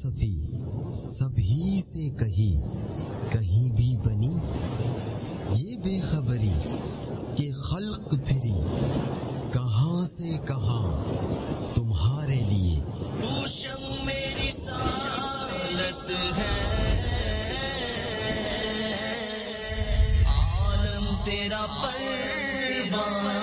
वसफी सभी से कहीं कहीं भी बनी ये बेखबरी कि खल्क फिरी कहां से कहां तुम्हारे लिए। पूशम मेरी सालस है, आलम तेरा परवाना।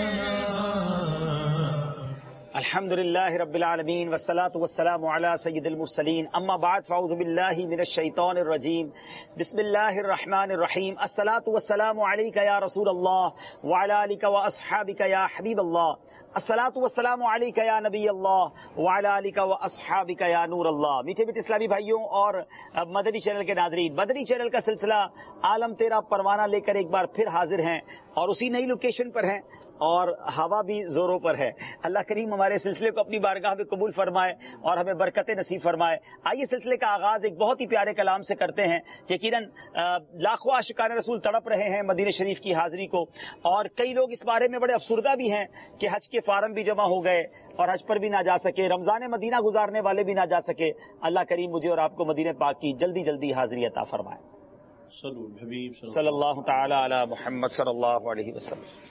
अल्हम्दुलिल्लाहि रब्बिल आलमीन वस्सलातु वस्सलामु अला सय्यिदिल मुरसलीन अम्मा बाद फ़अऊज़ु बिल्लाहि मिनश शैतानिर रजीम बिस्मिल्लाहिर रहमानिर रहीम अस्सलातु वस्सलामु अलैका या रसूलल्लाह व अला आलिका व अस्हाबिका या हबीबल्लाह अस्सलातु वस्सलामु अलैका या नबी अल्लाह व अला आलिका व अस्हाबिका या नूर अल्लाह। मीठे मीठे इस्लामी भाइयों और मदनी चैनल के नाज़रीन, मदनी चैनल का सिलसिला आलम तेरा परवाना लेकर एक बार फिर हाजिर हैं और उसी नई लोकेशन पर हैं और हवा भी जोरों पर है। अल्लाह करीम हमारे सिलसिले को अपनी बारगाह में कबूल फरमाए और हमें बरकतें नसीब फरमाए। आइए सिलसिले का आगाज एक बहुत ही प्यारे कलाम से करते हैं। यकीनन लाखों आशिकान रसूल तड़प रहे हैं मदीने शरीफ की हाजिरी को, और कई लोग इस बारे में बड़े अफसुर्दा भी हैं कि हज के फारम भी जमा हो गए और हज पर भी ना जा सके, रमजान मदीना गुजारने वाले भी ना जा सके। अल्लाह करीम मुझे और आपको मदीने पाक की जल्दी जल्दी हाजिरी अता फरमाए। सल्लल्लाहु तआला अला मुहम्मद सल्लल्लाहु अलैहि वसल्लम।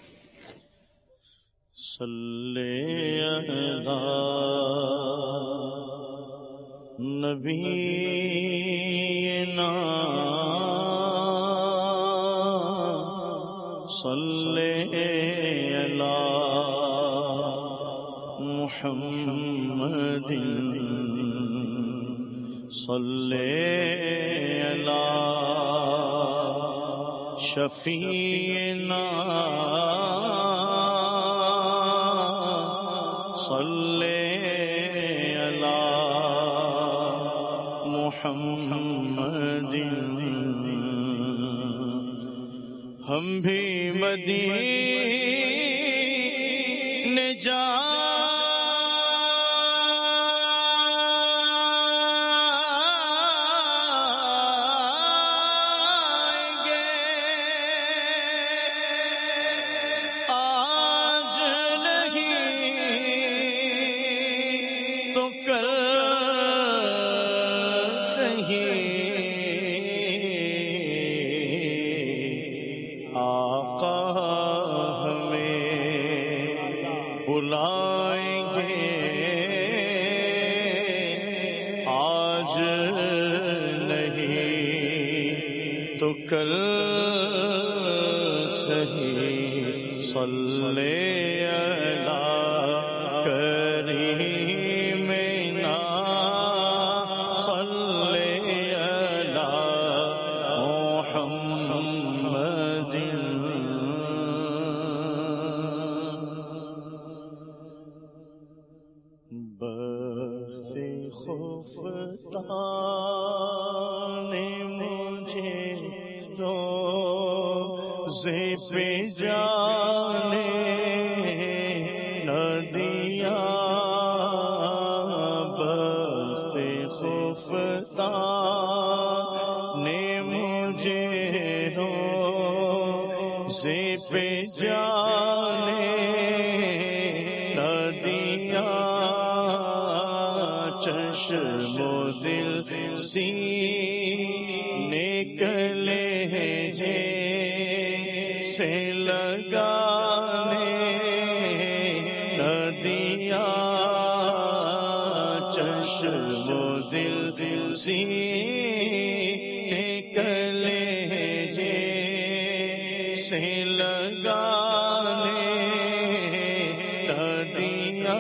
सल्ले अला नबीना सल्ले अला मुहम्मदिन सल्ले अला शफीना सल्ले अला मुहम्मदिन। हम भी मदीने जाएंगे, आज नहीं तो कल सही आका हमें बुलाएंगे, आज नहीं तो कल सही। सल्ले अला करीमिना सल्ले अला मुहम्मदिन। बसे खुफ्तान मुझे रोज़े पे जाने न दिया, बसे खुफ्तान मुझे रोज़े पे जाने न दिया, चश्मो दिल सीने कले से लगाने न दिया, चश्मो दिल सीने कले से लगाने न दिया।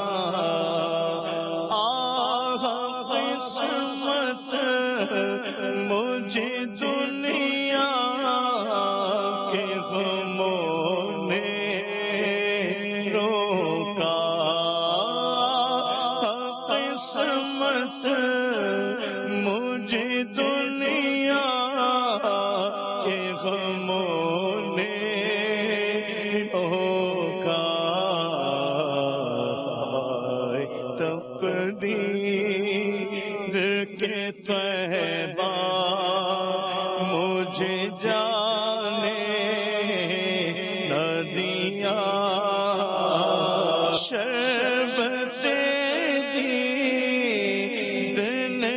मुझे दुनिया के गमों ने रोका, किस्मत मुझे दुनिया के गमों ने रोका। तकदीर के तहबा मुझे जाने न दिया, शर्बते दीद ने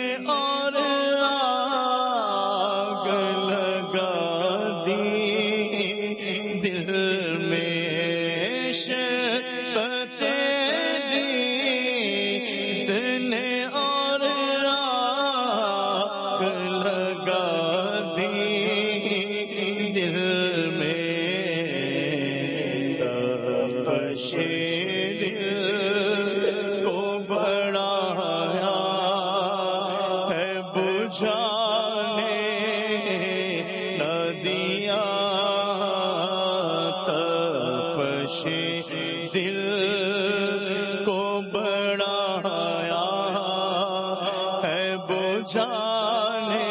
بجھانے ندیاں تپش دل کو بڑھایا ہے بجھانے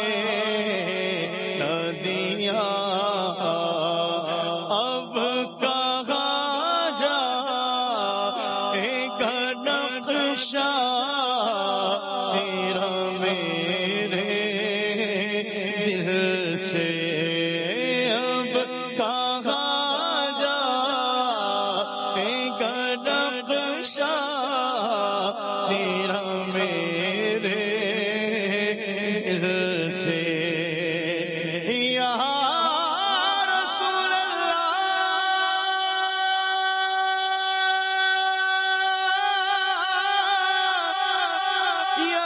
ندیاں اب کہاں جائے گا نقشہ تیرا میرے دل سے اب کہاں جائے گا نقشہ تیرا میرے دل سے یا رسول اللہ یا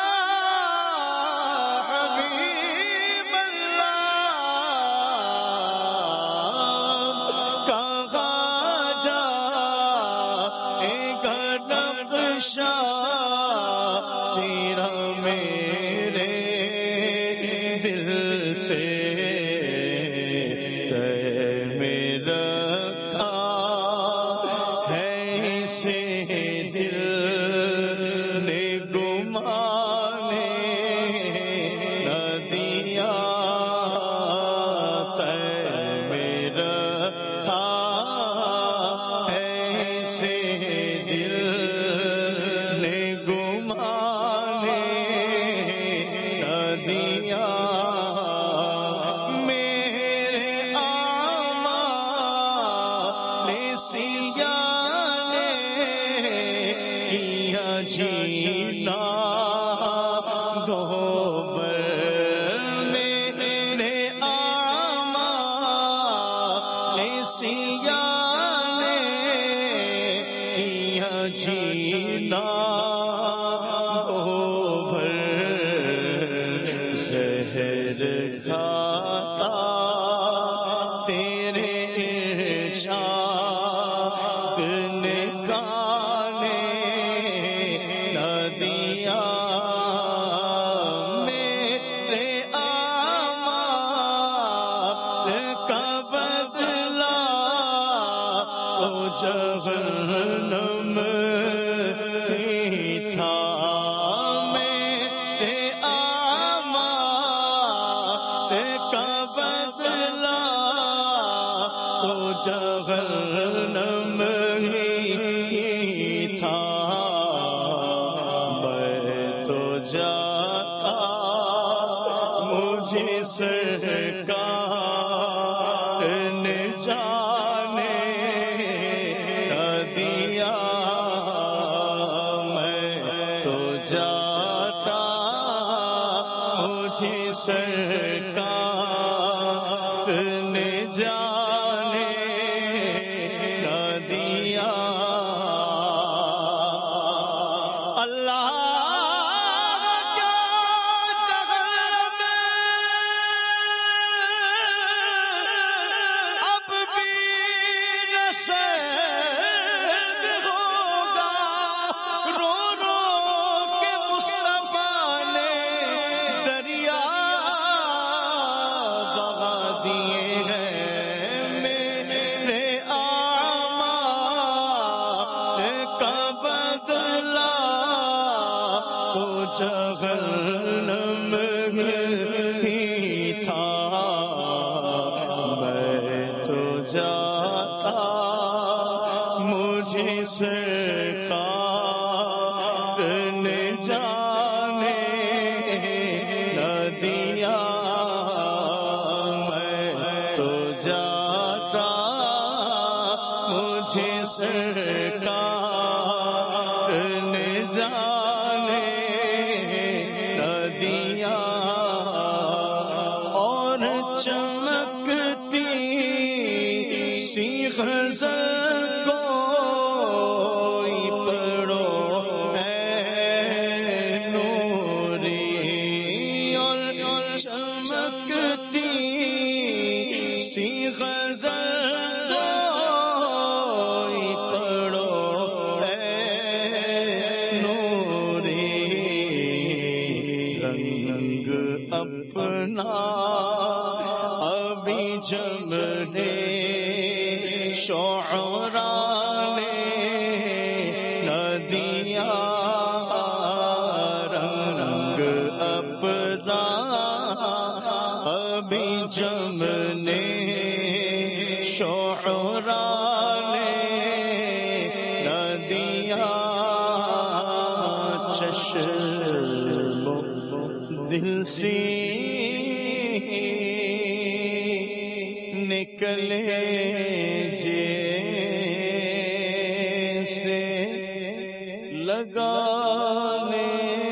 حبیب اللہ کہاں جائے گا نقشہ تیرا میرے دل سے میرا تھا ہے اسے دل نے گمانے ندیاں میرا تھا ہے اسے دل نے گمانے ندیاں میرے آمال سیاہ نے کیا جینا دوبر میرے آمال سیاہ نے کیا جینا دوبر زہر کھاتا تیرے ارشاد نے کھانے ندیاں میرے آمال کا بدلہ تو جہنم ہی تھا میرے آمال کا بدلہ تو جہنم ہی تھا میں تو جاتا مجھے سرکار نے جانے ندیاں میں تو جاتا مجھے سرکار نے جانے ندیاں اللہ کیا جہل میں اب بھی نصیب ہوگا رو رو کے مصطفیٰ نے دریا بہا دیے ہیں میرے آمال کا بدلہ تو جہنم ہی تھا میں تو جاتا مجھے سرکار نے جانے ندیاں میں تو جاتا مجھے سرکار نے جانے ندیاں اور چمکتی سی غزل کوئی پڑھو اے نوری اور چمکتی سی غزل کوئی پڑھو اے نوری رنگ اپنا ابھی جمنے شعراء نے نہ دیا رنگ اپنا ابھی جمنے شعراء نے نہ دیا چشم دل سے نکلے جیسے لگانے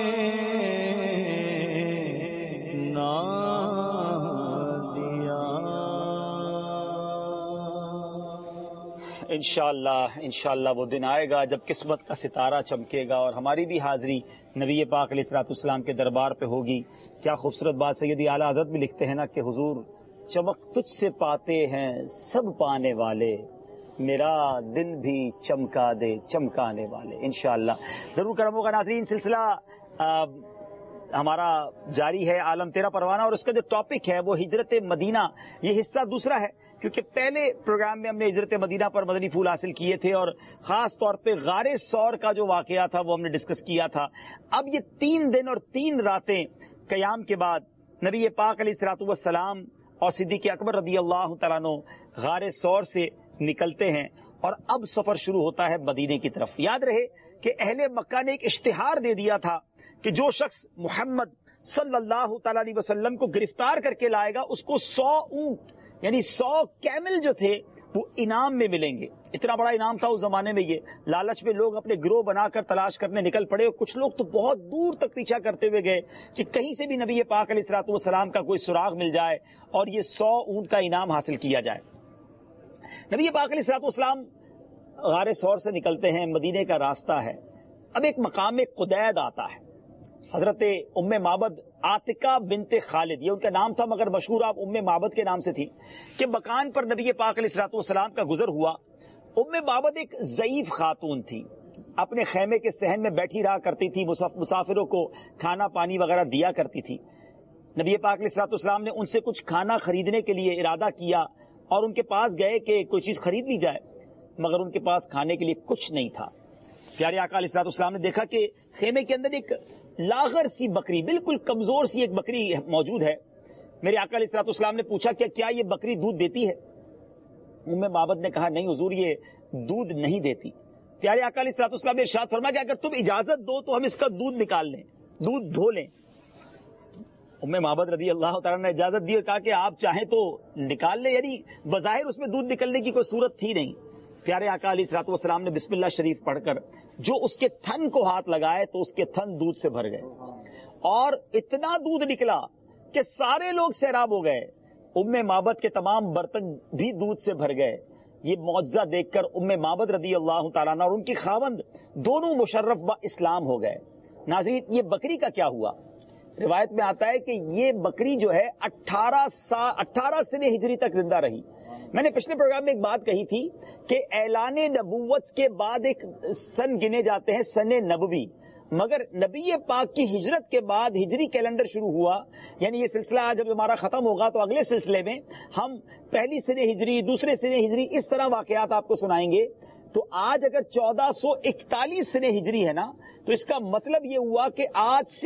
نہ دیا۔ انشاءاللہ وہ دن آئے گا جب قسمت کا ستارہ چمکے گا اور ہماری بھی حاضری نبی پاک علیہ الصلوۃ والسلام کے دربار پہ ہوگی۔ کیا خوبصورت بات سیدی اعلیٰ حضرت بھی لکھتے ہیں نا کہ حضور چمک تجھ سے پاتے ہیں سب پانے والے، میرا دل بھی چمکا دے چمکانے والے۔ انشاءاللہ ضرور کرم ہوگا۔ ناظرین، سلسلہ ہمارا جاری ہے عالم تیرا پروانہ، اور اس کا جو ٹاپک ہے وہ ہجرت مدینہ۔ یہ حصہ دوسرا ہے، کیونکہ پہلے پروگرام میں ہم نے ہجرت مدینہ پر مدنی پھول حاصل کیے تھے اور خاص طور پہ غار ثور کا جو واقعہ تھا وہ ہم نے ڈسکس کیا تھا۔ اب یہ 3 دن اور 3 راتیں قیام کے بعد نبی پاک علیہ الصلوۃ والسلام اور صدیق اکبر رضی اللہ تعالیٰ عنہ غار ثور سے نکلتے ہیں اور اب سفر شروع ہوتا ہے مدینے کی طرف۔ یاد رہے کہ اہل مکہ نے ایک اشتہار دے دیا تھا کہ جو شخص محمد صلی اللہ تعالیٰ علیہ وسلم کو گرفتار کر کے لائے گا اس کو 100 اونٹ یعنی 100 کیمل جو تھے وہ انعام میں ملیں گے۔ اتنا بڑا انعام تھا اس زمانے میں۔ یہ لالچ میں لوگ اپنے گروہ بنا کر تلاش کرنے نکل پڑے، اور کچھ لوگ تو بہت دور تک پیچھا کرتے ہوئے گئے کہ کہیں سے بھی نبی پاک علیہ الصلوۃ والسلام کا کوئی سراغ مل جائے اور یہ 100 اونٹ کا انعام حاصل کیا جائے۔ نبی پاک علیہ الصلوۃ والسلام غار ثور سے نکلتے ہیں، مدینے کا راستہ ہے۔ اب ایک مقام قدید آتا ہے، حضرت ام معبد عاتقہ بنت خالد، یہ ان کا نام تھا مگر مشہور آپ ام معبد کے نام سے تھی، کہ مکان پر نبی پاک علیہ الصلوۃ والسلام کا گزر ہوا۔ ام معبد ایک ضعیف خاتون تھی، اپنے خیمے کے صحن میں بیٹھی رہا کرتی تھی، مسافروں کو کھانا پانی وغیرہ دیا کرتی تھی۔ نبی پاک علیہ الصلوۃ والسلام نے ان سے کچھ کھانا خریدنے کے لیے ارادہ کیا اور ان کے پاس گئے کہ کوئی چیز خرید لی جائے، مگر ان کے پاس کھانے کے لیے کچھ نہیں تھا۔ پیارے آقا علیہ الصلوۃ والسلام نے دیکھا کہ خیمے کے اندر ایک لاغر سی بکری، بالکل کمزور سی ایک بکری موجود ہے۔ میرے آقا علیہ الصلوۃ والسلام نے پوچھا کہ کیا یہ بکری دودھ دیتی ہے؟ ام معبد نے کہا نہیں حضور، یہ دودھ نہیں دیتی۔ پیارے آقا علیہ الصلوۃ والسلام نے ارشاد فرمایا کہ اگر تم اجازت دو تو ہم اس کا دودھ نکال لیں، دودھ دھو لیں۔ ام معبد رضی اللہ تعالیٰ نے اجازت دی اور کہا کہ آپ چاہیں تو نکال لیں، یعنی بظاہر اس میں دودھ نکلنے کی کوئی صورت تھی نہیں۔ پیارے آقا علیہ الصلوۃ والسلام نے بسم اللہ شریف پڑھ کر جو اس کے تھن کو ہاتھ لگائے تو اس کے تھن دودھ سے بھر گئے اور اتنا دودھ نکلا کہ سارے لوگ سیراب ہو گئے۔ ام معبد کے تمام برتن بھی دودھ سے بھر گئے۔ یہ معجزہ دیکھ کر ام معبد رضی اللہ تعالیٰ عنہ اور ان کی خاوند دونوں مشرف با اسلام ہو گئے۔ ناظرین، یہ بکری کا کیا ہوا؟ روایت میں آتا ہے کہ یہ بکری جو ہے 18 سنہ ہجری تک زندہ رہی۔ میں نے پچھلے پروگرام میں ایک بات کہی تھی کہ اعلان نبوت کے بعد ایک سن گنے جاتے ہیں سن نبوی، مگر نبی پاک کی ہجرت کے بعد ہجری کیلنڈر شروع ہوا، یعنی یہ سلسلہ جب ہمارا ختم ہوگا تو اگلے سلسلے میں ہم پہلی سن ہجری، دوسرے سن ہجری، اس طرح واقعات آپ کو سنائیں گے۔ تو آج اگر 1441 سن ہجری ہے نا، تو اس کا مطلب یہ ہوا کہ آج سے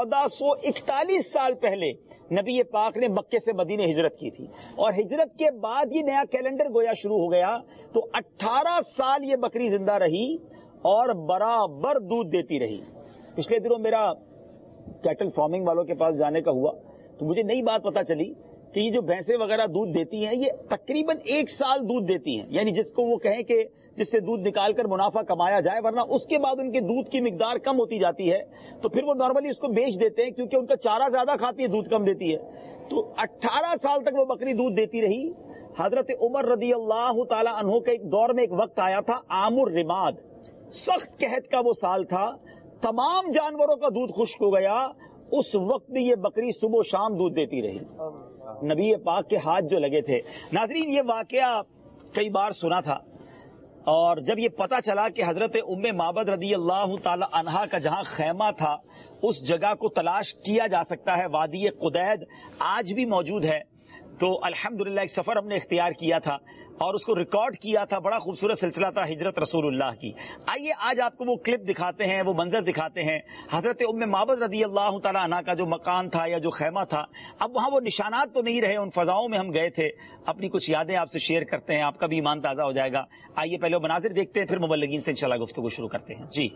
1441 سال پہلے نبی پاک نے مکے سے مدینے ہجرت کی تھی، اور ہجرت کے بعد یہ نیا کیلنڈر گویا شروع ہو گیا۔ تو 18 سال یہ بکری زندہ رہی اور برابر دودھ دیتی رہی۔ پچھلے دنوں میرا کیٹل فارمنگ والوں کے پاس جانے کا ہوا تو مجھے نئی بات پتا چلی کہ یہ جو بھینسیں وغیرہ دودھ دیتی ہیں یہ تقریباً 1 سال دودھ دیتی ہیں، یعنی جس کو وہ کہیں کہ جس سے دودھ نکال کر منافع کمایا جائے، ورنہ اس کے بعد ان کے دودھ کی مقدار کم ہوتی جاتی ہے تو پھر وہ نارملی اس کو بیچ دیتے ہیں کیونکہ ان کا چارہ زیادہ کھاتی ہے، دودھ کم دیتی ہے۔ تو 18 سال تک وہ بکری دودھ دیتی رہی۔ حضرت عمر رضی اللہ تعالی عنہ کے ایک دور میں ایک وقت آیا تھا عام الرماد، سخت قحط کا وہ سال تھا، تمام جانوروں کا دودھ خشک ہو گیا۔ اس وقت بھی یہ بکری صبح و شام دودھ دیتی رہی، نبی پاک کے ہاتھ جو لگے تھے۔ ناظرین، یہ واقعہ کئی بار سنا تھا اور جب یہ پتا چلا کہ حضرت ام معبد رضی اللہ تعالی عنہا کا جہاں خیمہ تھا اس جگہ کو تلاش کیا جا سکتا ہے، وادی قدید آج بھی موجود ہے، تو الحمدللہ ایک سفر ہم نے اختیار کیا تھا اور اس کو ریکارڈ کیا تھا. بڑا خوبصورت سلسلہ تھا ہجرت رسول اللہ کی. آئیے آج آپ کو وہ کلپ دکھاتے ہیں، وہ منظر دکھاتے ہیں حضرت ام معبد رضی اللہ تعالی عنہ کا جو مکان تھا یا جو خیمہ تھا. اب وہاں وہ نشانات تو نہیں رہے، ان فضاؤں میں ہم گئے تھے. اپنی کچھ یادیں آپ سے شیئر کرتے ہیں، آپ کا بھی ایمان تازہ ہو جائے گا. آئیے پہلے وہ مناظر دیکھتے ہیں، پھر مبلغین سے انشاءاللہ گفتگو شروع کرتے ہیں. جی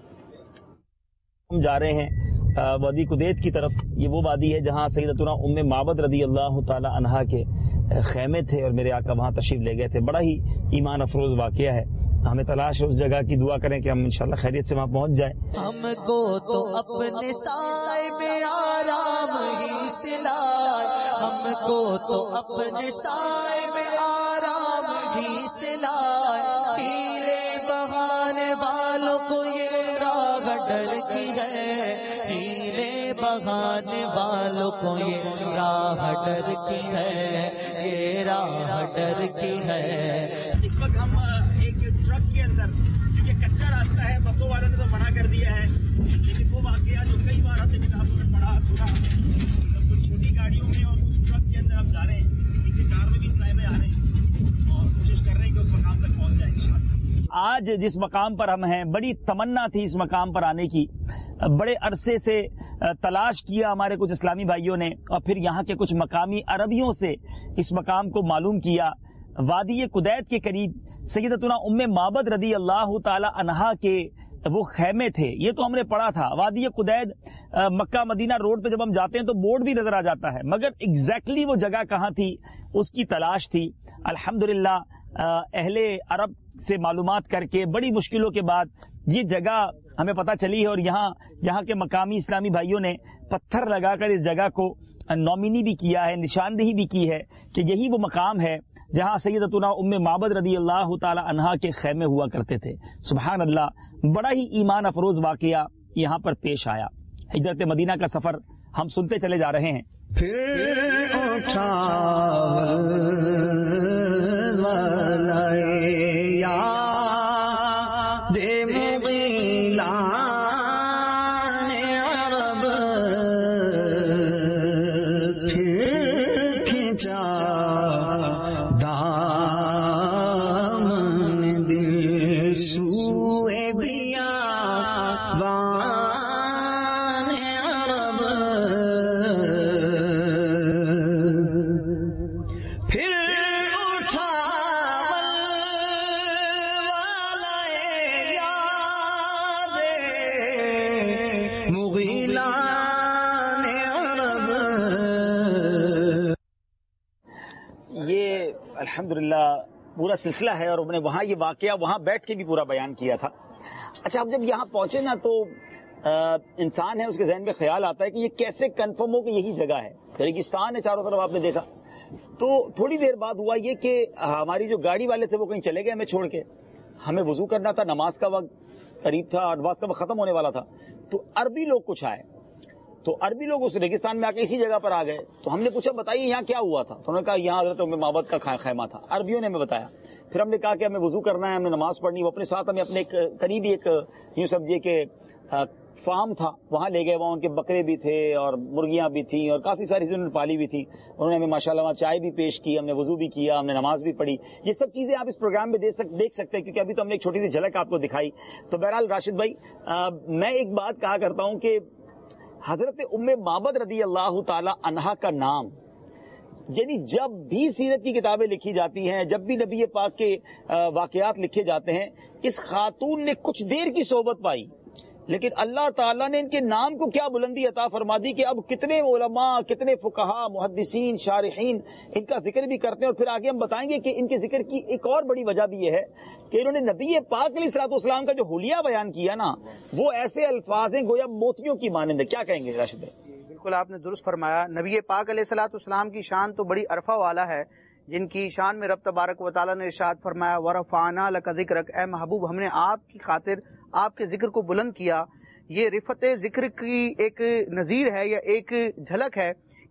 ہم جا رہے ہیں وادی قدید کی طرف. یہ وہ وادی ہے جہاں سیدتنا ام معبد رضی اللہ تعالی عنہا کے خیمے تھے اور میرے آقا وہاں تشریف لے گئے تھے. بڑا ہی ایمان افروز واقعہ ہے. ہمیں تلاش ہے اس جگہ کی، دعا کریں کہ ہم انشاءاللہ خیریت سے وہاں پہنچ جائیں. ہم کو تو اپنے سائے میں آرام ہی سلائے، ہم کو تو اپنے سائے میں آرام ہی سلائے. ہیرے بہانے والوں کو یہ راہ ڈر کی ہے، ہیرے بہانے والوں کو یہ راہ ڈر کی ہے، یہ راہ ڈر کی ہے. اس وقت ہم ایک ٹرک کے اندر، کیونکہ کچا راستہ ہے، بسوں والوں نے تو منع کر دیا ہے، لیکن وہ واقعہ جو کئی بار ہم نے کتابوں میں پڑھا سنا، کچھ چھوٹی گاڑیوں میں اور کچھ ٹرک کے اندر ہم جا رہے ہیں. پیچھے کار میں بھی صاحب آ رہے ہیں اور کوشش کر رہے ہیں کہ اس مقام تک پہنچ جائیں انشاءاللہ. آج جس مقام پر ہم ہیں، بڑی تمنا تھی اس مقام پر آنے کی. بڑے عرصے سے تلاش کیا ہمارے کچھ اسلامی بھائیوں نے، اور پھر یہاں کے کچھ مقامی عربیوں سے اس مقام کو معلوم کیا. وادی قدید کے قریب سیدتنا ام معبد رضی اللہ تعالی عنہا کے وہ خیمے تھے. یہ تو ہم نے پڑھا تھا. وادی قدید مکہ مدینہ روڈ پہ جب ہم جاتے ہیں تو بورڈ بھی نظر آ جاتا ہے، مگر ایگزیکٹلی وہ جگہ کہاں تھی اس کی تلاش تھی. الحمدللہ اہل عرب سے معلومات کر کے بڑی مشکلوں کے بعد یہ جگہ ہمیں پتہ چلی ہے، اور یہاں کے مقامی اسلامی بھائیوں نے پتھر لگا کر اس جگہ کو نامینی بھی کیا ہے، نشاندہی بھی کی ہے کہ یہی وہ مقام ہے جہاں سیدتنا ام معبد رضی اللہ تعالی عنہا کے خیمے ہوا کرتے تھے. سبحان اللہ، بڑا ہی ایمان افروز واقعہ یہاں پر پیش آیا. ہجرت مدینہ کا سفر ہم سنتے چلے جا رہے ہیں. پھر اٹھا الحمدللہ پورا سلسلہ ہے، اور میں نے وہاں یہ واقعہ وہاں بیٹھ کے بھی پورا بیان کیا تھا. اچھا، اب جب یہاں پہنچے نا تو انسان ہے، اس کے ذہن میں خیال آتا ہے کہ یہ کیسے کنفرم ہو کہ یہی جگہ ہے. ریگستان ہے چاروں طرف، آپ نے دیکھا. تو تھوڑی دیر بعد ہوا یہ کہ ہماری جو گاڑی والے تھے وہ کہیں چلے گئے ہمیں چھوڑ کے. ہمیں وضو کرنا تھا، نماز کا وقت قریب تھا، نماز کا وقت ختم ہونے والا تھا. تو عربی لوگ کچھ آئے، تو عربی لوگ اس ریگستان میں آ کے اسی جگہ پر آ گئے. تو ہم نے پوچھا بتائیے یہاں کیا ہوا تھا. تو انہوں نے کہا یہاں حضرت ام معبد کا خیمہ تھا. عربیوں نے ہمیں بتایا. پھر ہم نے کہا کہ ہمیں وضو کرنا ہے، ہم نے نماز پڑھنی. وہ اپنے ساتھ ہمیں اپنے قریبی ایک یوں سمجھیے کہ فارم تھا، وہاں لے گئے. وہاں ان کے بکرے بھی تھے اور مرغیاں بھی تھیں اور کافی ساری چیزیں انہوں نے پالی بھی تھی. انہوں نے ہمیں ماشاءاللہ وہاں چائے بھی پیش کی، ہم نے وضو بھی کیا، ہم نے نماز بھی پڑھی. یہ سب چیزیں آپ اس پروگرام میں دیکھ سکتے ہیں، کیونکہ ابھی تو ہم نے ایک چھوٹی سی جھلک آپ کو دکھائی. تو بہرحال راشد بھائی، میں ایک بات کہا کرتا ہوں کہ حضرت ام معبد رضی اللہ تعالی عنہا کا نام، یعنی جب بھی سیرت کی کتابیں لکھی جاتی ہیں، جب بھی نبی پاک کے واقعات لکھے جاتے ہیں، اس خاتون نے کچھ دیر کی صحبت پائی، لیکن اللہ تعالیٰ نے ان کے نام کو کیا بلندی عطا فرما دی کہ اب کتنے علماء، کتنے فقہاء، محدثین، شارحین ان کا ذکر بھی کرتے ہیں. اور پھر آگے ہم بتائیں گے کہ ان کے ذکر کی ایک اور بڑی وجہ بھی یہ ہے کہ انہوں نے نبی پاک علیہ الصلوۃ والسلام کا جو حلیہ بیان کیا نا، وہ ایسے الفاظ ہیں گویا موتیوں کی مانند ہے. کیا کہیں گے راشد بھائی؟ بالکل آپ نے درست فرمایا. نبی پاک علیہ الصلوۃ والسلام کی شان تو بڑی عرفہ والا ہے، جن کی شان میں رب تبارک و تعالیٰ نے ارشاد فرمایا ورفعنا لک ذکرک، اے محبوب ہم نے آپ کی خاطر آپ کے ذکر کو بلند کیا. یہ رفعت ذکر کی ایک نظیر ہے یا ایک جھلک ہے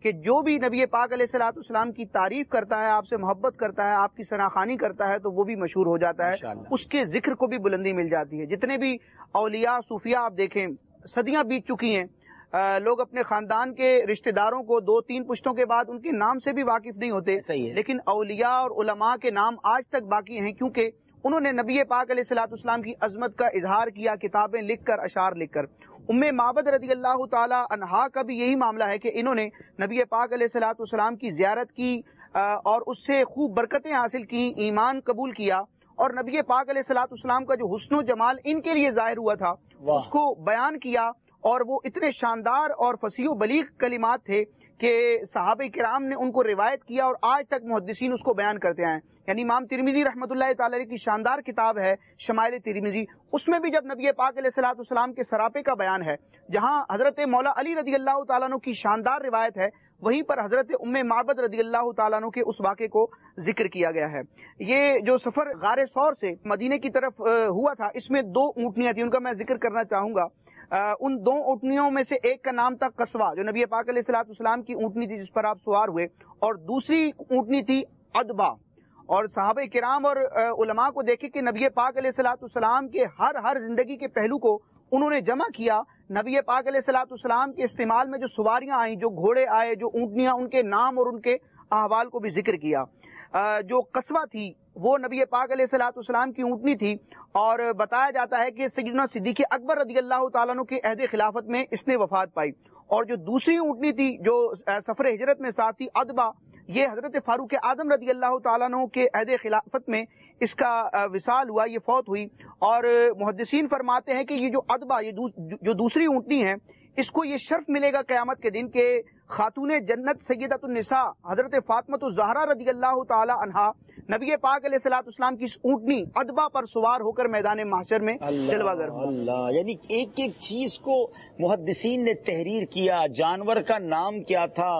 کہ جو بھی نبی پاک علیہ الصلوۃ والسلام کی تعریف کرتا ہے، آپ سے محبت کرتا ہے، آپ کی ثناخوانی کرتا ہے، تو وہ بھی مشہور ہو جاتا ہے، اس کے ذکر کو بھی بلندی مل جاتی ہے۔ جتنے بھی اولیاء صوفیاء آپ دیکھیں، صدیاں بیت چکی ہیں، لوگ اپنے خاندان کے رشتہ داروں کو 2-3 پشتوں کے بعد ان کے نام سے بھی واقف نہیں ہوتے، لیکن اولیاء اور علماء کے نام آج تک باقی ہیں، کیونکہ انہوں نے نبی پاک علیہ الصلوۃ والسلام کی عظمت کا اظہار کیا، کتابیں لکھ کر، اشعار لکھ کر۔ ام معبد رضی اللہ تعالی عنہا کا بھی یہی معاملہ ہے کہ انہوں نے نبی پاک علیہ الصلوۃ والسلام کی زیارت کی اور اس سے خوب برکتیں حاصل کی، ایمان قبول کیا، اور نبی پاک علیہ الصلوۃ والسلام کا جو حسن و جمال ان کے لیے ظاہر ہوا تھا اس کو بیان کیا، اور وہ اتنے شاندار اور فصیح و بلیغ کلمات تھے کہ صحابہ کرام نے ان کو روایت کیا، اور آج تک محدثین اس کو بیان کرتے ہیں۔ یعنی امام ترمذی رحمۃ اللہ تعالی علیہ کی شاندار کتاب ہے شمائل ترمذی، اس میں بھی جب نبی پاک علیہ الصلوۃ والسلام کے سراپے کا بیان ہے، جہاں حضرت مولا علی رضی اللہ تعالیٰ عنہ کی شاندار روایت ہے، وہیں پر حضرت ام معبد رضی اللہ تعالیٰ عنہ کے اس واقعے کو ذکر کیا گیا ہے۔ یہ جو سفر غار ثور سے مدینے کی طرف ہوا تھا، اس میں 2 اونٹنیاں تھیں، ان کا میں ذکر کرنا چاہوں گا۔ ان 2 اونٹنیوں میں سے ایک کا نام تھا قصوہ، جو نبی پاک علیہ الصلوۃ والسلام کی اونٹنی تھی جس پر آپ سوار ہوئے، اور دوسری اونٹنی تھی ادبا۔ اور صحابہ کرام اور علماء کو دیکھے کہ نبی پاک علیہ الصلوۃ والسلام کے ہر زندگی کے پہلو کو انہوں نے جمع کیا۔ نبی پاک علیہ الصلوۃ والسلام کے استعمال میں جو سواریاں آئیں، جو گھوڑے آئے، جو اونٹنیاں، ان کے نام اور ان کے احوال کو بھی ذکر کیا۔ جو قصوہ تھی وہ نبی پاک علیہ الصلوۃ والسلام کی اونٹنی تھی، اور بتایا جاتا ہے کہ سیدنا صدیق اکبر رضی اللہ تعالیٰ عنہ کے عہد خلافت میں اس نے وفات پائی۔ اور جو دوسری اونٹنی تھی جو سفر ہجرت میں ساتھ تھی، ادبا، یہ حضرت فاروق اعظم رضی اللہ تعالیٰ عنہ کے عہد خلافت میں اس کا وصال ہوا، یہ فوت ہوئی۔ اور محدثین فرماتے ہیں کہ یہ جو ادبا، یہ جو دوسری اونٹنی ہے، اس کو یہ شرف ملے گا قیامت کے دن کہ خاتون جنت سیدۃ النساء حضرت فاطمہ الزہرا رضی اللہ تعالی عنہا نبی پاک علیہ الصلوۃ والسلام کی اس اونٹنی ادبا پر سوار ہو کر میدان محشر میں جلوہ گر ہوں۔ اللہ، یعنی ایک ایک چیز کو محدثین نے تحریر کیا، جانور کا نام کیا تھا،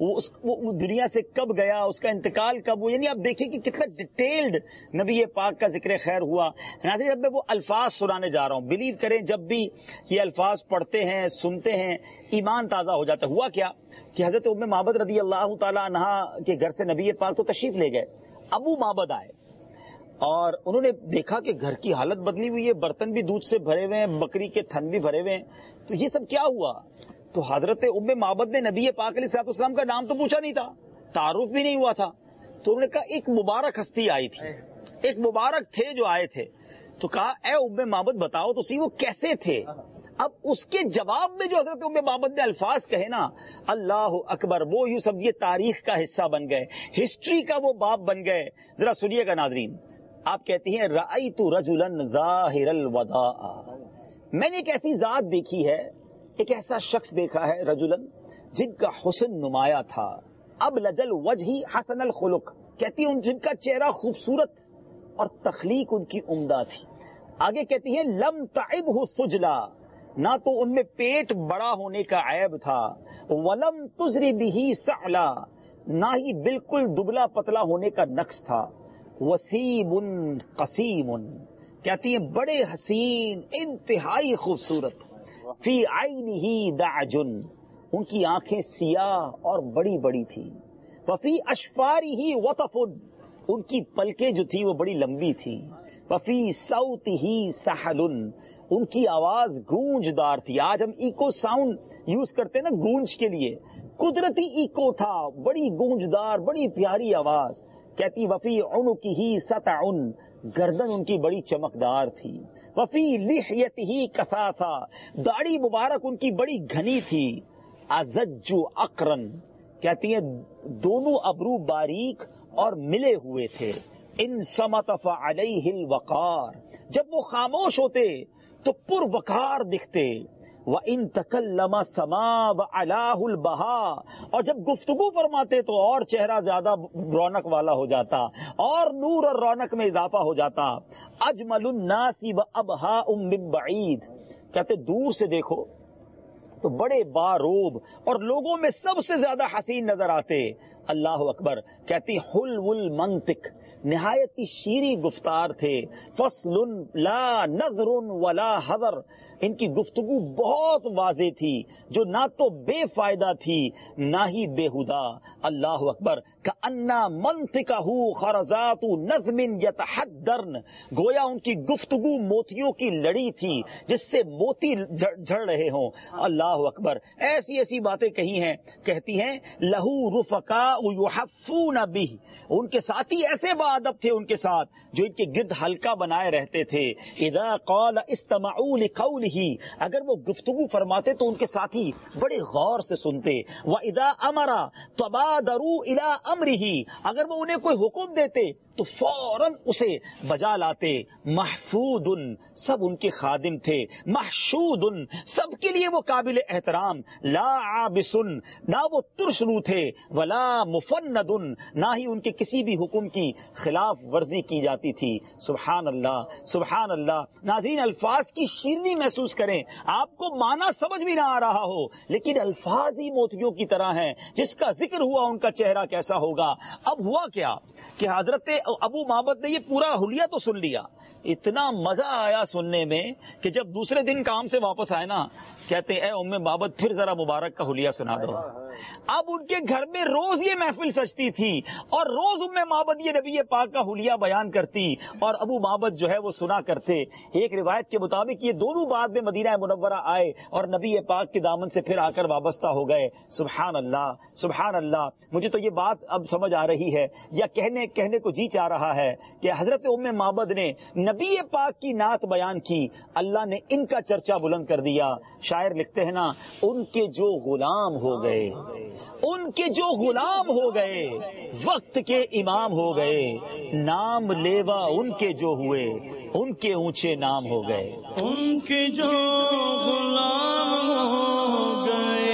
وہ دنیا سے کب گیا، اس کا انتقال کب ہوا، یعنی آپ دیکھیں کہ کتنا ڈیٹیلڈ نبی پاک کا ذکر خیر ہوا۔ ناظرین، اب میں وہ الفاظ سنانے جا رہا ہوں، بلیو کریں جب بھی یہ الفاظ پڑھتے ہیں، سنتے ہیں، ایمان تازہ ہو جاتا ہے۔ ہوا کیا کہ حضرت ام معبد رضی اللہ تعالی عنہا کے گھر سے نبی پاک تو تشریف لے گئے، ابو معبد آئے اور انہوں نے دیکھا کہ گھر کی حالت بدلی ہوئی ہے، برتن بھی دودھ سے بھرے ہوئے ہیں، بکری کے تھن بھی بھرے ہوئے ہیں، تو یہ سب کیا ہوا؟ تو حضرت ام معبد نے نبی پاک علیہ الصلوۃ والسلام کا نام تو پوچھا نہیں تھا، تعارف بھی نہیں ہوا تھا، تو انہوں نے کہا ایک مبارک ہستی آئی تھی، ایک مبارک تھے جو آئے تھے، تو کہا اے ام معبد بتاؤ تو سی وہ کیسے تھے۔ اب اس کے جواب میں جو حضرت ام معبد نے الفاظ کہے نا، اللہ اکبر، وہ یوں سب یہ تاریخ کا حصہ بن گئے، ہسٹری کا وہ باب بن گئے۔ ذرا سنیے گا ناظرین، آپ کہتی ہیں رأیت رجلا ظاہر الوداع، میں نے ایک ایسی ذات دیکھی ہے، ایک ایسا شخص دیکھا ہے، رجلا، جن کا حسن نمایاں تھا، اب لجل وجہی حسن الخلق، کہتی ہیں جن کا چہرہ خوبصورت اور تخلیق ان کی عمدہ تھی۔ آگے کہتی ہیں لم تعبہ سجلا، نہ تو ان میں پیٹ بڑا ہونے کا عیب تھا، ولم تزری بہ سعلا، نہ ہی بالکل دبلا پتلا ہونے کا نقص تھا، وسیم قسیم، کہتی ہیں بڑے حسین، انتہائی خوبصورت، فی عینہ دعج، ان کی آنکھیں سیاہ اور بڑی بڑی تھی، وفی اشفارہ وطف، ان کی پلکیں جو تھی وہ بڑی لمبی تھی، وفی صوتہ سحل، ان کی آواز گونجدار تھی۔ آج ہم ایکو ساؤنڈ یوز کرتے ہیں نا گونج کے لیے، قدرتی ایکو تھا، بڑی گونجدار، بڑی پیاری آواز۔ کہتی وفی عنقہ سطع، گردن ان کی بڑی چمکدار تھی، وفی لحیتہ کثافہ، داڑھی مبارک ان کی بڑی گھنی تھی، ازج اقرن، کہتی ہیں دونوں ابرو باریک اور ملے ہوئے تھے، ان صمت فعلیہ الوقار، جب وہ خاموش ہوتے تو پر وقار دکھتے، وَإِن تَكَلَّمَ سَمَا وَعَلَاهُ الْبَهَا، اور جب گفتگو فرماتے تو اور چہرہ زیادہ رونق والا ہو جاتا، اور نور اور رونق میں اضافہ ہو جاتا۔ اجمل الناس وابہاء من بعید، کہتے دور سے دیکھو تو بڑے باروب اور لوگوں میں سب سے زیادہ حسین نظر آتے۔ اللہ اکبر، کہتی حلو المنطق، نہایت ہی شیریں گفتار تھے. فصل لا نظر ولا حذر، ان کی گفتگو بہت واضح تھی جو نہ تو بے فائدہ تھی نہ ہی بےہودہ. اللہ اکبر. کأنّا منطقہ خرزات نظم یتحدرن، گویا ان کی گفتگو موتیوں کی لڑی تھی جس سے موتی جھڑ رہے ہوں. اللہ اکبر. ایسی ایسی باتیں کہتی ہیں لہو رفقاء یحفون بہ، ان کے ساتھی ایسے باادب تھے ان کے ساتھ جو ان کے گرد حلقہ بنائے رہتے تھے. اذا قال استمعوا لقولہ، اگر وہ گفتگو فرماتے تو ان کے ساتھی بڑے غور سے سنتے. واذا امر تبادروا الى امرہ، اگر وہ انہیں کوئی حکم دیتے تو فوراً اسے بجا لاتے. محفوظ، سب ان کے خادم تھے. محشود، سب کے لیے وہ قابل احترام. لا عابس، نہ وہ ترش رو تھے. ولا مفند، نہ ہی ان کے کسی بھی حکم کی خلاف ورزی کی جاتی تھی. سبحان اللہ، سبحان اللہ. ناظرین، الفاظ کی شیرینی محسوس کریں. آپ کو معنی سمجھ بھی نہ آ رہا ہو لیکن الفاظ ہی موتیوں کی طرح ہیں. جس کا ذکر ہوا ان کا چہرہ کیسا ہوگا. اب ہوا کیا کہ حضرت ابو معبد نے یہ پورا حلیہ تو سن لیا. اتنا مزہ آیا سننے میں کہ جب دوسرے دن کام سے واپس آئے نا، کہتے ہیں اے ام معبد پھر ذرا مبارک کا حلیہ سنا دو. اب ان کے گھر میں روز یہ محفل سجتی تھی اور روز ام معبد یہ نبی پاک کا حلیہ بیان کرتی اور ابو معبد جو ہے وہ سنا کرتے. ایک روایت کے مطابق یہ دونوں بعد میں مدینہ منورہ آئے اور نبی پاک کے دامن سے پھر آ کر وابستہ ہو گئے. سبحان اللہ، سبحان اللہ. مجھے تو یہ بات اب سمجھ آ رہی ہے یا کہنے کو جی چاہ رہا ہے کہ حضرت ام معبد نے نبی پاک کی نعت بیان کی، اللہ نے ان کا چرچا بلند کر دیا. شاعر لکھتے ہیں نا، ان کے جو غلام ہو گئے، ان کے جو غلام ہو گئے، وقت کے امام ہو گئے. نام لیوا ان کے جو ہوئے، ان کے اونچے نام ہو گئے. ان کے جو غلام ہو گئے،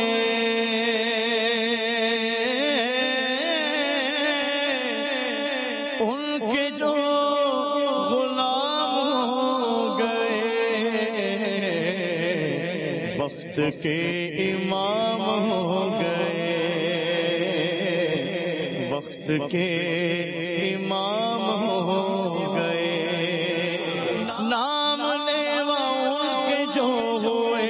ان کے جو غلام ہو گئے، وقت کے امام ہو گئے، وقت کے امام ہو گئے. نام لیوا ان کے جو ہوئے،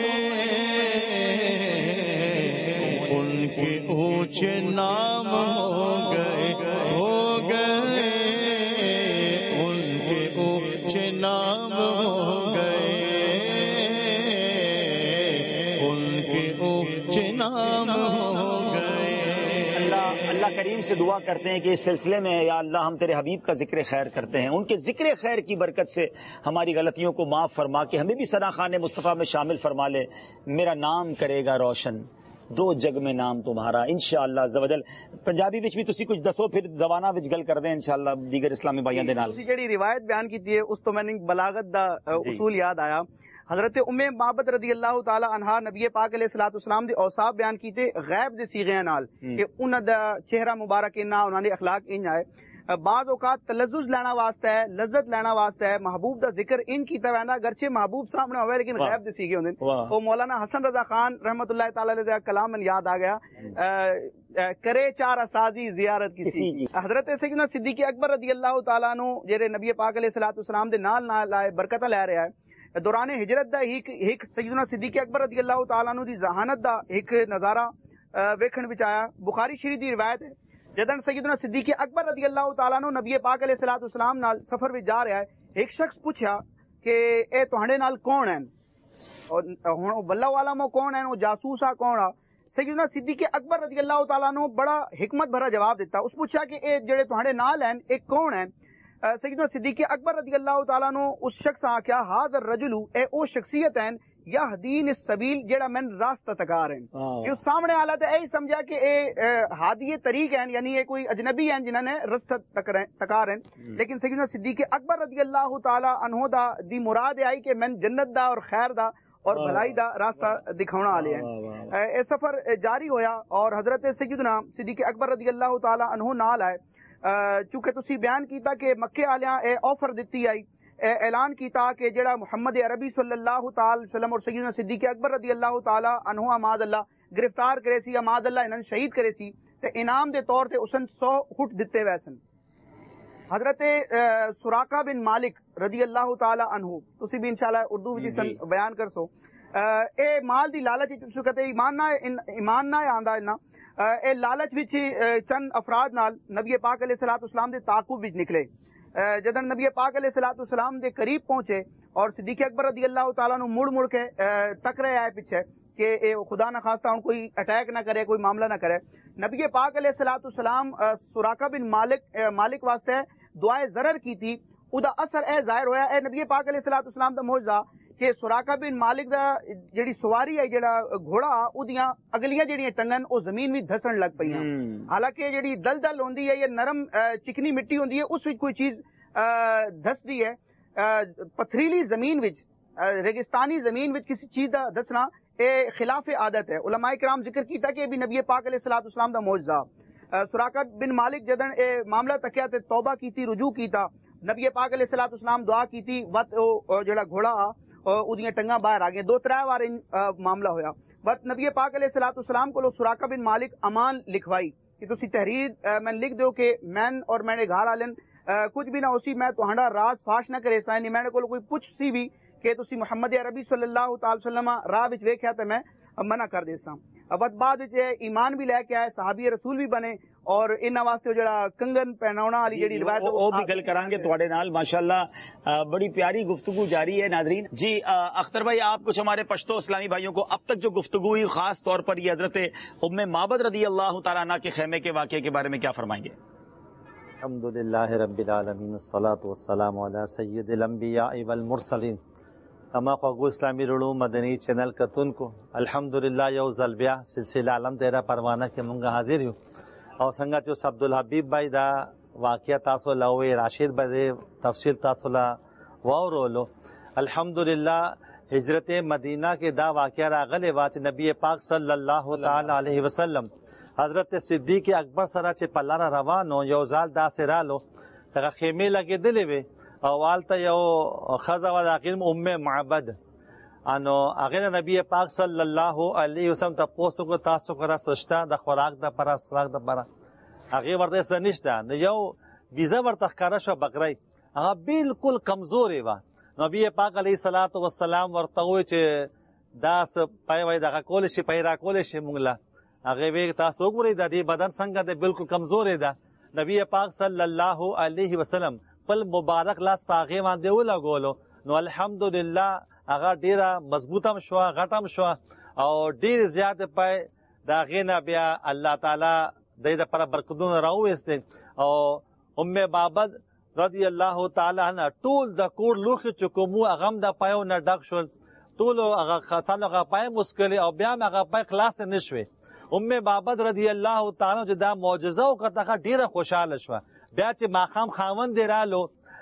ان کے اونچے نام ہو گئے، ہو گئے، ان کے اونچے نام ہو گئے، ان کے اونچے نام ہو گئے. اللہ کریم سے دعا کرتے ہیں کہ اس سلسلے میں یا اللہ ہم تیرے حبیب کا ذکر خیر کرتے ہیں، ان کے ذکر خیر کی برکت سے ہماری غلطیوں کو معاف فرما کے ہمیں بھی ثناخوان مصطفیٰ میں شامل فرما لے. میرا نام کرے گا روشن، دو جگ میں نام تمہارا انشاءاللہ عز و جل. پنجابی وچ بھی تسی کچھ دسو پھر زبانہ وچ گل کر دیں انشاءاللہ دیگر اسلامی بھائیاں دے نال. تسی جڑی روایت بیان کیتی ہے اس تو میں نے بلاغت دا اصول یاد آیا. حضرت ام معبد رضی اللہ تعالی عنہا نبی پاک علیہ الصلوۃ والسلام دے اوصاف بیان کیتے غیب دے صیغے نال کہ انہاں دا چہرہ مبارک انہاں انہاں دے اخلاق انج آئے. بعض اوقات تلذذ لینا واسطہ ہے، لذت لینا واسطہ ہے محبوب دا ذکر ان کیتا ویندا گرچہ محبوب سامنے ہوئے لیکن غیب دے صیغے ہوندے. او مولانا حسن رضا خان رحمۃ اللہ تعالی علیہ دا کلام من یاد آ گیا، کرے چار سازی زیارت کسی. حضرت سیدنا صدیق اکبر رضی اللہ تعالی عنہ جڑے نبی پاک علیہ الصلوۃ والسلام دے نال برکتاں لے رہا ہے. دوران ہجرت دا ایک سیدنا صدیق اکبر رضی اللہ تعالیٰ عنہ دی ذہانت دا ایک نظارہ ویکھن وچ آیا. بخاری شریف دی روایت ہے جدن سیدنا صدیق اکبر رضی اللہ تعالیٰ عنہ نبی پاک علیہ الصلوۃ والسلام نال سفر وچ جا رہا ہے، ایک شخص پوچھا کہ اے تہاڈے نال کون ہیں، اور ہن بلہ والا مو کون ہیں، او جاسوس آ کون آ. سیدنا صدیق اکبر رضی اللہ تعالیٰ عنہ بڑا حکمت بھرا جواب دیتا. اس پوچھا کہ اے جڑے تہاڈے نال ہیں اے کون ہیں. سیدنا صدیق اکبر رضی اللہ تعالیٰ عنہ اس شخص آکھیا ہاذا الرجل، اے او شخصیت ہیں یہدین السبیل جڑا من راستہ تکار ہیں. جو سامنے والا تے اے سمجھا کہ اے ہادی طریق ہیں، یعنی یہ کوئی اجنبی ہیں جنہاں نے راستہ تکار ہیں. لیکن سیدنا صدیق اکبر رضی اللہ تعالیٰ عنہ دا دی مراد آئی کہ من جنت دا اور خیر دا اور بھلائی دا راستہ دکھاونا والے ہیں. اے سفر جاری ہویا اور حضرت سیدنا صدیق اکبر رضی اللہ تعالیٰ عنہ نال آئے. چونکہ تسی بیان کیتا کہ مکے والیاں اے آفر دتی آئی، اعلان کیتا کہ جڑا محمد عربی صلی اللہ تعالی وسلم اور سیدنا صدیق اکبر رضی اللہ تعالی عنہ معاذ اللہ گرفتار کرے سی یا معاذ اللہ انہاں شہید کرے سی تے انعام دے طور تے اسن 100 اونٹ دتے وے سن. حضرت سراقہ بن مالک رضی اللہ تعالی عنہ تسی بھی انشاءاللہ اردو وچ بیان کر سو اے مال دی لالچ تسی کہتے ایمان نہ آندا انہاں اے لالچ وچ چند افراد نال نبی پاک علیہ الصلوۃ والسلام دے تعاقب وچ نکلے. جدن نبی پاک علیہ الصلوۃ والسلام دے قریب پہنچے اور صدیق اکبر رضی اللہ تعالیٰ عنہ مڑ کے تک رہے آئے پیچھے کہ اے خدا نہ خواستہ ہن کوئی اٹیک نہ کرے, کوئی معاملہ نہ کرے. نبی پاک علیہ الصلوۃ والسلام سراقہ بن مالک واسطے دعائے ضرر کی تھی. او دا اثر اے ظاہر ہویا اے نبی پاک علیہ الصلوۃ والسلام دا معجزہ کہ سراقہ بن مالک دا جڑی سواری ہے جڑا گھوڑا اودیاں اگلیاں جڑیاں ٹنگن او زمین وچ دھسن لگ پئیاں. حالانکہ جڑی دلدل ہوندی ہے یا نرم چکنی مٹی ہوندی ہے اس وچ کوئی چیز دھسدی ہے. پتھریلی زمین وچ ریگستانی زمین وچ کسی چیز دا دھسنا اے خلاف عادت ہے. علماء کرام ذکر کیتا کہ بھی نبی پاک علیہ الصلوۃ والسلام دا معجزہ. سراقہ بن مالک جدن اے معاملہ تکیا تے توبہ کیتی, رجوع کیتا, نبی پاک علیہ الصلوۃ والسلام دعا کیتی, وقت او جڑا گھوڑا اودیاں ٹنگاں باہر آ گئیں. 2-3 بار معاملہ ہویا. بس نبی پاک علیہ الصلوۃ والسلام کو سراقہ بن مالک امان لکھوائی کہ تسی تحریر میں لکھ دیو کہ میں اور میرے گھر والن کچھ بھی نہ ہوسی, میں تہاڈا راز فاش نہ کرے سائیں. میرے کو کوئی پوچھ سی بھی کہ تسی محمد عربی صلی اللہ تعالی وسلم راہ وچ ویکھیا تے میں منع کر دیساں. بعد ایمان بھی لے کے آئے, صحابی رسول بھی بنے, اور انہاں واسطے جڑا کنگن پہناونا والی جڑی روایت وہ بھی گل کران گے تواڈے نال. ماشاءاللہ بڑی پیاری گفتگو جاری ہے ناظرین. جی اختر بھائی, آپ کچھ ہمارے پشتو اسلامی بھائیوں کو اب تک جو گفتگو ہوئی خاص طور پر یہ حضرت ام معبد رضی اللہ تعالیٰ عنہ کے خیمے کے واقعے کے بارے میں کیا فرمائیں گے؟ الحمدللہ رب العالمین والصلاة والسلام علی سید الانبیاء والمرسلین. اما خواگو اسلامی رڑو مدنی چینل کتن کو الحمدللہ یو زلبیا سلسلہ عالم تیرا پروانہ کے منگا حاضر ہوں. اور سنگا چو عبدالحبیب بھائی دا واقعہ تاسو لوے راشد بھائی تفصیل تاسو لا وورولو. الحمدللہ ہجرت مدینہ کے دا واقعہ راغلے واچ نبی پاک صلی اللہ تعالی علیہ وسلم حضرت صدیق اکبر سره چې په لاره روانو یو ځال داسې رالو هغه خیمې لګېدلې وې او هلته یو ښځه وه د هغې نوم ام معبد. انو هغې د نبي پاک صلی الله علیه وسلم تپوس وکړو تاسو کره څه شته د خوراک دپاره خوراک دپاره؟ هغې ورته څه نشته. نو یو بیزه ورته ښکاره شوه بکرۍ, هغه بالکل کمزورې وه. نبي پاک علیه الصلاة والسلام ورته وویل چې دا څه پی وایي دغه کولی شي پی را کولی شي موږ له هغه وی تاسو وګورئ د دې بدن څنګه ده بالکل کمزورې ده. نبی پاک صلی الله علیه وسلم خپل مبارک لاس په هغې باندې ولګولو. نو الحمدلله هغه ډېره مضبوطه هم شوه, غټه هم شوه او ډېرې زیاتې پی د هغې نه بیا الله تعالی د دې دپاره برکتونه راوویستې. او ام معبد رضی الله تعالی عنها ټول د کور لوښي چې کوم وو هغه هم د پیو نه ډک شول. ټولو هغه خاصانو هغه پی مسکلې او بیا هم هغه پی خلاصې نه شوې. ام معبد رضی الله تعالی چې دا معجزه وکړه ډیره خوشاله شوه. بیا چې ماښام خاوند یې رالو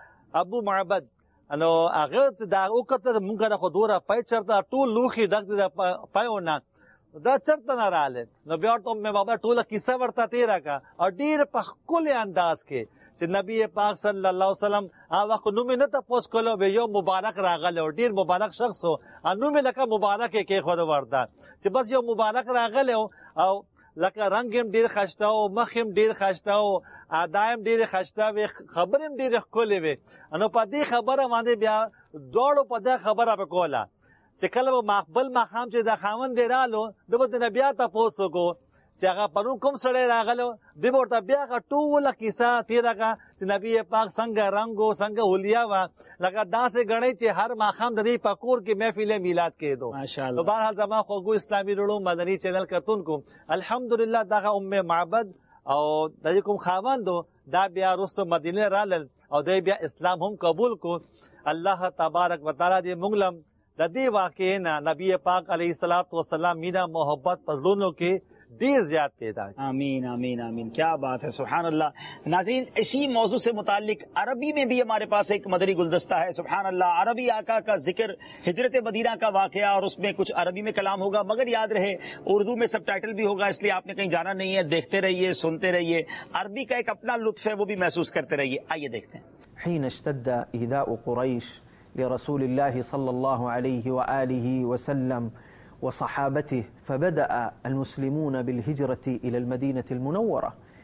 ابو معبد, نو هغه چې دا وکړه مونږ نه خو دوره پی چېرته ټول لوښي ډک دي د پیو نه, دا چېرته نه راغلی. نو بیا ورته ام معبد ټوله کیسه ورته تېره کړه او ډېر په ښکلي انداز کې چې نبی پاک صلی الله علیه وسلم هغه وخت نوم یې نه تپوس کولو, یو مبارک راغلی او ډېر مبارک شخص و. نوم یې لکه مبارک یې کېښوده ورته چې بس یو مبارک راغلی او لکه رنگ هم ډېر ښایسته و, مخ هم ډېر ښایسته و, ادا هم ډېرې ښایسته وې, خبرې هم ډېرې ښکلې وې. نو په دې خبره باندې بیا دواړو په دې خبره به کوله چې کله به بل ماښام چې د خاوند یې رالو ده به ترنه بیا تپوس وکړو چې هغه پرون کوم سړی راغلی و. دوی به ورته بیا هغه ټوله کیسه تېره کړه چې نبي پاک څنګه رنګ و, څنګه حلیه وه, لکه داسې ګڼئ چې هر ماښام د دې په کور کې محفل میلاد کېدو. نو بهرحال زما خوږو اسلامي وروڼو مدني چینل کتونکو, الحمدلله دغه ام معبد او د دې کوم خاوند و دا بیا وروسته مدینې رالل او دوی بیا اسلام هم قبول کو. الله تبارک وتعالی دې موږ له د دې واقعې نه نبي پاک علیه الصلاۃ والسلام مینه محبت په زړونو کې دیر زیاد پیدا. آمین آمین آمین, کیا بات ہے, سبحان اللہ. ناظرین, اسی موضوع سے متعلق عربی میں بھی ہمارے پاس ایک مدنی گلدستہ ہے. سبحان اللہ, عربی آقا کا ذکر, ہجرت مدینہ کا واقعہ, اور اس میں کچھ عربی میں کلام ہوگا, مگر یاد رہے اردو میں سب ٹائٹل بھی ہوگا, اس لیے آپ نے کہیں جانا نہیں ہے, دیکھتے رہیے, سنتے رہیے. عربی کا ایک اپنا لطف ہے, وہ بھی محسوس کرتے رہیے. آئیے دیکھتے ہیں. حين اشتد إيذاء قريش لرسول الله صلى الله عليه وآله وسلم وصحابته فبدأ المسلمون بالهجرة إلى المدينة المنورة.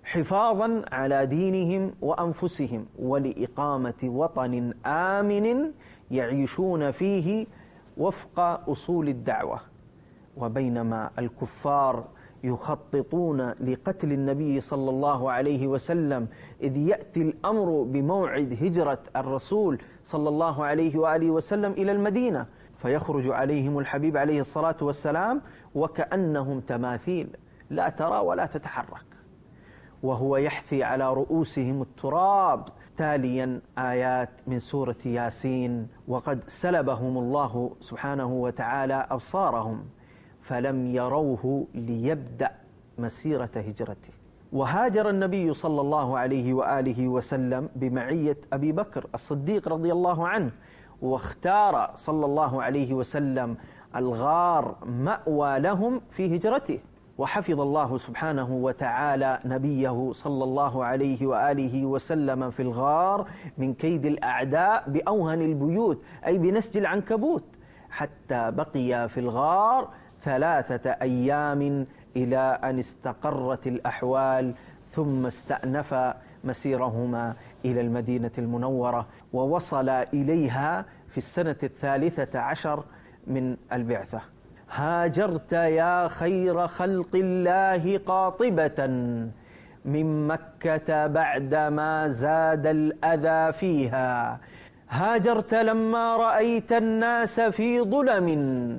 حفاظا على دينهم وأنفسهم ولإقامة وطن آمن يعيشون فيه وفق أصول الدعوة. وبينما الكفار يخططون لقتل النبي صلى الله عليه وسلم إذ يأتي الأمر بموعد هجرة الرسول صلى الله عليه وآله وسلم إلى المدينة، فيخرج عليهم الحبيب عليه الصلاة والسلام وكأنهم تماثيل لا ترى ولا تتحرك، وهو يحثي على رؤوسهم التراب تاليا آيات من سورة ياسين: وقد سلبهم الله سبحانه وتعالى أبصارهم فلم يروه ليبدأ مسيرة هجرته. وهاجر النبي صلى الله عليه وآله وسلم بمعية أبي بكر الصديق رضي الله عنه، واختار صلى الله عليه وسلم الغار مأوى لهم في هجرته. وحفظ الله سبحانه وتعالى نبيه صلى الله عليه وآله وسلم في الغار من كيد الأعداء بأوهن البيوت، أي بنسج العنكبوت، حتى بقي في الغار 3 أيام إلى أن استقرت الأحوال، ثم استأنف مسيرهما إلى المدينة المنورة، ووصل إليها في السنة 13 من البعثة. هاجرت يا خير خلق الله قاطبة من مكة بعدما زاد الأذى فيها، هاجرت لما رأيت الناس في ظلم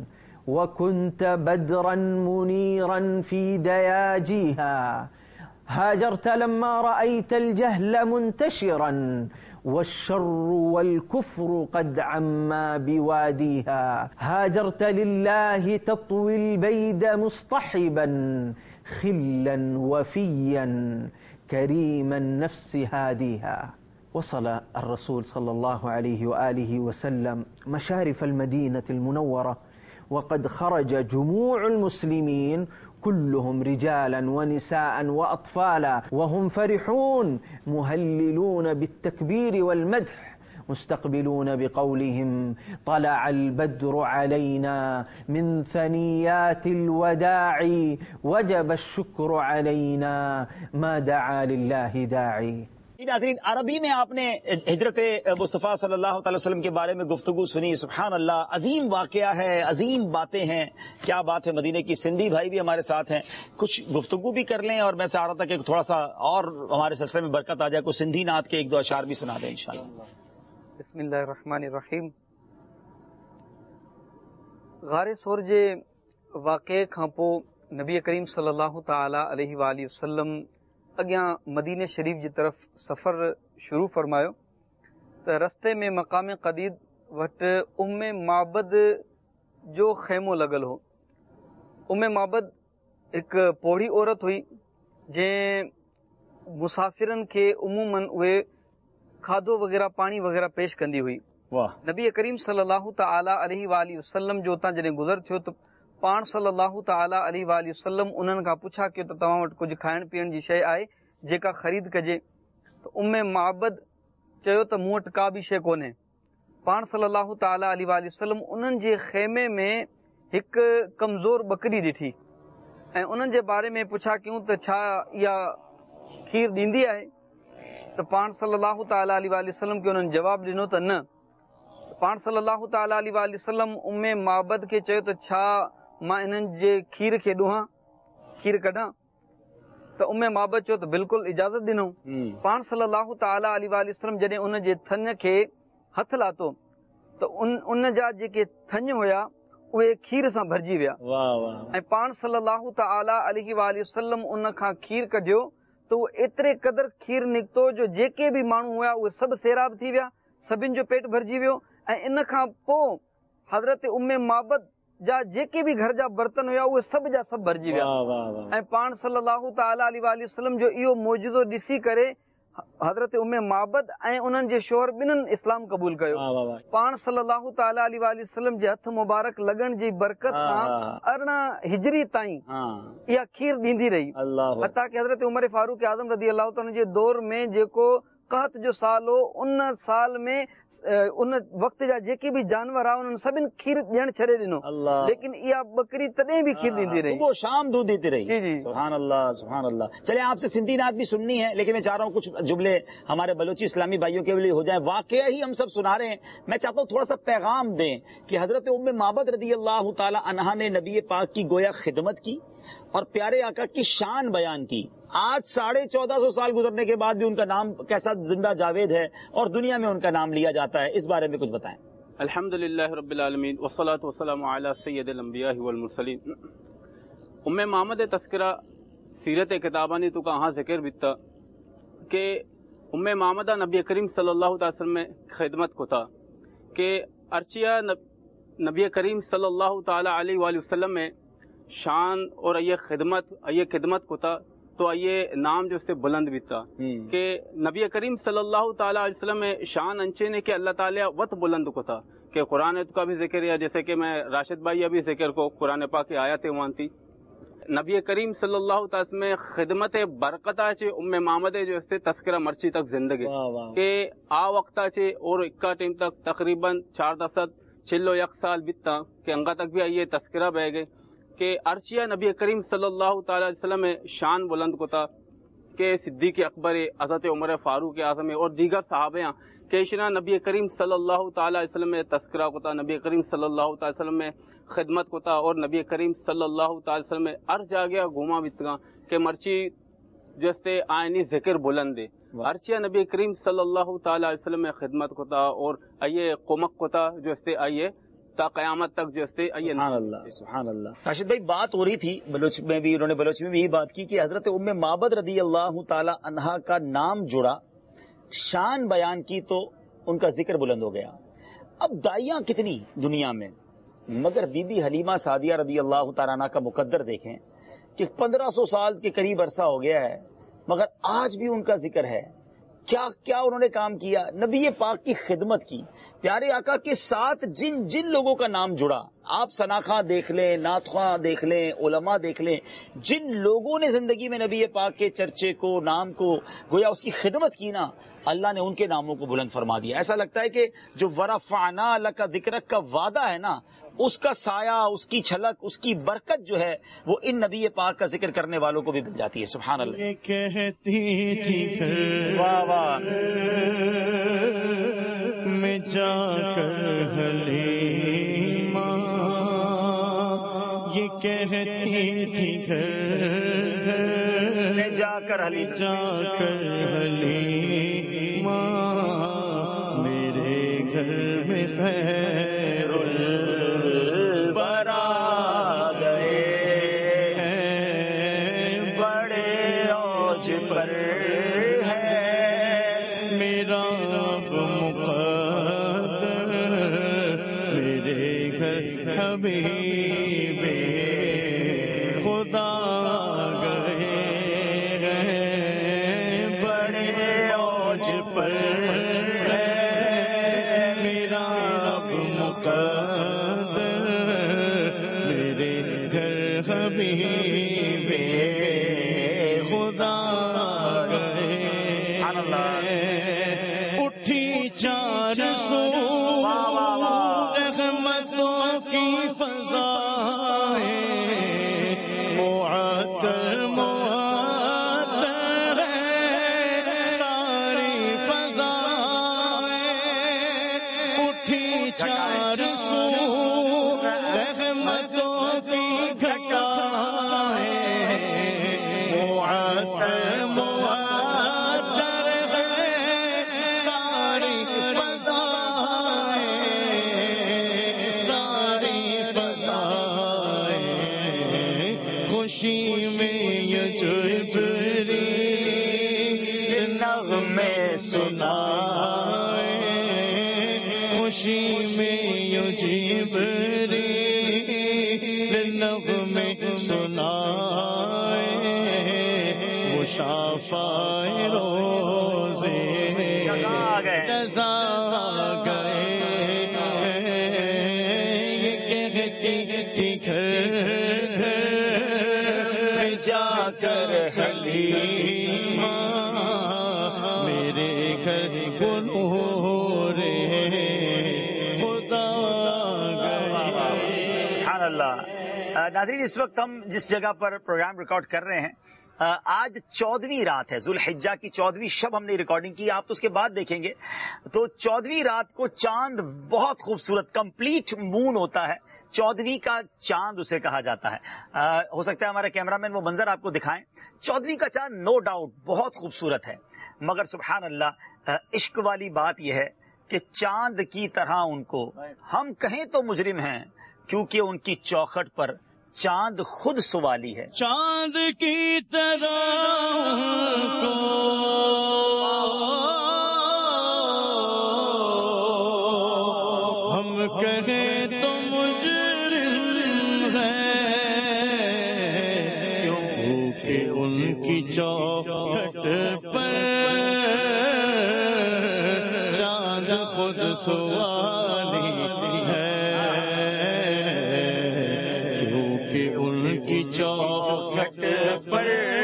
وكنت بدرا منيرا في دياجيها، هاجرت لما رأيت الجهل منتشرا والشر والكفر قد عما بواديها، هاجرت لله تطوي البيد مصطحبا خلا وفيا كريم النفس هاديها. وصل الرسول صلى الله عليه وآله وسلم مشارف المدينة المنورة وقد خرج جموع المسلمين كلهم رجالا ونساء وأطفالا، وهم فرحون مهللون بالتكبير والمدح، مستقبلون بقولهم: طلع البدر علينا من ثنيات الوداع وجب الشكر علينا ما دعا لله داعي. नाज़रीन, अरबी में आपने हिजरत मुस्तफ़ा सल्लल्लाहु अलैहि वसल्लम के बारे में गुफ्तगू सुनी। सुभान अल्लाह, अजीम वाक़या है, अजीम बातें हैं। क्या बात है। मदीने की सिंधी भाई भी हमारे साथ हैं, कुछ गुफ्तगू भी कर लें और मैं चाह रहा था कि थोड़ा सा और हमारे सिलसिले में बरकत आ जाए, कुछ सिंधी नात के 1-2 अशार भी सुना दें इंशाअल्लाह। बिस्मिल्लाहिर्रहमानिर्रहीम। गारे सोर जे वाक़े खां पोइ नबी करीम सल्लल्लाहु ताला अलैहि वसल्लम अॻियां मदीने शरीफ जी तरफ़ सफ़र शुरू फरमायो त रस्ते में मक़ाम क़दीद वटि उम्मे माबद जो ख़ैमो लॻल हो। उम्मे माबद हिकु पोढ़ी औरत हुई जंहिं मुसाफ़िरनि खे उमूमन उहे खाधो वग़ैरह पाणी वग़ैरह पेश कंदी हुई। नबी करीम सल्लल्लाहु ताला अलैहि वसल्लम जो उतां जॾहिं गुज़र थियो त पाण सल्लल्लाहु ताला अलैहि वसल्लम उन्हनि खां पुछा कयो त तव्हां वटि कुझु खाइण पीअण जी शइ आहे जेका ख़रीद कजे? त उम्मे माबद चयो त मूं वटि का बि शइ कोन्हे। पाण सल्लल्लाहु ताला अलैहि वसल्लम उन्हनि जे ख़ैमे में हिकु कमज़ोर बकरी ॾिठी ऐं उन्हनि जे बारे में पुछा कयूं त छा इहा खीर ॾींदी आहे? त पाण सल्लल्लाहु ताला अलैहि वसल्लम खे उन्हनि जवाबु ॾिनो त न। पाण सल्लल्लाहु ताला अलैहि वसल्लम उम्मे माबद खे चयो त छा मां इन्हनि जे खीर खे ॾुहां, खीर कढां? त उम्मे माबद चयो त बिल्कुलु इजाज़त ॾिनो। पाण सल्लल्लाहु ताला अलैहि वसल्लम जॾहिं उन जे थन खे हथ लातो त उन जा जेके थन हुया उहे खीर सां भरिजी विया। ऐं पाण सल्लल्लाहु ताला अलैहि वसल्लम उन खां खीर कढियो त उहो एतिरे क़दुरु खीर निकितो जो जेके बि माण्हू हुया उहे सभु सैराब थी विया, सभिनि जो पेट भरिजी वियो। ऐं इन खां पोइ हज़रत उम्मे माबद जा जेके बि घर जा बर्तन हुया उहे सभु जा सभु भरिजी विया। ऐं पाण सल्लल्लाहु ताला अलैहि वसल्लम जो इहो मौजूदो ॾिसी करे हज़रत उम्मे माबद ऐं उन्हनि जे शोहर ॿिन्हिनि इस्लाम क़बूल कयो। पाण सल्लल्लाहु ताला अलैहि वसल्लम जे हथ मुबारक लॻण जी बरकत सां 18 हिजरी ताईं इहा खीर ॾींदी रही। हता कि हज़रत उमर फारूक आज़म रज़ी अल्लाह ताला जे दौर में जेको कहत जो साल हो उन साल में उन वक्त जा जेके भी जानवर आ उन्हनि सभिनि खीर ॾियण छॾे ॾिनो, लेकिन इहा बकरी तॾहिं भी खीर ॾींदी रही, सुबह शाम दूध देती रही। जी जी सुभान अल्लाह सुभान अल्लाह। चलिए आपसे सिंधी नात भी सुननी है, लेकिन मैं चाह रहा हूँ कुछ जुमले हमारे बलोची इस्लामी भाइयों के लिए हो जाए। वाकया ही हम सब सुना रहे हैं, मैं चाहता हूँ थोड़ा सा पैगाम दें कि हजरत उम्मे माबद रदी अल्लाह ताला अन्हा ने नबी पाक की गोया खिदमत की और प्यारे आका की शान बयान की। आज 1450 साल गुजरने के बाद भी उनका नाम कैसा जिंदा जावेद है और दुनिया में उनका नाम लिया जाता है, इस बारे में कुछ बताएं। अल्हम्दुलिल्लाह रब्बिल आलमीन वस्सलातु वस्सलामु अला सय्यदिल अंबिया वल मुरसलीन। उम्मे मोहम्मद तस्करा सीरत किताबानी तो कहाँ जिक्र बिता कि उम्मे मोहम्मद नबी करीम सल्लल्लाहु अलैहि वसल्लम में खिदमत को था कि अर्चिया नबी करीम सल्लल्लाहु ताला अलैहि वसल्लम में शान और ये खिदमत को था, तो ये नाम जो से बुलंद भी था कि नबी करीम सल्लल्लाहु ताला अलैहि वसल्लम में शान अंचे ने कि अल्लाह ताला वत बुलंद को था कि कुरान का भी जिक्र है, जैसे कि मैं राशिद भाई अभी जिक्र को कुरान पाक की आयतें वहाँ थी। नबी करीम सल्लल्लाहु अलैहि वसल्लम में खिदमत बरकता चे उम्मे मोहम्मद जो से तस्करा मर्ची तक जिंदगी के आ वक्ता चे और इक्का टाइम तक तकरीबन 4 छिल्लो 1 साल बीतता कि अंगा तक भी आइए तस्करा बह गए कि अर्चिया नबी करीम सल्लल्लाहु ताला अलैहि वसल्लम में शान बुलंद को था कि सिद्दीक़ अकबर, हज़रत उमर फारूक आज़म और दीगर सहाबा के इशना नबी करीम सल्लल्लाहु ताला अलैहि वसल्लम में तस्करा को था, नबी करीम सल्लल्लाहु ताला अलैहि वसल्लम में खिदमत को था और नबी करीम सल्लल्लाहु ताला अलैहि वसल्लम में अर्ज आ गया घुमा बितगा कि मर्ची जैसे आयनी जिक्र बुलंद है। अर्चिया नबी करीम सल्लल्लाहु ताला अलैहि वसल्लम में खिदमत को था और आइए कुमक को था जो आइए क़यामत तक जैसे सुभान अल्लाह। राशिद भाई बात हो रही थी बलोच में भी, उन्होंने बलोच में भी यही बात की कि हजरत उम्मे माबद रदी अल्लाह ताला अन्हा का नाम जुड़ा, शान बयान की तो उनका जिक्र बुलंद हो गया। अब दाइयां कितनी दुनिया में, मगर बीबी हलीमा सादिया रदी अल्लाह ताला अन्हा का मुकद्दर देखें कि 1500 साल के करीब अरसा हो गया है, मगर आज भी उनका जिक्र है। क्या क्या उन्होंने काम किया, नबी पाक की खिदमत की, प्यारे आका के साथ जिन जिन लोगों का नाम जुड़ा, आप सनाखा देख लें, नातखा देख लें, उलमा देख लें, जिन लोगों ने जिंदगी में नबी पाक के चर्चे को, नाम को, गोया उसकी खिदमत की ना, अल्लाह ने उनके नामों को बुलंद फरमा दिया। ऐसा लगता है कि जो वरफ़अना लका ज़िक्रक का वादा है ना, उसका साया, उसकी छलक, उसकी बरकत जो है वो इन नबी पाक का जिक्र करने वालों को भी मिल जाती है। सुभान अल्लाह। ये कहती थी वाह वाह, मैं जाकर हलीमा, ये कहती थी घर मैं जाकर हलीमा, मेरे घर में खैरुल बरा गए हैं, बड़े औज पर है मेरा अब मुक़द्दर, मेरे घर हबीबे खुदा गए हैं, बड़े औज पर है मेरा अब मुक़द्दर, मेरे घर हबीबे खुदा गए। उठी 400 रहमतों की फ़ज़ाएं, मुअत्तर मुअत्तर है सारी फ़ज़ाएं, उठी 400 रहमतों की घटाएं, मुअत्तर मुअत्तर है सारी फ़ज़ाएं, सारी फ़ज़ाएं, खुशी में ये जिब्रील नग़मे सुनाए, खुशी में ये जिब्रील नग़मे सुनाए, मुशाफ़ाए रोज़े जज़ा गए, ये कहती थी घर जाकर हलीमा, मेरे ناظرین، اس وقت ہم جس جگہ پر پروگرام ریکارڈ کر رہے ہیں، آج 14ویں رات ہے، ذوالحجہ کی 14ویں شب ہم نے ریکارڈنگ کی. آپ تو اس کے بعد دیکھیں گے تو 14ویں رات کو چاند بہت خوبصورت کمپلیٹ مون ہوتا ہے. 14ویں کا چاند اسے کہا جاتا ہے. ہو سکتا ہے ہمارے کیمرہ مین وہ منظر آپ کو دکھائیں. 14ویں کا چاند نو ڈاؤٹ بہت خوبصورت ہے، مگر سبحان اللہ عشق والی بات یہ ہے کہ چاند کی طرح ان کو ہم کہیں تو مجرم ہیں، کیونکہ ان کی چوکھٹ پر چاند خود سوالی ہے. چاند کی طرح کو ہم کہیں تو مجرم ہیں، کیونکہ ان کی چوکھٹ پر چاند خود سوالی ہے، ان کی چوکھٹ پر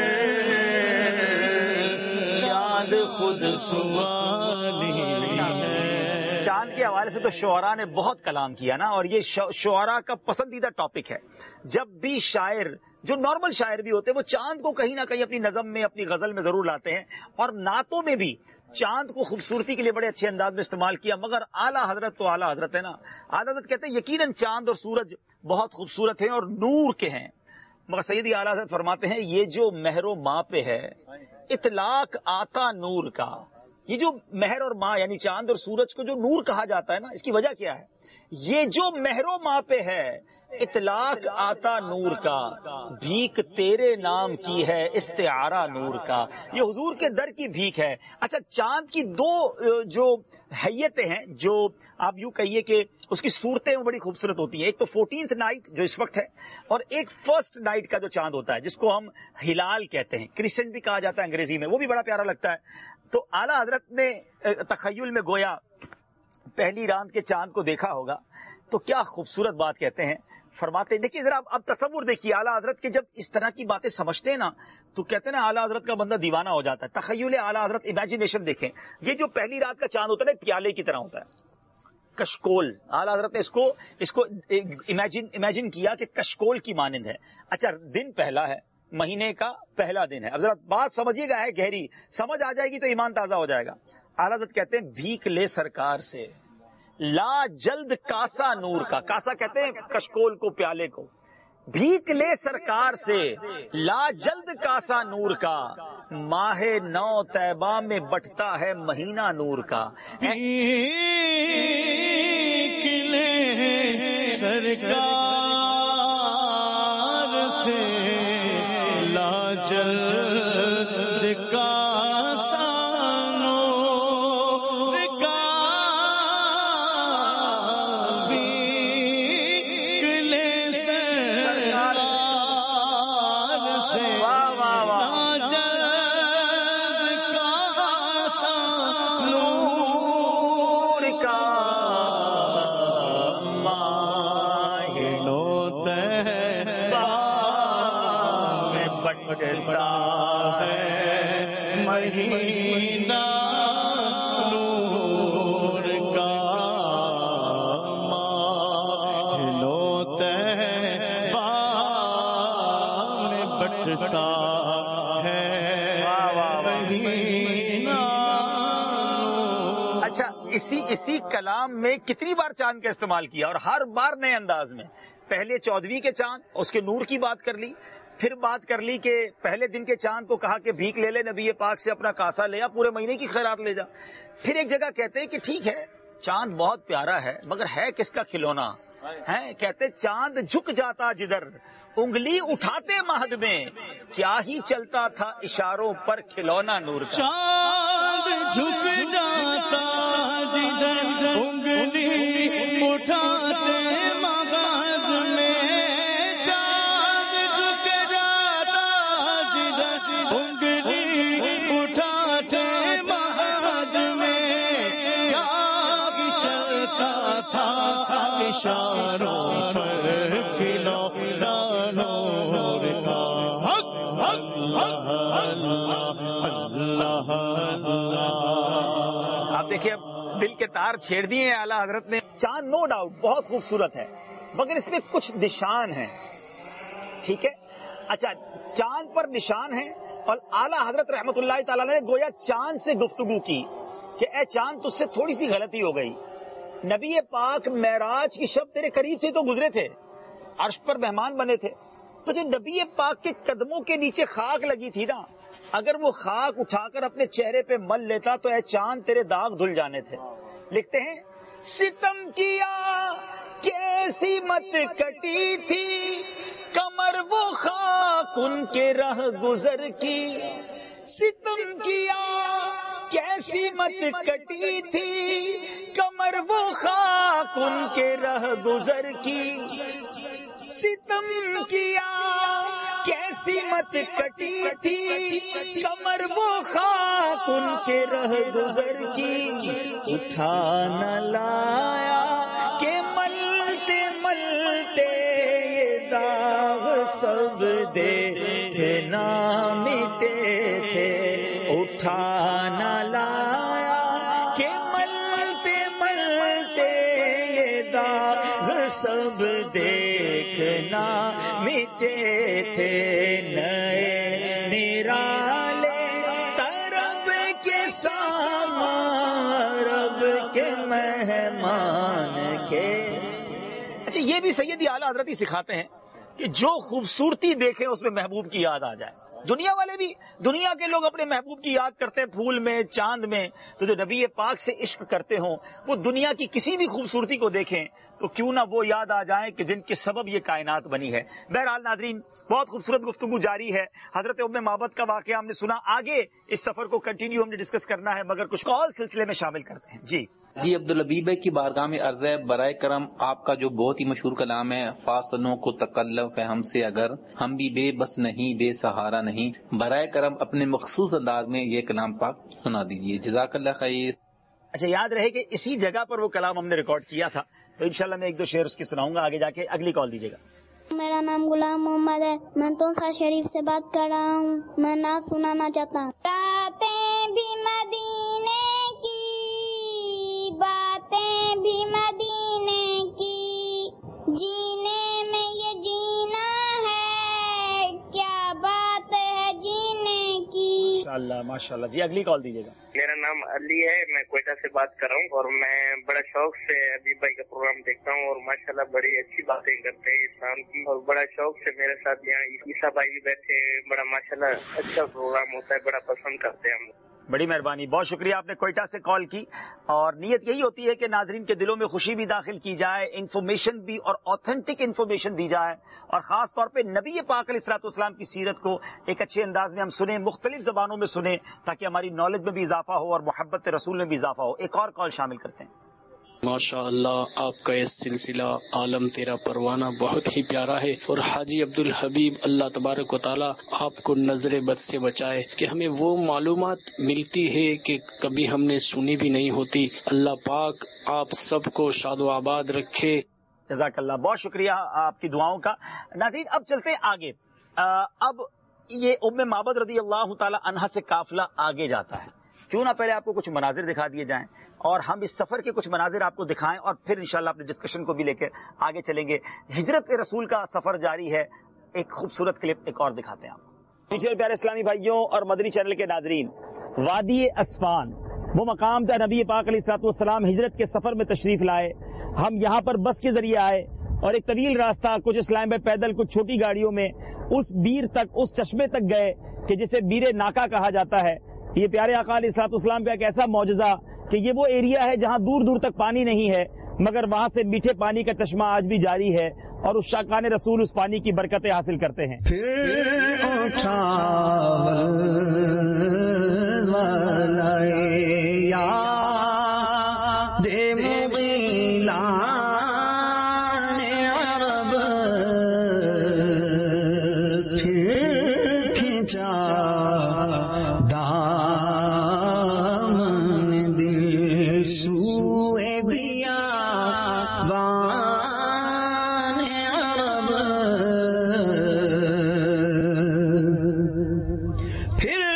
چاند خود سوالی ہے. چاند کے حوالے سے تو شعراء نے بہت کلام کیا نا، اور یہ شعراء کا پسندیدہ ٹاپک ہے. جب بھی شاعر جو نارمل شاعر بھی ہوتے ہیں وہ چاند کو کہیں نہ کہیں اپنی نظم میں اپنی غزل میں ضرور لاتے ہیں، اور نعتوں میں بھی چاند کو خوبصورتی کے لیے بڑے اچھے انداز میں استعمال کیا. مگر اعلیٰ حضرت تو اعلیٰ حضرت ہے نا. اعلیٰ حضرت کہتے ہیں یقیناً چاند اور سورج بہت خوبصورت ہیں اور نور کے ہیں، مگر سیدی اعلیٰ حضرت فرماتے ہیں یہ جو مہر و ماں پہ ہے اطلاق آتا نور کا. یہ جو مہر اور ماں یعنی چاند اور سورج کو جو نور کہا جاتا ہے نا، اس کی وجہ کیا ہے؟ یہ جو مہر و ماں پہ ہے اطلاق آتا نور کا، بھیک تیرے نام کی ہے استعارہ نور کا. یہ حضور کے در کی بھیک ہے. اچھا، چاند کی دو جو حیتیں ہیں، جو آپ یوں کہیے کہ اس کی صورتیں بڑی خوبصورت ہوتی ہیں. ایک تو 14th نائٹ جو اس وقت ہے، اور ایک فرسٹ نائٹ کا جو چاند ہوتا ہے جس کو ہم ہلال کہتے ہیں، کرسنٹ بھی کہا جاتا ہے انگریزی میں، وہ بھی بڑا پیارا لگتا ہے. تو اعلیٰ حضرت نے تخیل میں گویا پہلی رات کے چاند کو دیکھا ہوگا تو کیا خوبصورت بات کہتے ہیں. فرماتے ہیں، دیکھیے ذرا اب تصور دیکھیے اعلیٰ حضرت کے جب اس طرح کی باتیں سمجھتے ہیں نا تو کہتے ہیں نا اعلیٰ حضرت کا بندہ دیوانہ ہو جاتا ہے. تخیل اعلیٰ حضرت، امیجنیشن دیکھیں. یہ جو پہلی رات کا چاند ہوتا ہے نا پیالے کی طرح ہوتا ہے، کشکول. اعلیٰ حضرت نے اس کو امیجن کیا کہ کشکول کی مانند ہے. اچھا، دن پہلا ہے، مہینے کا پہلا دن ہے. اب ذرا بات سمجھیے گا، ہے گہری، سمجھ آ جائے گی تو ایمان تازہ ہو جائے گا. اعلیٰ حضرت کہتے ہیں بھیک لے سرکار سے لا جلد کاسا نور کا. کاسا کہتے ہیں کشکول کو، پیالے کو. بھیک لے سرکار سے لا جلد کاسا نور کا، ماہ نو طیبہ میں بٹتا ہے مہینہ نور کا. بھیک لے سرکار سے لا جلد کاسا مہینہ نور کا، ماہنو طیبہ میں بٹتا ہے مہینہ. اچھا، اسی کلام میں کتنی بار چاند کا استعمال کیا، اور ہر بار نئے انداز میں. پہلے 14ویں کے چاند، اس کے نور کی بات کر لی، پھر بات کر لی کہ پہلے دن کے چاند کو کہا کہ بھیک لے لے نبی پاک سے، اپنا کاسا لے آ، پورے مہینے کی خیرات لے جا. پھر ایک جگہ کہتے ہیں کہ ٹھیک ہے چاند بہت پیارا ہے مگر ہے کس کا کھلونا ہے. کہتے چاند جھک جاتا جدھر انگلی اٹھاتے مہد میں، کیا ہی چلتا تھا اشاروں پر کھلونا نور کا. چاند جھک جاتا جدھر انگلی اٹھاتے مہد میں، اشاروں پر کھلونا نور کا. آپ دیکھیے اب دل کے تار چھیڑ دیے اعلیٰ حضرت نے. چاند نو ڈاؤٹ بہت خوبصورت ہے، مگر اس میں کچھ نشان ہیں. ٹھیک ہے. اچھا, چاند پر نشان ہے اور اعلیٰ حضرت رحمت اللہ تعالیٰ نے گویا چاند سے گفتگو کی کہ اے چاند تجھ سے تھوڑی سی غلطی ہو گئی. نبی پاک معراج کی شب تیرے قریب سے تو گزرے تھے, عرش پر مہمان بنے تھے, تو جو نبی پاک کے قدموں کے نیچے خاک لگی تھی نا, اگر وہ خاک اٹھا کر اپنے چہرے پہ مل لیتا تو اے چاند تیرے داغ دھل جانے تھے. لکھتے ہیں ستم کیا کیسی مت کٹی تھی کمر وہ خاک ان کے رہ گزر کی. ستم کیا کیسی مت کٹی تھی کمر وہ خاک ان کے رہ گزر کی. ستم کیا کیسی مت کٹی تھی کمر وہ خاک ان کے رہ گزر کی. اٹھا نہ لایا کہ ملتے ملتے یہ داغ سب دیکھنا مٹے تھے. اٹھا نہ لایا کہ ملتے ملتے یہ داغ سب دیکھنا مٹے تھے. نئے نرالے طرب کے سامان رب کے مہمان کے. اچھا, یہ بھی سیدی اعلیٰ حضرت ہی سکھاتے ہیں کہ جو خوبصورتی دیکھیں اس میں محبوب کی یاد آ جائے. دنیا والے بھی, دنیا کے لوگ اپنے محبوب کی یاد کرتے ہیں پھول میں, چاند میں, تو جو نبی پاک سے عشق کرتے ہوں وہ دنیا کی کسی بھی خوبصورتی کو دیکھیں تو کیوں نہ وہ یاد آ جائیں کہ جن کے سبب یہ کائنات بنی ہے. بہرحال ناظرین, بہت خوبصورت گفتگو جاری ہے. حضرت ام معبد کا واقعہ ہم نے سنا, آگے اس سفر کو کنٹینیو ہم نے ڈسکس کرنا ہے, مگر کچھ کال سلسلے میں شامل کرتے ہیں. جی عبدالحبیب کی بارگاہ میں عرض ہے, برائے کرم آپ کا جو بہت ہی مشہور کلام ہے, فاصلوں کو تکلف ہے ہم سے اگر ہم بھی بے بس نہیں بے سہارا نہیں, برائے کرم اپنے مخصوص انداز میں یہ کلام پاک سنا دیجیے. جزاک اللہ خیر. اچھا, یاد رہے کہ اسی جگہ پر وہ کلام ہم نے ریکارڈ کیا تھا, تو انشاءاللہ میں ایک دو شعر اس کی سناؤں گا آگے جا کے. اگلی کال دیجیے گا. میرا نام غلام محمد ہے, میں تونسا شریف سے بات کر رہا ہوں. میں نعت سنانا چاہتا ہوں. راتیں بھی مدینے کی, باتیں بھی مدینے کی, جینے میں یہ جینا ہے, کیا بات ہے جینے کی. ماشاءاللہ ماشاءاللہ. جی اگلی کال دیجیے گا. میرا نام علی ہے, میں کوئٹہ سے بات کر رہا ہوں, اور میں بڑا شوق سے حبیب بھائی کا پروگرام دیکھتا ہوں, اور ماشاءاللہ بڑی اچھی باتیں کرتے ہیں اسلام کی, اور بڑا شوق سے میرے ساتھ یہاں عیسیٰ بھائی بھی بیٹھے ہیں. بڑا ماشاءاللہ اچھا پروگرام ہوتا ہے, بڑا پسند کرتے ہیں ہم. بڑی مہربانی, بہت شکریہ, آپ نے کوئٹہ سے کال کی. اور نیت یہی ہوتی ہے کہ ناظرین کے دلوں میں خوشی بھی داخل کی جائے, انفارمیشن بھی اور آتھینٹک انفارمیشن دی جائے, اور خاص طور پہ نبی پاک علیہ الصلوۃ والسلام کی سیرت کو ایک اچھے انداز میں ہم سنیں, مختلف زبانوں میں سنیں, تاکہ ہماری نالج میں بھی اضافہ ہو اور محبت رسول میں بھی اضافہ ہو. ایک اور کال شامل کرتے ہیں. ماشاء اللہ, آپ کا یہ سلسلہ عالم تیرا پروانہ بہت ہی پیارا ہے, اور حاجی عبدالحبیب اللہ تبارک و تعالی آپ کو نظر بد سے بچائے کہ ہمیں وہ معلومات ملتی ہے کہ کبھی ہم نے سنی بھی نہیں ہوتی. اللہ پاک آپ سب کو شاد و آباد رکھے. جزاک اللہ, بہت شکریہ آپ کی دعاؤں کا. ناظرین اب چلتے ہیں آگے. اب یہ ام معبد رضی اللہ تعالی عنہا سے قافلہ آگے جاتا ہے. کیوں نہ پہلے آپ کو کچھ مناظر دکھا دیے جائیں, اور ہم اس سفر کے کچھ مناظر آپ کو دکھائیں, اور پھر انشاءاللہ اپنے ڈسکشن کو بھی لے کے آگے چلیں گے. ہجرت رسول کا سفر جاری ہے. ایک خوبصورت کلپ ایک اور دکھاتے ہیں آپ کو. پیارے اسلامی بھائیوں اور مدنی چینل کے ناظرین, وادی اسفان وہ مقام تھا نبی پاک علیہ الصلوۃ والسلام ہجرت کے سفر میں تشریف لائے. ہم یہاں پر بس کے ذریعے آئے, اور ایک طویل راستہ, کچھ اسلام میں پیدل, کچھ چھوٹی گاڑیوں میں, اس بیر تک, اس چشمے تک گئے کہ جسے بیر ناکا کہا جاتا ہے. یہ پیارے آقا علیہ الصلوۃ والسلام کا ایک ایسا معجزہ کہ یہ وہ ایریا ہے جہاں دور دور تک پانی نہیں ہے, مگر وہاں سے میٹھے پانی کا چشمہ آج بھی جاری ہے, اور اس شاکان رسول اس پانی کی برکتیں حاصل کرتے ہیں. پھر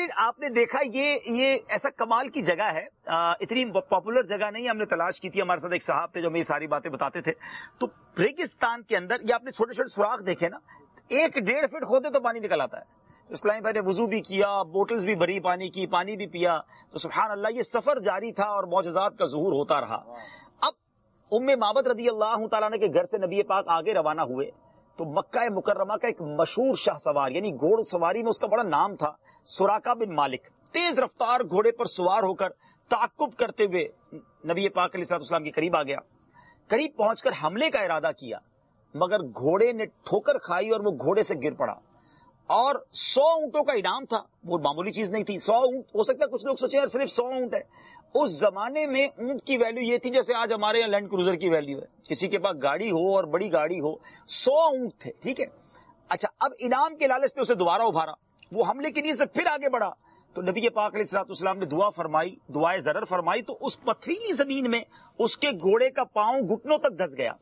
آپ نے دیکھا یہ ایسا کمال کی جگہ ہے، اتنی پاپولر جگہ نہیں، ہم نے تلاش کی تھی، ہمارے ساتھ ایک صاحب تھے جو ہمیں یہ ساری باتیں بتاتے تھے. تو ریگستان کے اندر یہ آپ نے چھوٹے چھوٹے سوراخ دیکھے نا، 1-1.5 فٹ کھودے تو پانی نکل آتا ہے. تو اسلامی بھائی نے وضو بھی کیا، بوٹلز بھی بھری پانی کی، پانی بھی پیا. تو سبحان اللہ یہ سفر جاری تھا اور معجزات کا ظہور ہوتا رہا. اب ام معبد رضی اللہ تعالیٰ عنہ کے گھر سے نبی پاک آگے روانہ ہوئے تو مکہ مکرمہ کا ایک مشہور شاہ سوار، یعنی گھوڑ سواری میں اس کا بڑا نام تھا، سراقہ بن مالک، تیز رفتار گھوڑے پر سوار ہو کر تعقب کرتے ہوئے نبی پاک علیہ السلام کے قریب آ گیا. قریب پہنچ کر حملے کا ارادہ کیا، مگر گھوڑے نے ٹھوکر کھائی اور وہ گھوڑے سے گر پڑا. اور 100 اونٹوں کا انعام تھا، وہ معمولی چیز نہیں تھی. 100 اونٹ ہو سکتا ہے کچھ لوگ سوچیں یار صرف 100 اونٹ ہے. اس زمانے میں اونٹ کی ویلیو یہ تھی جیسے آج ہمارے یہاں لینڈ کروزر کی ویلیو ہے. کسی کے پاس گاڑی ہو اور بڑی گاڑی ہو، 100 اونٹ تھے. ٹھیک ہے، اچھا اب انعام کے لالچ پہ اسے دوبارہ ابھارا، وہ حملے کے لیے سے پھر آگے بڑھا. تو نبی پاک علیہ السلام نے دعا فرمائی، دعائے ضرر فرمائی، تو اس پتھریلی زمین میں اس کے گھوڑے کا پاؤں گھٹنوں تک دھس گیا.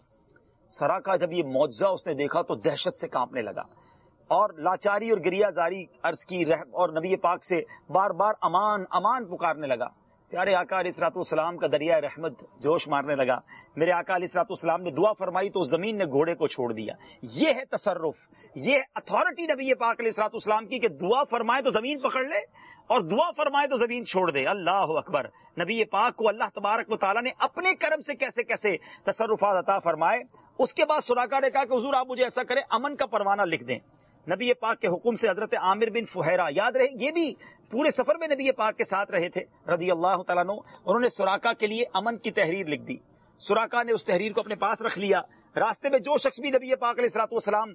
سرا کا جب یہ معجزہ اس نے دیکھا تو دہشت سے کانپنے لگا اور لاچاری اور گریہ زاری عرض کی اور نبی پاک سے بار بار امان امان پکارنے لگا. پیارے آقا علیہ الصلوۃ والسلام کا دریائے رحمت جوش مارنے لگا. میرے آقا علیہ الصلوۃ والسلام نے دعا فرمائی تو زمین نے گھوڑے کو چھوڑ دیا. یہ ہے تصرف، یہ ہے اتھارٹی نبی پاک علیہ الصلوۃ والسلام کی کہ دعا فرمائے تو زمین پکڑ لے اور دعا فرمائے تو زمین چھوڑ دے. اللہ اکبر. نبی پاک کو اللہ تبارک و تعالیٰ نے اپنے کرم سے کیسے کیسے تصرفات عطا فرمائے. اس کے بعد سراقہ نے کہا کہ حضور آپ مجھے ایسا کریں، امن کا پروانہ لکھ دیں. نبی پاک کے حکم سے حضرت عامر بن فہیرہ، یاد رہے یہ بھی پورے سفر میں نبی پاک کے ساتھ رہے تھے رضی اللہ تعالیٰ عنہ، انہوں نے سراقہ کے لیے امن کی تحریر لکھ دی. سراقہ نے اس تحریر کو اپنے پاس رکھ لیا. راستے میں جو شخص بھی نبی پاک علیہ الصلوۃ والسلام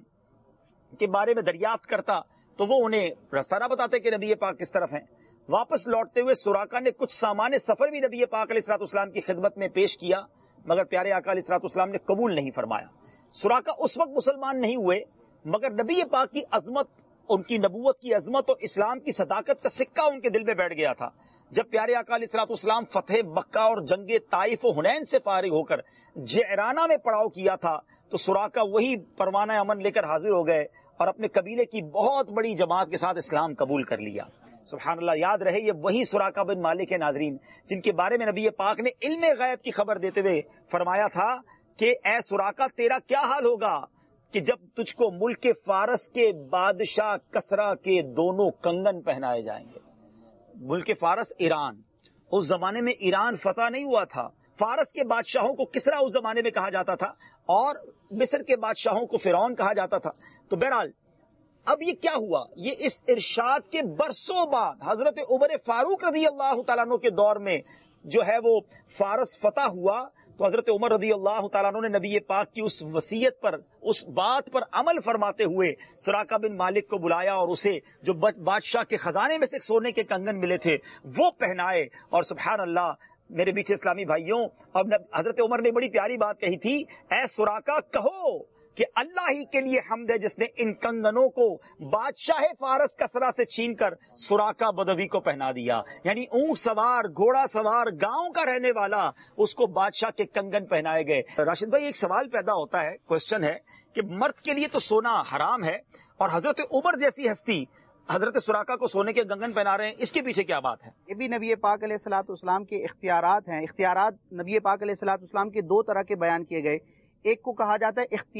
کے بارے میں دریافت کرتا تو وہ انہیں راستہ نہ بتاتے کہ نبی پاک کس طرف ہیں. واپس لوٹتے ہوئے سراقہ نے کچھ سامان سفر بھی نبی پاک علیہ الصلوۃ والسلام کی خدمت میں پیش کیا، مگر پیارے آقا علیہ الصلوۃ والسلام نے قبول نہیں فرمایا. سراقہ اس وقت مسلمان نہیں ہوئے، مگر نبی پاک کی عظمت، ان کی نبوت کی عظمت اور اسلام کی صداقت کا سکہ ان کے دل میں بیٹھ گیا تھا. جب پیارے آقا علیہ الصلوۃ والسلام فتح مکہ اور جنگ طائف و حنین سے فارغ ہو کر جعرانہ میں پڑاؤ کیا تھا تو سراقہ وہی پروانہ امن لے کر حاضر ہو گئے اور اپنے قبیلے کی بہت بڑی جماعت کے ساتھ اسلام قبول کر لیا. سبحان اللہ. یاد رہے یہ وہی سراقہ بن مالک ہے ناظرین جن کے بارے میں نبی پاک نے علم غیب کی خبر دیتے ہوئے فرمایا تھا کہ اے سراقہ تیرا کیا حال ہوگا کہ جب تجھ کو ملک فارس کے بادشاہ کسرا کے دونوں کنگن پہنائے جائیں گے. ملک فارس ایران، اس زمانے میں ایران فتح نہیں ہوا تھا. فارس کے بادشاہوں کو کسرا اس زمانے میں کہا جاتا تھا اور مصر کے بادشاہوں کو فرعون کہا جاتا تھا. تو بہرحال اب یہ کیا ہوا، یہ اس ارشاد کے برسوں بعد حضرت عمر فاروق رضی اللہ تعالیٰ عنہ کے دور میں جو ہے وہ فارس فتح ہوا. تو حضرت عمر رضی اللہ تعالیٰ عنہ نے نبی پاک کی اس وصیت پر، اس بات پر عمل فرماتے ہوئے سراقہ بن مالک کو بلایا اور اسے جو بادشاہ کے خزانے میں سے سونے کے کنگن ملے تھے وہ پہنائے. اور سبحان اللہ میرے میٹھے اسلامی بھائیوں، اب حضرت عمر نے بڑی پیاری بات کہی تھی، اے سراقہ کہو کہ اللہ ہی کے لیے حمد ہے جس نے ان کنگنوں کو بادشاہ فارس کسرا سے چھین کر سراقہ بدوی کو پہنا دیا. یعنی اونٹ سوار، گھوڑا سوار، گاؤں کا رہنے والا، اس کو بادشاہ کے کنگن پہنائے گئے. راشد بھائی ایک سوال پیدا ہوتا ہے، کوشچن ہے کہ مرد کے لیے تو سونا حرام ہے اور حضرت عمر جیسی ہستی حضرت سراقہ کو سونے کے کنگن پہنا رہے ہیں، اس کے پیچھے کیا بات ہے؟ یہ بھی نبی پاک علیہ الصلوۃ والسلام کے اختیارات ہیں. اختیارات نبی پاک علیہ الصلوۃ والسلام کے دو طرح کے بیان کیے گئے. ایک کو کہا جاتا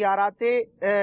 ہے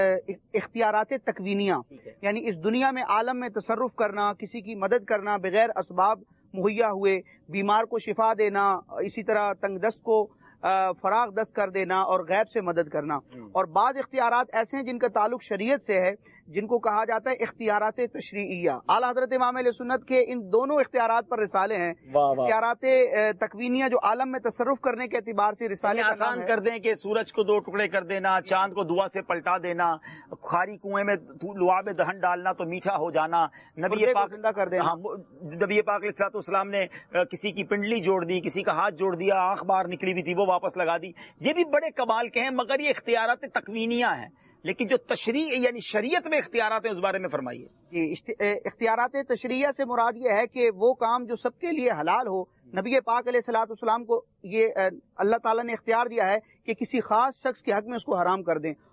اختیارات تکوینیہ، یعنی اس دنیا میں عالم میں تصرف کرنا، کسی کی مدد کرنا بغیر اسباب مہیا ہوئے، بیمار کو شفا دینا، اسی طرح تنگ دست کو فراغ دست کر دینا اور غیب سے مدد کرنا. اور بعض اختیارات ایسے ہیں جن کا تعلق شریعت سے ہے، جن کو کہا جاتا ہے اختیارات تشریعیہ. اعلیٰ حضرت امام علیہ سنت کے ان دونوں اختیارات پر رسالے ہیں. اختیارات تکوینیہ جو عالم میں تصرف کرنے کے اعتبار سے رسالے آسان کر دیں کہ سورج کو 2 ٹکڑے کر دینا، چاند کو دعا سے پلٹا دینا، خاری کنویں میں لعاب دہن ڈالنا تو میٹھا ہو جانا، نبی پاک کر دینا. نبی پاک علیہ الصلوۃ والسلام نے کسی کی پنڈلی جوڑ دی، کسی کا ہاتھ جوڑ دیا، آنکھ باہر نکلی ہوئی تھی وہ واپس لگا دی. یہ بھی بڑے کمال کے ہیں، مگر یہ اختیارات تکوینیہ ہیں. لیکن جو تشریع یعنی شریعت میں اختیارات ہیں اس بارے میں فرمائیے. اختیارات تشریعیہ سے مراد یہ ہے کہ وہ کام جو سب کے لیے حلال ہو. نبی پاک علیہ الصلوۃ والسلام کو یہ اللہ تعالیٰ نے اختیار دیا ہے کہ کسی خاص شخص کے حق میں اس کو حرام کر دیں،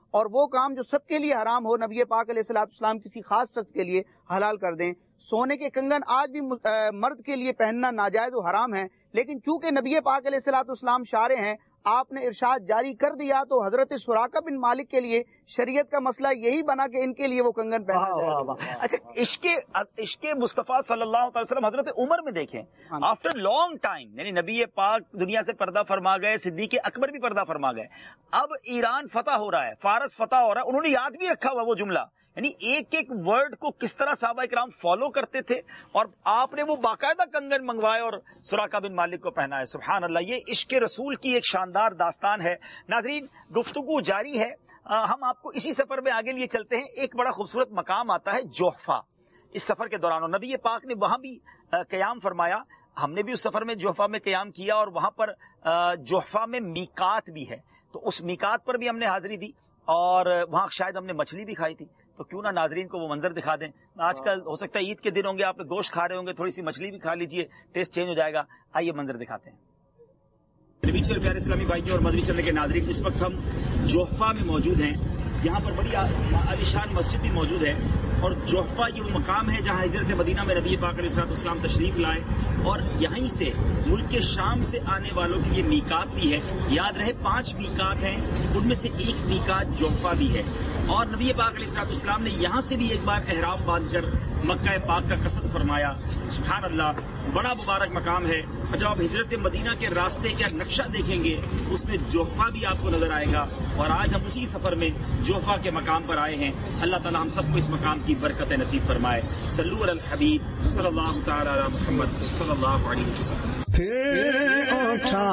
اور وہ کام جو سب کے لیے حرام ہو نبی پاک علیہ الصلوۃ والسلام کسی خاص شخص کے لیے حلال کر دیں. سونے کے کنگن آج بھی مرد کے لیے پہننا ناجائز و حرام ہے، لیکن چونکہ نبی پاک علیہ الصلوۃ والسلام شارع ہیں، آپ نے ارشاد جاری کر دیا تو حضرت سراقہ بن مالک کے لیے شریعت کا مسئلہ یہی بنا کہ ان کے لیے وہ کنگن پہنا. اچھا، عشق مصطفیٰ صلی اللہ علیہ وسلم حضرت عمر میں دیکھیں، آفٹر لانگ ٹائم، یعنی نبی پاک دنیا سے پردہ فرما گئے، صدیق اکبر بھی پردہ فرما گئے، اب ایران فتح ہو رہا ہے، فارس فتح ہو رہا ہے، انہوں نے یاد بھی رکھا ہوا وہ جملہ، یعنی ایک ایک ورڈ کو کس طرح صحابہ کرام فالو کرتے تھے، اور آپ نے وہ باقاعدہ کنگن منگوائے اور سراقہ بن مالک کو پہنا ہے. سبحان اللہ، یہ عشق رسول کی ایک شاندار داستان ہے. ناظرین، گفتگو جاری ہے، ہم آپ کو اسی سفر میں آگے لیے چلتے ہیں. ایک بڑا خوبصورت مقام آتا ہے جوحفہ. اس سفر کے دوران نبی پاک نے وہاں بھی قیام فرمایا، ہم نے بھی اس سفر میں جوحفہ میں قیام کیا، اور وہاں پر جوحفہ میں میقات بھی ہے، تو اس میقات پر بھی ہم نے حاضری دی، اور وہاں شاید ہم نے مچھلی بھی کھائی تھی. تو کیوں نہ ناظرین کو وہ منظر دکھا دیں. آج کل ہو سکتا ہے عید کے دن ہوں گے، آپ گوشت کھا رہے ہوں گے، تھوڑی سی مچھلی بھی کھا لیجئے، ٹیسٹ چینج ہو جائے گا. آئیے منظر دکھاتے ہیں. پیارے اسلامی بھائیوں اور مدنی چینل کے ناظرین، اس وقت ہم جوحفہ میں موجود ہیں. یہاں پر بڑی عالیشان مسجد بھی موجود ہے، اور جوحفہ یہ وہ مقام ہے جہاں ہجرت مدینہ میں نبی پاک علیہ الصلوۃ والسلام تشریف لائے، اور یہیں سے ملک کے شام سے آنے والوں کی یہ میقات بھی ہے. یاد رہے 5 میقات ہیں، ان میں سے ایک میقات جوحفہ بھی ہے، اور نبی پاک علیہ الصلوۃ والسلام نے یہاں سے بھی ایک بار احرام باندھ کر مکہ پاک کا قصد فرمایا. سبحان اللہ، بڑا مبارک مقام ہے. جب آپ ہجرت مدینہ کے راستے کا نقشہ دیکھیں گے اس میں جوحفہ بھی آپ کو نظر آئے گا، اور آج ہم اسی سفر میں جوحفہ کے مقام پر آئے ہیں. اللہ تعالی ہم سب کو اس مقام کی برکت نصیب فرمائے. صلو علی الحبیب صلی اللہ تعالی علی محمد صلی اللہ علیہ وسلم. پھر اٹھا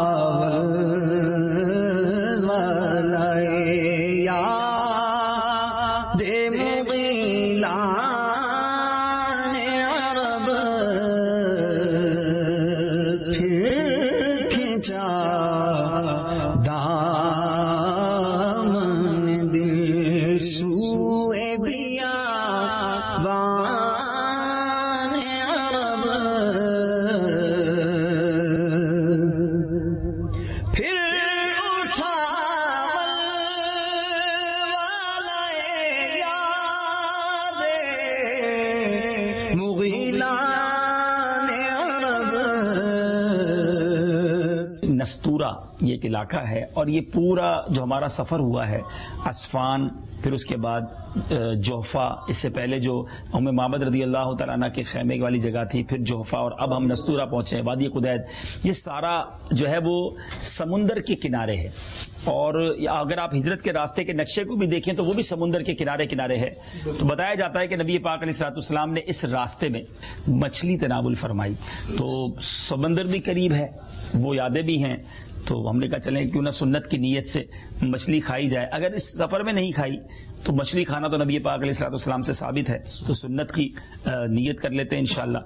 یہ ایک علاقہ ہے، اور یہ پورا جو ہمارا سفر ہوا ہے، اسفان، پھر اس کے بعد جوحفہ، اس سے پہلے جو ام معبد رضی اللہ تعالیٰ عنہ کے خیمے والی جگہ تھی، پھر جوحفہ، اور اب ہم نستورہ پہنچے ہیں، وادی قدید. یہ سارا جو ہے وہ سمندر کے کنارے ہے، اور اگر آپ ہجرت کے راستے کے نقشے کو بھی دیکھیں تو وہ بھی سمندر کے کنارے کنارے ہے. تو بتایا جاتا ہے کہ نبی پاک علیہ الصلوۃ والسلام نے اس راستے میں مچھلی تناول فرمائی، تو سمندر بھی قریب ہے، وہ یادیں بھی ہیں. تو ہم نے کہا چلیں کیوں نہ سنت کی نیت سے مچھلی کھائی جائے. اگر اس سفر میں نہیں کھائی تو مچھلی کھانا تو نبی پاک علیہ الصلوۃ والسلام سے ثابت ہے، تو سنت کی نیت کر لیتے ہیں انشاءاللہ.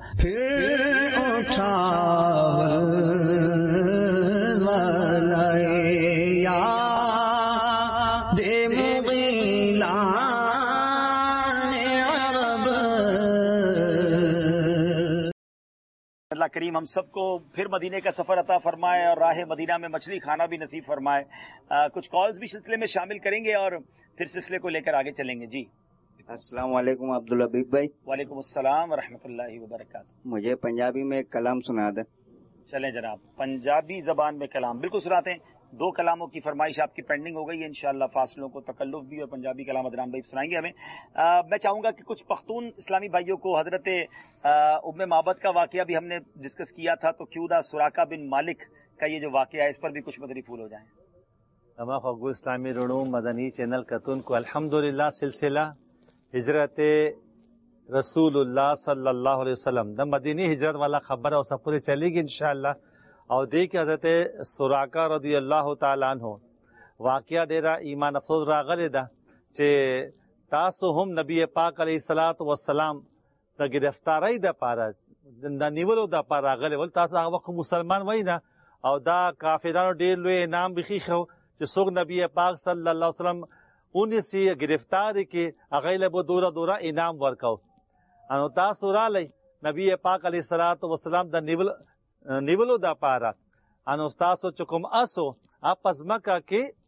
اللہ کریم ہم سب کو پھر مدینے کا سفر عطا فرمائے، اور راہ مدینہ میں مچھلی کھانا بھی نصیب فرمائے. کچھ کالز بھی سلسلے میں شامل کریں گے اور پھر سلسلے کو لے کر آگے چلیں گے. جی السلام علیکم عبدالحبیب بھائی. وعلیکم السلام ورحمۃ اللہ وبرکاتہ. مجھے پنجابی میں ایک کلام سنا دیں. چلیں جناب، پنجابی زبان میں کلام بالکل سناتے ہیں. 2 کلاموں کی فرمائش آپ کی پینڈنگ ہو گئی ہے، انشاءاللہ فاصلوں کو تکلف بھی، اور پنجابی کلام ادران بھائی سنائیں گے ہمیں. میں چاہوں گا کہ کچھ پختون اسلامی بھائیوں کو حضرت ام معبد کا واقعہ بھی ہم نے ڈسکس کیا تھا، تو کیوں نہ سراقہ بن مالک کا یہ جو واقعہ ہے اس پر بھی کچھ مدنی پھول ہو جائیں. تمام خواگو اسلامی رڑوں مدنی چینل کتن کو الحمدللہ سلسلہ ہجرت رسول اللہ صلی اللہ علیہ وسلم دا مدینی ہجرت والا خبر اور سب پورے چلے گی انشاءاللہ. اور دیکھ حضرت سراقہ رضی اللہ تعالیٰ عنہ واقعہ ڈیرا ایمان افسوس راغل دا چے تاسو ہم نبی پاک علیہ الصلوۃ والسلام دا گرفتاری دا پارا دا نیولو دا پارا غل ول تاسو هغه وخت مسلمان وای نه، او دا کافرانو ډیر لوی انعام بخي خو چې څوک نبی پاک صلی الله علیه وسلم اونې سی گرفتاری کې هغه له دورا انعام ورکاو. انو تاسو را لای نبی پاک علیہ الصلوۃ والسلام دا نیولو دا پارا انو تاسو چکم اسو اپس مکه کې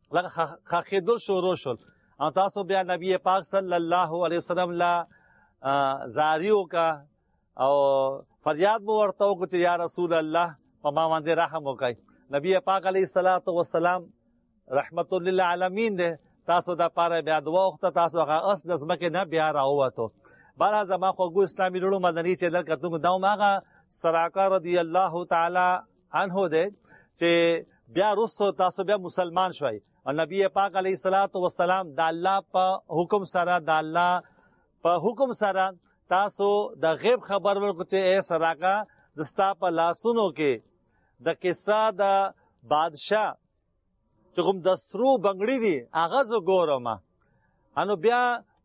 خاخیدل شروع شول او تاسو بیا نبی پاک صلی الله علیه وسلم لا زاریو کا او فریاد مو ورته وکړه چې یا رسول الله په ما باندې رحم وکړئ. نبی پاک علیه الصلاۃ والسلام رحمت للعالمین دې تاسو د پاره بیا دعا وکړه، تاسو هغه اس د ځمکې نه بیا راووتو. بهر زما خوږو اسلامي وروڼو مدني چینل کتونکو دا هغه سراقه رضی الله تعالی عنه دی چې بیا رسو تاسو بیا مسلمان شوي او نبی پاک علیه الصلاۃ والسلام د الله په حکم سره د الله په حکم سره تاسو د غیب خبر ورکړو چې اے سراقه دستا په لاسونو کې د کسرا د بادشاہ چې کوم د سرو بنگړی دی هغه زه ګورم. انو بیا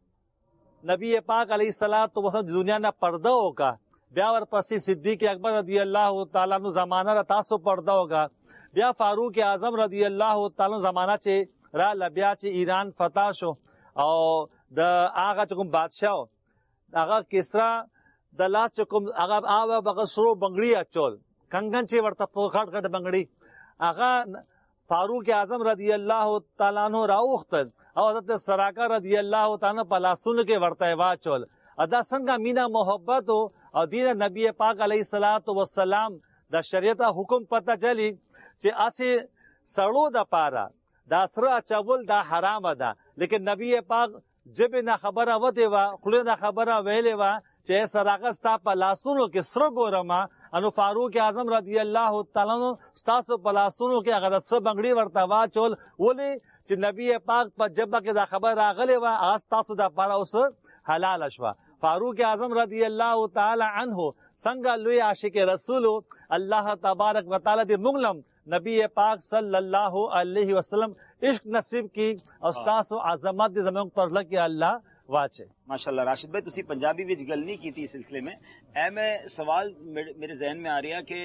نبی پاک علیه الصلاۃ والسلام د دنیا نه پرده وکا، بیا ورپسې صدیق اکبر رضی الله تعالی عنہ زمانہ را تاسو پرده وکا، بیا فاروق اعظم رضی الله تعالی عنہ زمانہ چې را لبیا چې ایران فتح شو او د هغه کوم بادشاہ هغه کسرا د لاس کوم هغه هغه سرو بنگړی اچول کنگن چې ورته په غټ غټ بنگړی هغه فاروق اعظم رضی الله تعالی عنہ راوختل او حضرت سراقه رضی الله تعالی په لاسونو کې ورته واچول. ادا څنګه مینا محبت او دین نبی پاک علیه الصلاۃ والسلام د شریعت حکم پته چلی چې اسی سړو د پاره دا سره اچول دا حرام ده، لیکن نبی پاک جب نه خبره وته وا خله نه خبره ویلې وا چې سراقه ستا په لاسونو کې سره ګورما. انو فاروق اعظم رضی الله تعالی عنہ ستاسو په لاسونو کې هغه سره بنگړی ورته واچول، ولی چې نبی پاک په جبه کې دا خبر راغلی وا هغه ستاسو د پاره اوس حلال شوه. فاروق اعظم رضی الله تعالی عنہ څنګه لوی عاشق رسول الله تبارک وتعالی دې موږ نبی پاک صلی الله علیه وسلم عشق نصیب کی اور ستاسو عظمت دې زموږ پر لکه الله واچے. ماشاءاللہ راشد بھائی تسی پنجابی وچ گل نہیں کی تھی اس سلسلے میں، میں سوال میرے ذہن میں آ رہا کہ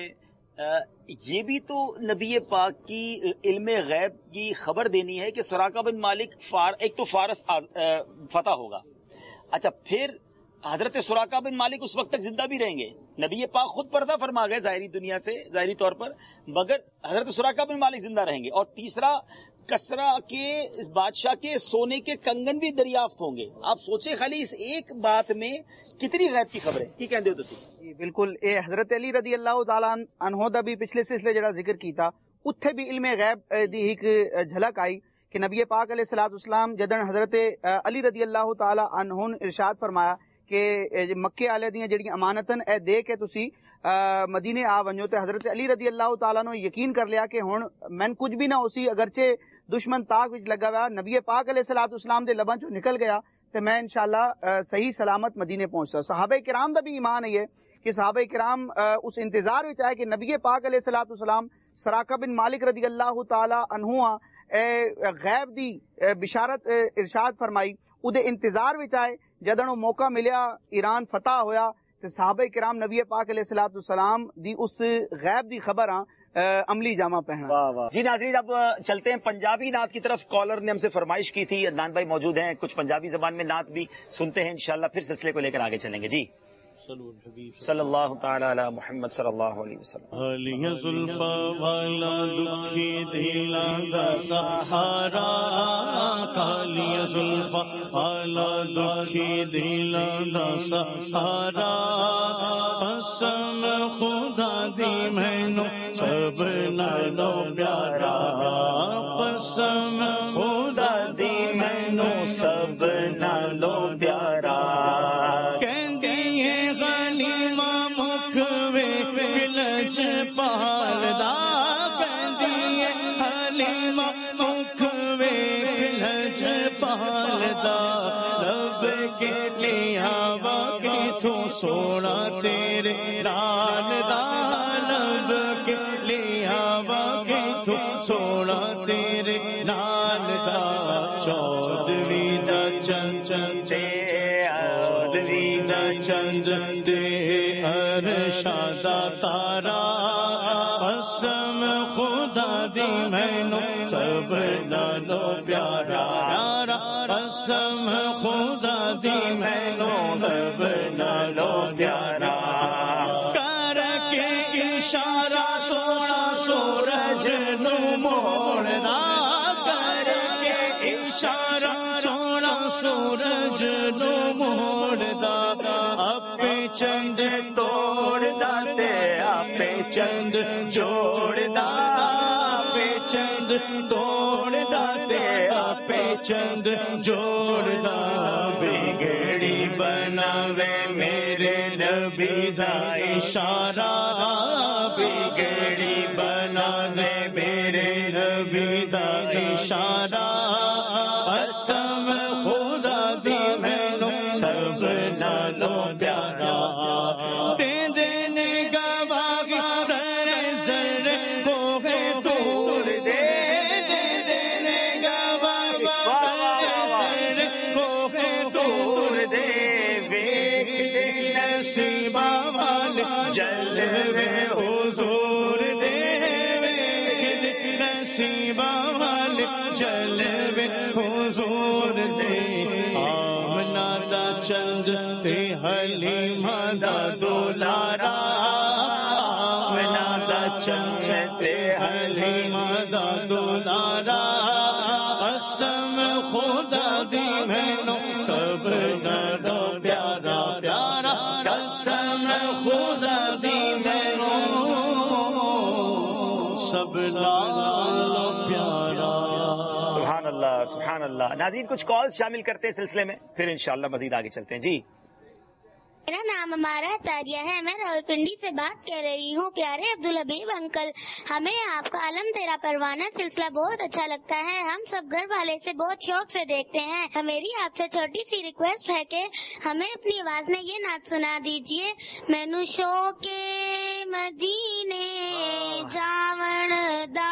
یہ بھی تو نبی پاک کی علم غیب کی خبر دینی ہے کہ سراقہ بن مالک ایک تو فارس فتح ہوگا، اچھا پھر حضرت سراقہ بن مالک اس وقت تک زندہ بھی رہیں گے. نبی پاک خود پردہ فرما گئے ظاہری دنیا سے ظاہری طور پر، مگر حضرت سراقہ بن مالک زندہ رہیں گے. اور تیسرا کسرا کے بادشاہ کے سونے کے کنگن بھی دریافت ہوں گے. آپ سوچیں خالی اس ایک بات میں کتنی غیب کی خبر ہے. کی کہندے ہو تسی؟ بالکل اے حضرت علی رضی اللہ تعالی عنہ دا بھی پچھلے سلسلے جڑا ذکر کیتا اتھے بھی علم غیب دی ایک جھلک آئی کہ نبی پاک علیہ الصلوۃ والسلام جدن حضرت علی رضی اللہ تعالی عنہ ارشاد فرمایا کہ مکے والے دیاں جڑی امانتن اے دے کے تسی مدینے آ ونجو تے حضرت علی رضی اللہ تعالیٰ نے یقین کر لیا کہ ہن میں کچھ بھی نہ ہوسی، اگرچہ دشمن طاق وچ لگا ہوا نبی پاک علیہ الصلوۃ والسلام دے لباں چوں نکل گیا تے میں انشاءاللہ صحیح سلامت مدینے پہنچتا. صحابہ کرام دا بھی ایمان ہے کہ صحابہ کرام اس انتظار وچ آئے کہ نبی پاک علیہ الصلوۃ والسلام سراقہ بن مالک رضی اللہ تعالی عنہ غیب دی بشارت ارشاد فرمائی، او دے انتظار وچ آئے. جدن موقع ملیا ایران فتح ہویا تے صحابہ کرام نبی پاک علیہ الصلوۃ والسلام دی اس غیب دی خبر عملی جامہ پہنا. جی ناظرین اب چلتے ہیں پنجابی نعت کی طرف. کالر نے ہم سے فرمائش کی تھی، عدنان بھائی موجود ہیں، کچھ پنجابی زبان میں نعت بھی سنتے ہیں انشاءاللہ، پھر سلسلے کو لے کر آگے چلیں گے. جی صلی اللہ تعالی علی محمد صلی اللہ علیہ وسلم. علی زلفا والا دکھی دلا دا سہارا، کالی زلفا والا دکھی دلا دا سہارا، قسم خدا دی مینو سب نالو پیارا، قسم خدا دی مینو سب نالو پیارا. سونا تیرے ران دا لب کے لیا باقی تو سونا تیرے ران دا چودوی دا چند چودوی دا چند دے ارشادہ تارا، قسم خدا دی مینو سب نالو پیارا، قسم خدا دی مینو سب نالو پیارا. کر کے اشارہ سونا سورج نو موڑنا، کر اشارہ سونا سورج نو موڑدا اپے چند توڑدا تے اپے چند جوڑدا اپے چند توڑدا تے اپے چند جوڑدا بگڑی بناوے میرے نبی دا اشارہ بگڑی بناوے میرے نبی دا اشارہ قسم خدا دی مینوں سب نالوں پیارا دے دینے گواہی سر زر کوہ طور دے دینے گواہی سر زر کوہ طور دے ویکھ دے نصیبہ وال جلوے حضور دے ویکھ دے نصیبہ وال جلوے حضور دے آمنہ دا چند تے حلیمہ دا دولارا آمنہ دا چند تے حلیمہ دا دولارا قسم خدا دی مینوں سب نالوں پیارا پیارا قسم خدا دی مینوں سب نالوں پیارا. سبحان اللہ سبحان اللہ. ناظرین کچھ کال شامل کرتے ہیں سلسلے میں، پھر انشاءاللہ مزید آگے چلتے ہیں. جی میرا نام ہمارا تاریہ ہے، میں راولپنڈی سے بات کر رہی ہوں. پیارے عبدالحبیب انکل، ہمیں آپ کا علم تیرا پروانہ سلسلہ بہت اچھا لگتا ہے. ہم سب گھر والے سے بہت شوق سے دیکھتے ہیں. میری آپ سے چھوٹی سی ریکویسٹ ہے کہ ہمیں اپنی آواز میں یہ نعت سنا دیجئے. مینوں شوق مدینے جاون دا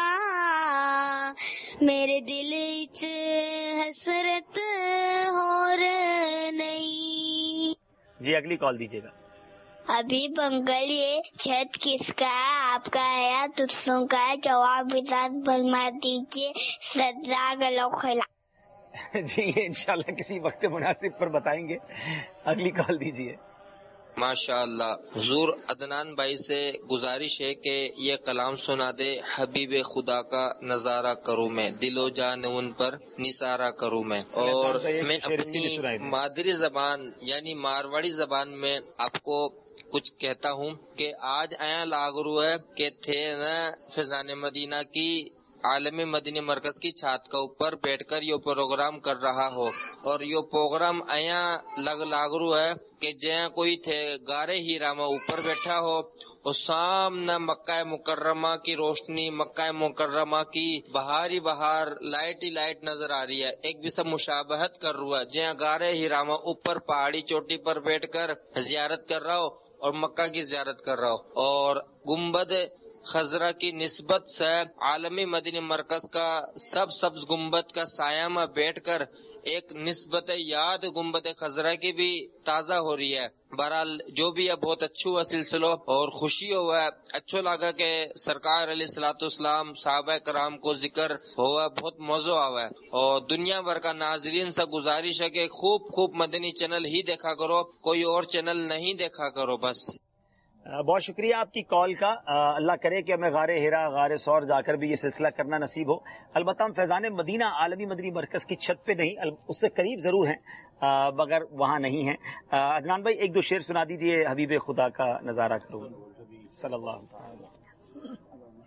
میرے دل وچ حسرت ہور نہیں. جی اگلی کال دیجیے گا. حبیب انکل، یہ چھت کس کا ہے؟ آپ کا ہے یا دوسروں کا ہے؟ جواب کے ساتھ فرما دیجیے. جزاک اللہ خیر. جی انشاءاللہ کسی وقت مناسب پر بتائیں گے. اگلی کال دیجیے. ماشاء اللہ. حضور عدنان بھائی سے گزارش ہے کہ یہ کلام سنا دے. حبیب خدا کا نظارہ کروں میں، دل و جان ان پر نثارہ کروں میں. اور میں اپنی مادری زبان یعنی مارواڑی زبان میں آپ کو کچھ کہتا ہوں کہ آج آیا لاغرو ہے کہ تھے نا فیضان مدینہ کی عالمی مدنی مرکز کی چھات کا اوپر بیٹھ کر یہ پروگرام کر رہا ہو، اور یہ پروگرام آیا لاغرو ہے کہ جہاں کوئی تھے گارے ہی راما اوپر بیٹھا ہو اور سامنے مکہ مکرمہ کی روشنی، مکہ مکرمہ کی بہاری بہار لائٹ ہی لائٹ نظر آ رہی ہے. ایک بھی سب مشابہت کر رہا ہے جہاں گارے ہی راما اوپر پہاڑی چوٹی پر بیٹھ کر زیارت کر رہا ہو اور مکہ کی زیارت کر رہا ہو. اور گنبد خضرا کی نسبت سے عالمی مدنی مرکز کا سب سبز گنبد کا سایہ میں بیٹھ کر ایک نسبت یاد گنبد خضرا کی بھی تازہ ہو رہی ہے. بہرحال جو بھی ہے بہت اچھا ہوا سلسلہ اور خوشی ہوا ہے. اچھا لگا کہ سرکار علیہ الصلوۃ والسلام صحابہ کرام کو ذکر ہوا، بہت مزہ آوا ہے. اور دنیا بھر کا ناظرین سے گزارش ہے کہ خوب مدنی چینل ہی دیکھا کرو، کوئی اور چینل نہیں دیکھا کرو بس. بہت شکریہ آپ کی کال کا. اللہ کرے کہ ہمیں غار ہیرا غار سور جا کر بھی یہ سلسلہ کرنا نصیب ہو. البتہ ہم فیضان مدینہ عالمی مدنی مرکز کی چھت پہ نہیں، اس سے قریب ضرور ہیں مگر وہاں نہیں ہیں. عدنان بھائی ایک دو شعر سنا دیجیے. حبیب خدا کا نظارہ کروں صلی اللہ علیہ وسلم.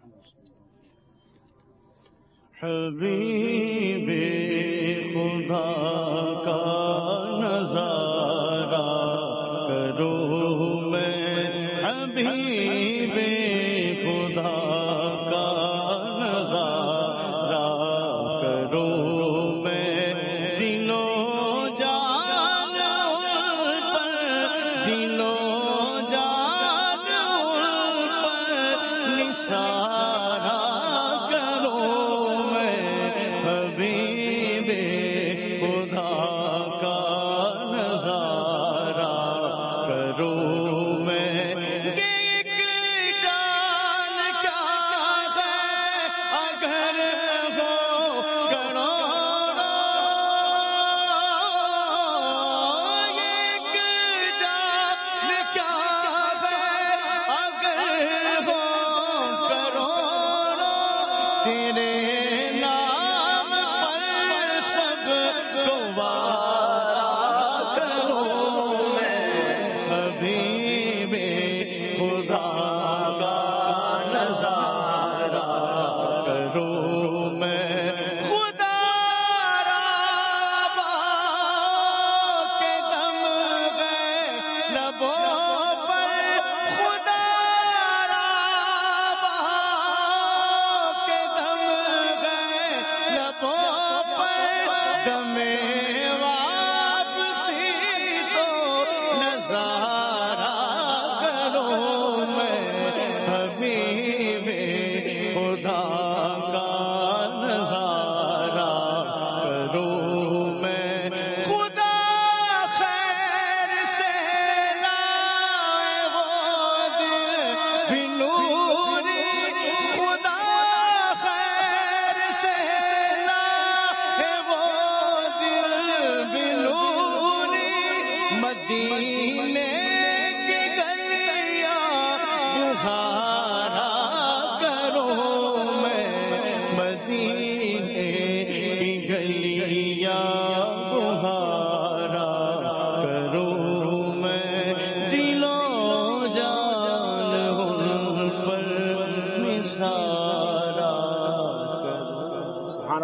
حبیب خدا کا نظارہ کروں میں، حبیب خدا کا نظارہ کروں میں. دلوں جان پر، دلوں جان پر نثارہ کروں میں. حبیب خدا کا نظارہ کروں میں. تیرے نام پر سب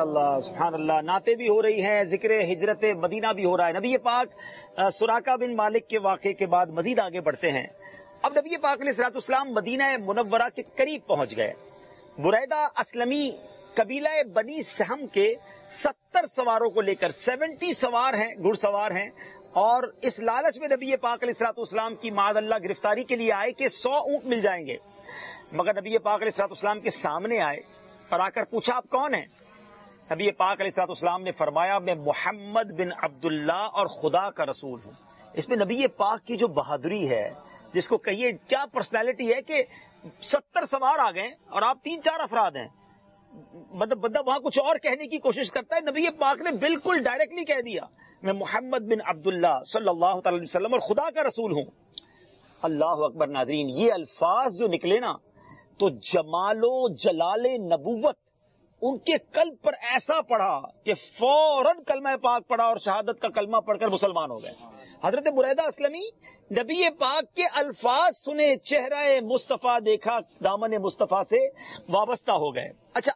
سبحان اللہ. نعتیں بھی ہو رہی ہیں, ذکر ہجرت مدینہ بھی ہو رہا ہے. نبی پاک سراقہ بن مالک کے واقعے کے بعد مزید آگے بڑھتے ہیں. اب نبی پاک علیہ الصلوۃ والسلام مدینہ منورہ کے قریب پہنچ گئے. بریدہ اسلمی قبیلہ بنی سہم کے 70 سواروں کو لے کر 70 سوار ہیں, گھڑ سوار ہیں, اور اس لالچ میں نبی پاک علیہ الصلوۃ والسلام کی معاذ اللہ گرفتاری کے لیے آئے کہ 100 اونٹ مل جائیں گے. مگر نبی پاک علیہ الصلوۃ والسلام کے سامنے آئے اور آ کر پوچھا آپ کون ہیں؟ نبی پاک علیہ الصلوۃ والسلام نے فرمایا میں محمد بن عبداللہ اور خدا کا رسول ہوں. اس میں نبی پاک کی جو بہادری ہے, جس کو کہیے کیا پرسنالٹی ہے کہ 70 سوار آ گئے اور آپ 3-4 افراد ہیں. مطلب بندہ وہاں کچھ اور کہنے کی کوشش کرتا ہے, نبی پاک نے بالکل ڈائریکٹلی کہہ دیا میں محمد بن عبداللہ صلی اللہ تعالی وسلم اور خدا کا رسول ہوں. اللہ اکبر. ناظرین, یہ الفاظ جو نکلے نا تو جمال و جلال نبوت ان کے قلب پر ایسا پڑا کہ فوراً کلمہ پاک پڑھا اور شہادت کا کلمہ پڑھ کر مسلمان ہو گئے. حضرت بریدہ اسلمی نبی پاک کے الفاظ سنے, چہرہ مصطفیٰ دیکھا, دامن مصطفیٰ سے وابستہ ہو گئے. اچھا,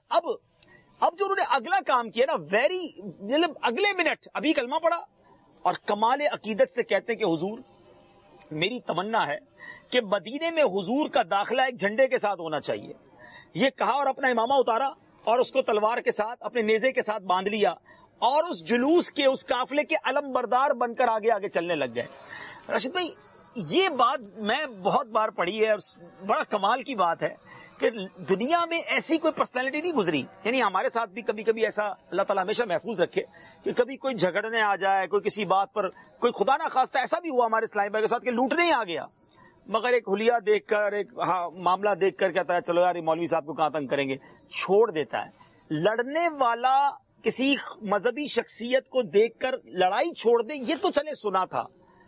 اب جو انہوں نے اگلا کام کیا نا, اگلے منٹ ابھی کلمہ پڑھا اور کمال عقیدت سے کہتے ہیں کہ حضور میری تمنا ہے کہ مدینے میں حضور کا داخلہ ایک جھنڈے کے ساتھ ہونا چاہیے. یہ کہا اور اپنا امامہ اتارا اور اس کو تلوار کے ساتھ اپنے نیزے کے ساتھ باندھ لیا اور اس جلوس کے, اس قافلے کے علم بردار بن کر آگے آگے چلنے لگ گئے. راشد بھائی, یہ بات میں بہت بار پڑھی ہے اور بڑا کمال کی بات ہے کہ دنیا میں ایسی کوئی پرسنالٹی نہیں گزری. یعنی ہمارے ساتھ بھی کبھی کبھی ایسا, اللہ تعالیٰ ہمیشہ محفوظ رکھے, کہ کبھی کوئی جھگڑنے آ جائے, کوئی کسی بات پر, کوئی خدا نہ خواستہ ایسا بھی ہوا ہمارے اسلامی بھائی کے ساتھ کہ لوٹنے ہی آ گیا, مگر ایک حلیہ دیکھ کر, ایک معاملہ دیکھ کر کہتا ہے چلو یار یہ مولوی صاحب کو کہاں تنگ کریں گے, چھوڑ دیتا ہے. لڑنے والا کسی مذہبی شخصیت کو دیکھ کر لڑائی چھوڑ دے, یہ تو چلے سنا تھا.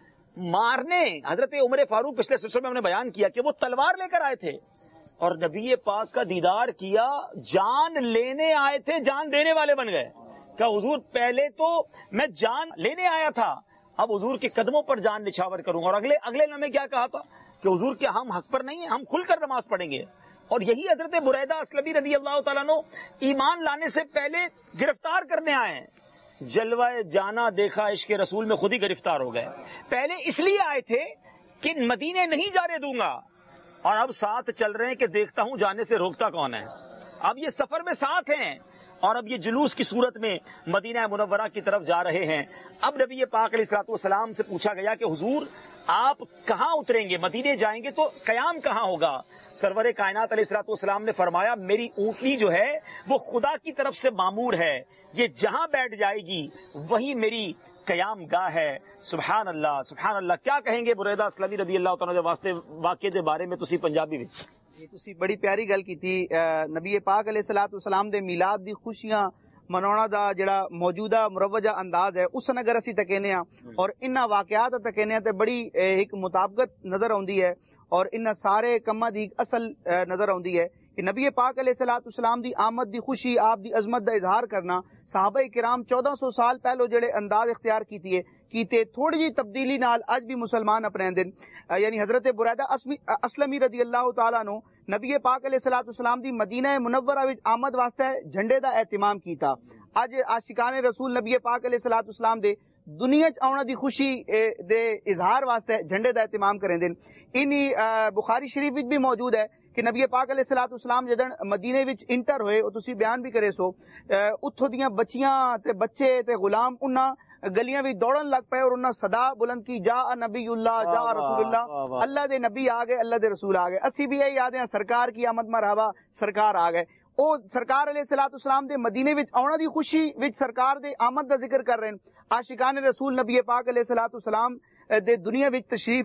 مارنے, حضرت عمر فاروق پچھلے سلسلے میں ہم نے بیان کیا کہ وہ تلوار لے کر آئے تھے اور نبی پاک کا دیدار کیا, جان لینے آئے تھے, جان دینے والے بن گئے. کہ حضور پہلے تو میں جان لینے آیا تھا, اب حضور کے قدموں پر جان نچھاور کروں گا. اور اگلے لمحے کیا کہا تھا کہ حضور کے ہم حق پر نہیں ہیں, ہم کھل کر نماز پڑھیں گے. اور یہی حضرت بریدہ اسلمی رضی اللہ تعالیٰ عنہ ایمان لانے سے پہلے گرفتار کرنے آئے ہیں. جلوہ جانا دیکھا عشق رسول میں خود ہی گرفتار ہو گئے. پہلے اس لیے آئے تھے کہ مدینے نہیں جانے دوں گا, اور اب ساتھ چل رہے ہیں کہ دیکھتا ہوں جانے سے روکتا کون ہے. اب یہ سفر میں ساتھ ہیں اور اب یہ جلوس کی صورت میں مدینہ منورہ کی طرف جا رہے ہیں. اب نبی پاک علیہ الصلوۃ والسلام سے پوچھا گیا کہ حضور آپ کہاں اتریں گے, مدینے جائیں گے تو قیام کہاں ہوگا؟ سرور کائنات علیہ الصلوۃ والسلام نے فرمایا میری اونٹنی جو ہے وہ خدا کی طرف سے مامور ہے, یہ جہاں بیٹھ جائے گی وہی میری قیام گاہ ہے. سبحان اللہ سبحان اللہ. کیا کہیں گے بریدہ اسلمی رضی اللہ تعالیٰ دے واسطے واقعے دے بارے میں تسی پنجابی وچ؟ تسی بڑی پیاری گل کی. نبی پاک علیہ الصلوۃ والسلام دے میلاد دی خوشیاں مناਉਣਾ دا جڑا موجودہ مروجہ انداز ہے اس اگر اسی تکینے اور انہاں واقعات تکینے تے بڑی ایک مطابقت نظر آندی ہے اور انہاں سارے کماں دی اصل نظر آندی ہے کہ نبی پاک علیہ الصلوۃ والسلام دی آمد دی خوشی, آپ دی عظمت دا اظہار کرنا. صحابہ کرام 1400 سال پہلو جڑے انداز اختیار کیتے تھوڑی جی تبدیلی نال اج بھی مسلمان اپنے دن. یعنی حضرت بریدہ اسلمی رضی اللہ تعالیٰ عنہ نبی پاک علیہ الصلوۃ والسلام دی مدینہ منورہ وچ آمد واسطے جھنڈے دا اہتمام کیتا. اج عاشقان رسول نبی پاک علیہ الصلوۃ والسلام دے دنیا چ آਉਣਾ دی خوشی دے اظہار واسطے جھنڈے دا اہتمام کریں دن. انہی بخاری شریف وچ بھی موجود ہے کہ نبی پاک علیہ الصلوۃ والسلام جدن مدینے وچ انٹر ہوئے, او تسی بیان بھی کرے سو, اتھوں دیاں بچیاں تے بچے تے غلام انہاں گلیاں بھی دوڑن لگ پے اور انہاں صدا بلند کی جا نبی اللہ, جا رسول اللہ, اللہ دے نبی آ گئے, اللہ دے رسول آ گئے. اسی بھی یہی یاد ہیں سرکار کی آمد مرحبا, سرکار آ گئے. او سرکار علیہ الصلوۃ والسلام دے مدینے وچ آਉਣਾ دی خوشی وچ سرکار دے آمد دا ذکر کر رہے ہیں. عاشقان رسول نبی پاک علیہ الصلوۃ والسلام دے دنیا وچ تشریف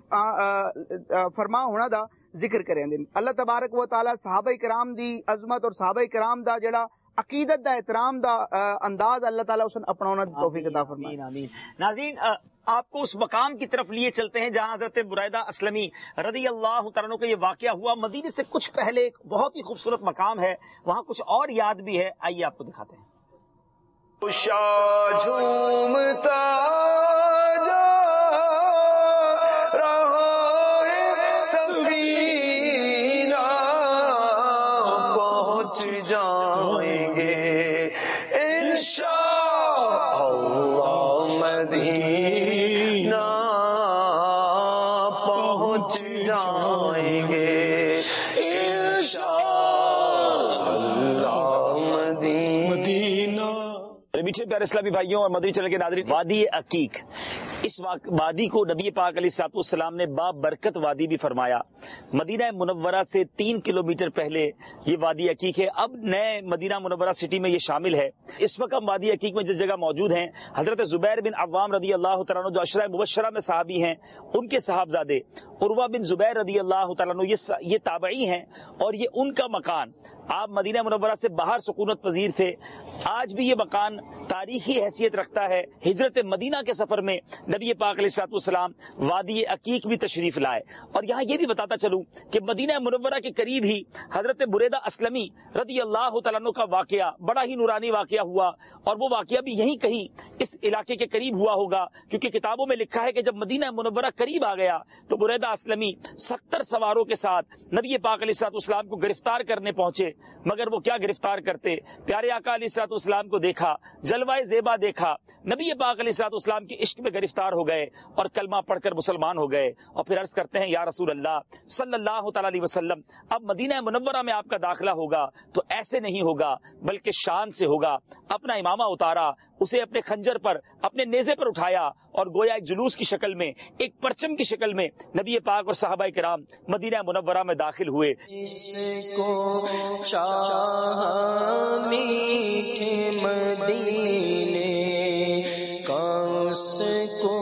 فرما ہونا دا ذکر کریں دن. اللہ تبارک و تعالی صحابہ کرام دی عظمت اور صحابہ کرام دا جڑا عقیدت دا احترام دا انداز اللہ تعالیٰ اسن اپناؤنا توفیق عطا فرمائے. آمین. ناظرین آپ کو اس مقام کی طرف لیے چلتے ہیں جہاں حضرت بریدہ اسلمی رضی اللہ تعالیٰ عنہ کا یہ واقعہ ہوا. مدینے سے کچھ پہلے ایک بہت ہی خوبصورت مقام ہے, وہاں کچھ اور یاد بھی ہے, آئیے آپ کو دکھاتے ہیں. جھومتا جا رہا ہے سبینہ, پہنچ جائیں گے इंशाअल्लाह मदीना पहुंच जाएंगे, इंशाअल्लाह मदीना। मीठे प्यारे इस्लामी भाइयों और मदनी चैनल के नाज़रीन, वादी अकीक, इस वादी को नबी पाक अलैहिस्सलाम ने बाबरकत वादी भी फरमाया। मदीना मुनव्वरा से 3 किलोमीटर पहले ये वादी अकीक है। अब नए मदीना मुनव्वरा सिटी में ये शामिल है। इस वक्त हम वादी अकीक में जिस जगह मौजूद हैं, हजरत जुबैर बिन अव्वाम रदी अल्लाह तआला अन्हु जो अशरा मुबश्शरा में सहाबी हैं, उनके साहबजादे उर्वा बिन जुबैर रदी अल्लाह तआला अन्हु ये ताबई हैं और ये उनका मकान। आप मदीना मुनव्वरा से बाहर सुकूनत पजीर थे, आज भी ये मकान तारीखी हैसियत रखता है। हिजरत मदीना के सफर में नबी पाक अलैहिस्सलाम वादी अकीक भी तशरीफ लाए। और यहाँ ये भी बताता चलूं कि मदीना मुनव्वरा के करीब ही हजरत बुरैदा अस्लमी रदी अल्लाह तआला अन्हु का वाकया, बड़ा ही नूरानी वाकया हुआ, और वो वाकया भी यहीं कहीं इस इलाके के करीब हुआ होगा, क्योंकि किताबों में लिखा है कि जब मदीना मुनव्वरा करीब आ गया तो बुरैदा अस्लमी 70 सवारों के साथ नबी पाक अलैहिस्सलाम को गिरफ्तार करने पहुंचे। मगर वो क्या गिरफ्तार करते, प्यारे आका अलैहिस्सलाम को देखा, जलवाए ज़ेबा देखा, नबी पाक अलैहिस्सलाम के इश्क में गिरफ्तार हो गए और कलमा पढ़कर मुसलमान हो गए। और फिर अर्ज करते हैं, या रसूल अल्लाह सल्लल्लाहु तआला अलैहि वसल्लम, अब मदीना मुनव्वरा में आपका दाखिला होगा तो ऐसे नहीं होगा बल्कि शान से होगा। अपना इमामा उतारा, उसे अपने खंजर पर, अपने नेज़े पर उठाया और गोया एक जुलूस की शक्ल में, एक परचम की शक्ल में नबी पाक और सहाबाए किराम मदीना मुनव्वरा में दाखिल हुए। जिसको चाहा मीठे मदीने का उसको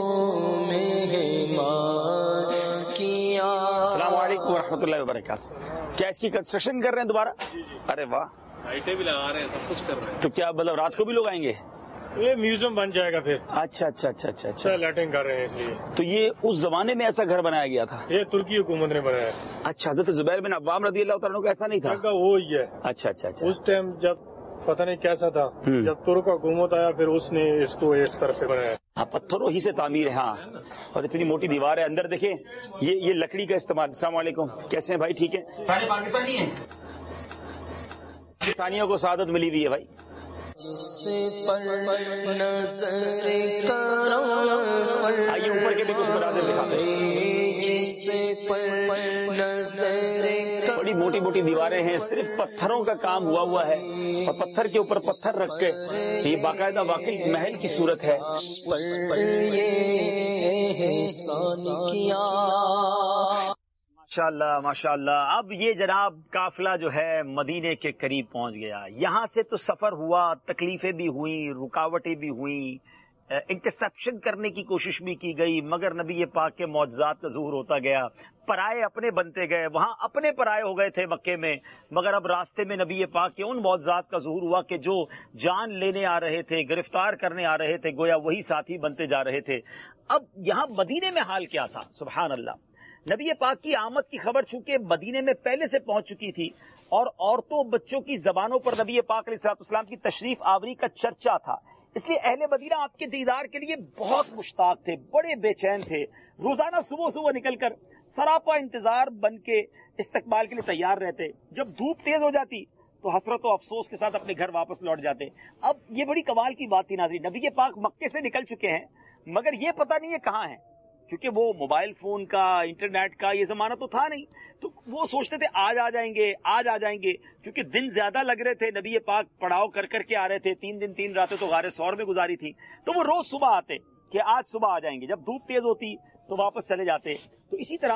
मेहमान किया। अस्सलामु अलैकुम वरहमतुल्लाहि वबरकातुहू। क्या इसकी कंस्ट्रक्शन कर रहे हैं दोबारा? अरे वाह, लाइटें भी लगा रहे हैं, सब कुछ कर रहे हैं। तो क्या मतलब रात को भी लोग आएंगे? ये म्यूजियम बन जाएगा फिर। अच्छा अच्छा अच्छा अच्छा अच्छा, लाइटिंग कर रहे हैं इसलिए। तो ये उस जमाने में ऐसा घर बनाया गया था? ये तुर्की हुकूमत ने बनाया। अच्छा, हज़रत जुबैर बिन अव्वाम रज़ी अल्लाह तआला अन्हु का ऐसा नहीं था? वो ही है। अच्छा अच्छा अच्छा। उस टाइम जब पता नहीं कैसा था, जब तुर्क हुकूमत आया फिर उसने इसको इस तरह से बनाया। हाँ, पत्थरों ही से तामीर है। हाँ, और इतनी मोटी दीवार है, अंदर देखें ये लकड़ी का इस्तेमाल। अस्सलाम वालेकुम, कैसे हैं भाई? ठीक है। सारे पाकिस्तानी हैं, पाकिस्तानियों को सादत मिली हुई है भाई। आइए ऊपर के भी कुछ मनाज़िर दिखाते हैं। बड़ी मोटी मोटी दीवारें हैं, सिर्फ पत्थरों का काम हुआ है और पत्थर के ऊपर पत्थर रख के ये बाकायदा वाकई महल की सूरत है। माशाअल्लाह माशाअल्लाह। अब ये जनाब काफिला जो है मदीने के करीब पहुंच गया। यहाँ से तो सफर हुआ, तकलीफें भी हुई, रुकावटें भी हुई, इंटरसेप्शन करने की कोशिश भी की गई, मगर नबी पाक के मौजज़ात का ज़ुहूर होता गया। पराए अपने बनते गए, वहाँ अपने पराए हो गए थे मक्के में, मगर अब रास्ते में नबी पाक के उन मौजज़ात का ज़ुहूर हुआ कि जो जान लेने आ रहे थे, गिरफ्तार करने आ रहे थे, गोया वही साथी बनते जा रहे थे। अब यहाँ मदीने में हाल क्या था? सुभान अल्लाह। नबी पाक की आमद की खबर चूंकि मदीने में पहले से पहुंच चुकी थी और औरतों बच्चों की जबानों पर नबी पाक अलैहिस्सलाम की तशरीफ आवरी का चर्चा था, इसलिए अहले मदीना आपके दीदार के लिए बहुत मुश्ताक थे, बड़े बेचैन थे। रोजाना सुबह सुबह निकलकर सरापा इंतजार बन के इस्तकबाल के लिए तैयार रहते। जब धूप तेज हो जाती तो हसरत और अफसोस के साथ अपने घर वापस लौट जाते। अब ये बड़ी कमाल की बात थी नाज़रीन, नबी पाक मक्के से निकल चुके हैं, मगर ये पता नहीं है कहाँ हैं, क्योंकि वो मोबाइल फोन का, इंटरनेट का ये जमाना तो था नहीं। तो वो सोचते थे आज आ जाएंगे, क्योंकि दिन ज्यादा लग रहे थे। नबी पाक पड़ाव कर करके आ रहे थे, 3 दिन 3 रातें तो गारे सौर में गुजारी थी। तो वो रोज सुबह आते कि आज सुबह आ जाएंगे, जब धूप तेज होती तो वापस चले जाते। तो इसी तरह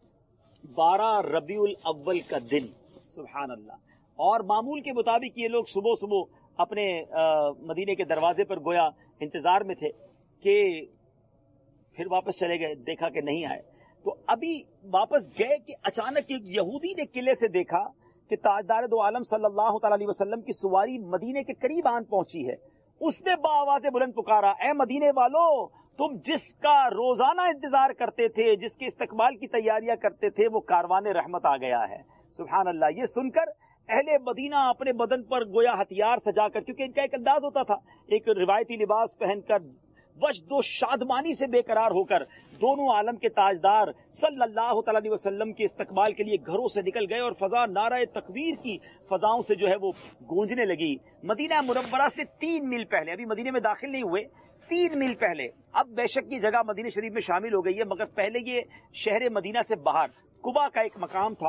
12 रबीउल अव्वल का दिन, सुभान अल्लाह, और मामूल के मुताबिक ये लोग सुबह सुबह अपने मदीने के दरवाजे पर गोया इंतजार में थे कि फिर वापस चले गए, देखा कि नहीं आए। तो अभी वापस गए कि अचानक एक यहूदी ने किले से देखा कि ताजदार दो आलम सल्लल्लाहु अलैहि वसल्लम की सवारी मदीने के करीब आन पहुंची है। उसने बाआवाज़ बुलंद पुकारा, ए मदीने वालों, तुम जिसका रोजाना इंतजार करते थे, जिसके इस्तकबाल की तैयारियां करते थे, वो कारवान रहमत आ गया है। सुभान अल्लाह। ये सुनकर अहले मदीना अपने बदन पर गोया हथियार सजाकर, क्योंकि इनका एक अंदाज होता था, एक रिवायती लिबास पहनकर वजदो शादमानी से बेकरार होकर دونوں عالم کے تاجدار صلی اللہ تعالی علیہ وسلم کے استقبال کے لیے گھروں سے نکل گئے اور فضا نعرہ تکبیر کی فضاؤں سے جو ہے وہ گونجنے لگی. مدینہ منورہ سے 3 میل پہلے، ابھی مدینے میں داخل نہیں ہوئے، 3 میل پہلے، اب بے شک یہ جگہ مدینہ شریف میں شامل ہو گئی ہے، مگر پہلے یہ شہر مدینہ سے باہر قباء کا ایک مقام تھا.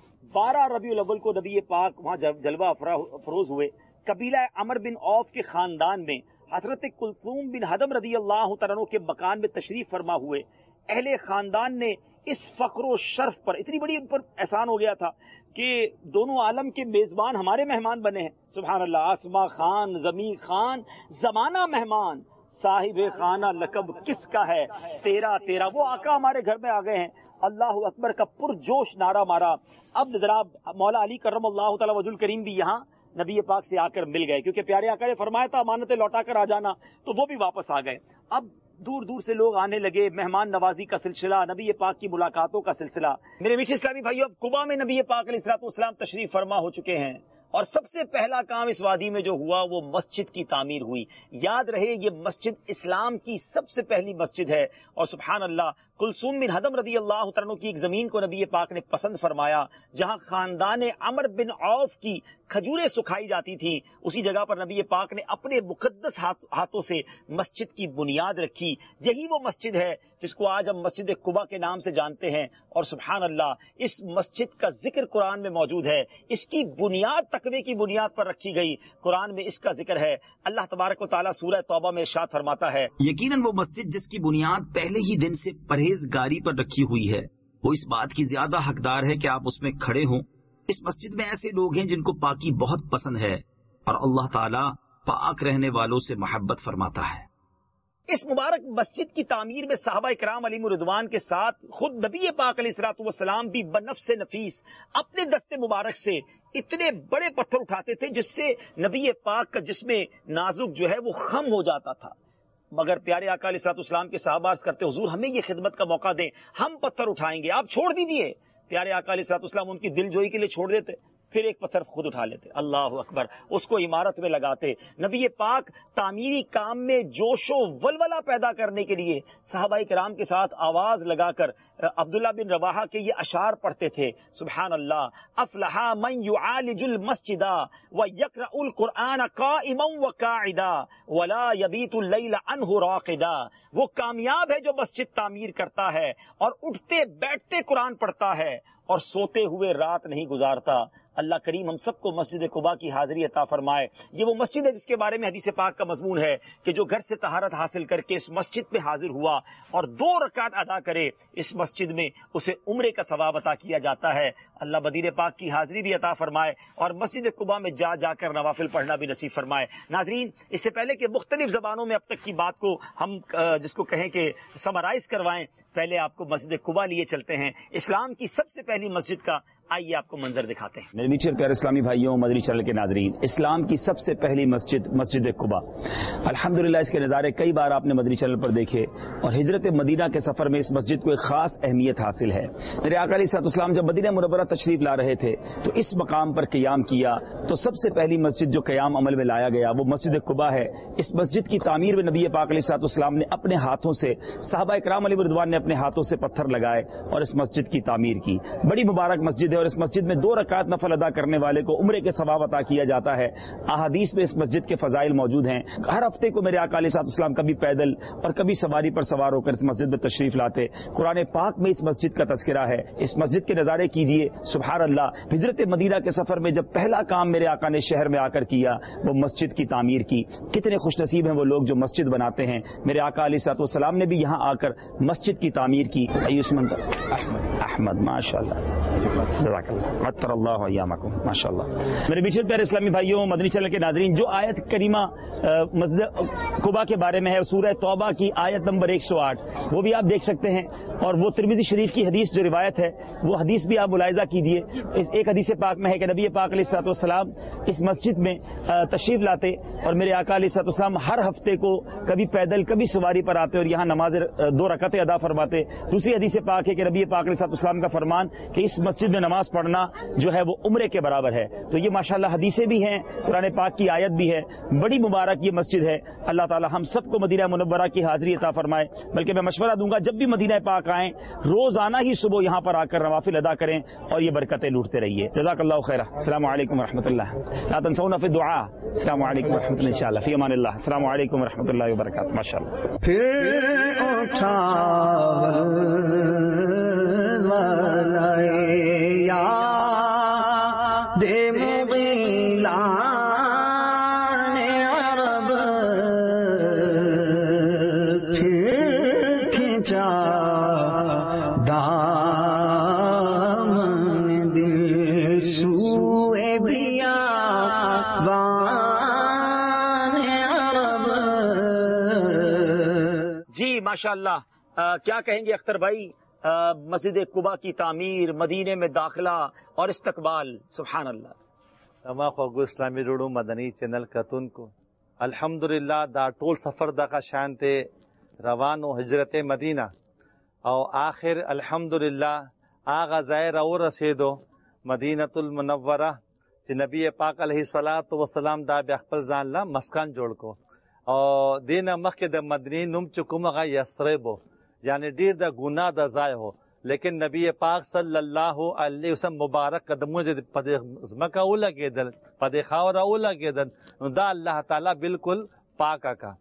12 ربیع الاول کو نبی پاک وہاں جلوہ افروز ہوئے. قبیلہ عمر بن عوف کے خاندان میں حضرت کلثوم بن ہدم رضی اللہ تعالیٰ عنہ کے مکان میں تشریف فرما ہوئے. اہل خاندان نے اس فخر و شرف پر اتنی بڑی ان پر احسان ہو گیا تھا کہ دونوں عالم کے میزبان ہمارے مہمان بنے ہیں. سبحان اللہ. آسما خان، زمین خان، زمانہ مہمان، صاحب خانہ لقب کس کا ہے تیرا تیرا. وہ آقا ہمارے گھر میں آ گئے ہیں. اللہ اکبر کا پرجوش نعرہ مارا. اب ذرا مولا علی کرم اللہ تعالی وجہ الکریم بھی یہاں نبی پاک سے آ کر مل گئے، کیونکہ پیارے آقا نے فرمایا تھا امانتیں لوٹا کر آ جانا، تو وہ بھی واپس آ گئے. اب دور دور سے لوگ آنے لگے. مہمان نوازی کا سلسلہ، نبی پاک کی ملاقاتوں کا سلسلہ. میرے میٹھے اسلامی بھائیو، اب قباء میں نبی پاک علیہ الصلوۃ والسلام تشریف فرما ہو چکے ہیں، اور سب سے پہلا کام اس وادی میں جو ہوا وہ مسجد کی تعمیر ہوئی. یاد رہے یہ مسجد اسلام کی سب سے پہلی مسجد ہے، اور سبحان اللہ کلثوم بن ہدم رضی اللہ عنہ کی ایک زمین کو نبی پاک نے پسند فرمایا، جہاں خاندان عمر بن عوف کی کھجوریں سکھائی جاتی تھیں. اسی جگہ پر نبی پاک نے اپنے مقدس ہاتھوں سے مسجد کی بنیاد رکھی. یہی وہ مسجد ہے جس کو آج ہم مسجد قباء کے نام سے جانتے ہیں. اور سبحان اللہ اس مسجد کا ذکر قرآن میں موجود ہے. اس کی بنیاد تقوی کی بنیاد پر رکھی گئی. قرآن میں اس کا ذکر ہے. اللہ تبارک و تعالیٰ سورہ توبہ میں ارشاد فرماتا ہے، یقیناً وہ مسجد جس کی بنیاد پہلے ہی دن سے پرہیزگاری پر رکھی ہوئی ہے، وہ اس بات کی زیادہ حقدار ہے کہ آپ اس میں کھڑے ہوں. اس مسجد میں ایسے لوگ ہیں جن کو پاکی بہت پسند ہے، اور اللہ تعالیٰ پاک رہنے والوں سے محبت فرماتا ہے. اس مبارک مسجد کی تعمیر میں صحابہ کرام علیہم رضوان کے ساتھ خود نبی پاک علیہ الصلوۃ والسلام بھی بنفس نفیس اپنے دست مبارک سے اتنے بڑے پتھر اٹھاتے تھے جس سے نبی پاک کا جسم نازک جو ہے وہ خم ہو جاتا تھا. مگر پیارے آقا علیہ الصلوۃ والسلام کے صحابہ عرض کرتے، حضور ہمیں یہ خدمت کا موقع دیں، ہم پتھر اٹھائیں گے، آپ چھوڑ دیجئے. پیارے آقا علیہ الصلوۃ والسلام ان کی دل جوئی کے لیے چھوڑ دیتے، پھر ایک پتھر خود اٹھا لیتے. اللہ اکبر. اس کو عمارت میں لگاتے. نبی پاک تعمیری کام میں جوش و ولولہ پیدا کرنے کے لیے صحابہ کرام کے ساتھ آواز لگا کر عبداللہ بن رواحہ کے یہ اشعار پڑھتے تھے. سبحان اللہ. افلح من يعالج المسجد ويقرأ القرآن قائما وقاعدا ولا يبيت الليل عنه راقدا. وہ کامیاب ہے جو مسجد تعمیر کرتا ہے اور اٹھتے بیٹھتے قرآن پڑھتا ہے اور سوتے ہوئے رات نہیں گزارتا. اللہ کریم ہم سب کو مسجد قباء کی حاضری عطا فرمائے. یہ وہ مسجد ہے جس کے بارے میں حدیث پاک کا مضمون ہے کہ جو گھر سے طہارت حاصل کر کے اس مسجد میں حاضر ہوا اور 2 رکعت ادا کرے، اس مسجد میں اسے عمرے کا ثواب عطا کیا جاتا ہے. اللہ مدینے پاک کی حاضری بھی عطا فرمائے اور مسجد قباء میں جا جا کر نوافل پڑھنا بھی نصیب فرمائے. ناظرین، اس سے پہلے کہ مختلف زبانوں میں اب تک کی بات کو ہم جس کو کہیں کہ سمرائز کروائیں، پہلے آپ کو مسجد قباء لیے چلتے ہیں. اسلام کی سب سے پہلی مسجد کا آئیے آپ کو منظر دکھاتے ہیں. میرے میٹھے پیارے اسلامی بھائیوں، مدنی چینل کے ناظرین، اسلام کی سب سے پہلی مسجد مسجد قباء. الحمدللہ اس کے نظارے کئی بار آپ نے مدنی چینل پر دیکھے، اور ہجرت مدینہ کے سفر میں اس مسجد کو ایک خاص اہمیت حاصل ہے. میرے آقا علیہ الصلوۃ والسلام جب مدینہ منورہ تشریف لا رہے تھے تو اس مقام پر قیام کیا، تو سب سے پہلی مسجد جو قیام عمل میں لایا گیا وہ مسجد قباء ہے. اس مسجد کی تعمیر میں نبی پاک علیہ الصلوۃ والسلام نے اپنے ہاتھوں سے، صحابہ کرام علیہ رضوان نے اپنے ہاتھوں سے پتھر لگائے اور اس مسجد کی تعمیر کی. بڑی مبارک مسجد ہے، اور اس مسجد میں 2 رکعت نفل ادا کرنے والے کو عمرے کے ثواب عطا کیا جاتا ہے. احادیث میں اس مسجد کے فضائل موجود ہیں. ہر ہفتے کو میرے آقا علیہ الصلوۃ والسلام کبھی پیدل اور کبھی سواری پر سوار ہو کر اس مسجد میں تشریف لاتے. قرآن پاک میں اس مسجد کا تذکرہ ہے. اس مسجد کے نظارے کیجئے. سبحان اللہ. ہجرت مدینہ کے سفر میں جب پہلا کام میرے آقا نے شہر میں آ کر کیا وہ مسجد کی تعمیر کی. کتنے خوش نصیب ہیں وہ لوگ جو مسجد بناتے ہیں. میرے آقا علیہ الصلوۃ والسلام نے بھی یہاں آ کر مسجد کی تعمیر کی. احمد ماشاء اللہ، عطر اللہ ایامکم ماشاء اللہ. میرے بیچ پیارے اسلامی بھائیوں، مدنی چینل کے ناظرین، جو آیت کریمہ مسجد قباء کے بارے میں ہے سورہ توبہ کی آیت نمبر 108، وہ بھی آپ دیکھ سکتے ہیں. اور وہ ترمذی شریف کی حدیث جو روایت ہے وہ حدیث بھی آپ ملاحظہ کیجئے. ایک حدیث پاک میں ہے کہ نبی پاک علیہ الصلوۃ والسلام اس مسجد میں تشریف لاتے اور میرے آقا علیہ الصلوۃ والسلام ہر ہفتے کو کبھی پیدل کبھی سواری پر آتے اور یہاں نماز 2 رکعتیں ادا فرماتے. دوسری حدیث پاک ہے کہ نبی پاک علیہ الصلوۃ والسلام والسلام کا فرمان کہ اس مسجد میں نماز پڑھنا جو ہے وہ عمرے کے برابر ہے. تو یہ ماشاءاللہ حدیثیں بھی ہیں, قرآن پاک کی آیت بھی ہے. بڑی مبارک یہ مسجد ہے. اللہ تعالی ہم سب کو مدینہ منورہ کی حاضری عطا فرمائے. بلکہ میں مشورہ دوں گا جب بھی مدینہ پاک آئیں روزانہ ہی صبح یہاں پر آ کر نوافل ادا کریں اور یہ برکتیں لوٹتے رہیے. جزاک اللہ خیرہ. السلام علیکم ورحمۃ اللہ. لا تنسونا فی الدعاء. السلام علیکم ورحمۃ اللہ. انشاءاللہ فی امان اللہ. السلام علیکم ورحمۃ اللہ وبرکاتہ. ماشاءاللہ. پھر اٹھا دے مغیلان عرب پھر کھینچا دامن دل سوئے بیابان عرب. جی ماشاءاللہ. کیا کہیں گے اختر بھائی؟ مسجد قباء کی تعمیر، مدینے میں داخلہ اور استقبال، سبحان اللہ. تمام خوگو اسلامی روڑو مدنی چینل کتون کو الحمدللہ دا ټول سفر دغه شان ته روان و هجرت مدینه او آخر الحمدللہ آغا ځای راورسېدو مدینة المنوره چې نبی پاک علیه الصلاۃ والسلام دا بیا خپل ځان له مسکن جوړ کو او دینه مخکې د مدینې نوم چې کوم هغه یثرب یعنی ډیر د ګناه د ځای هو، لیکن نبی پاک صلی الله علیه وسلم مبارک قدمونه په دې ځمکه ولګېدل، په دې خاوره ولګېدل، نو دا الله تعالی بالکل پاکه کا.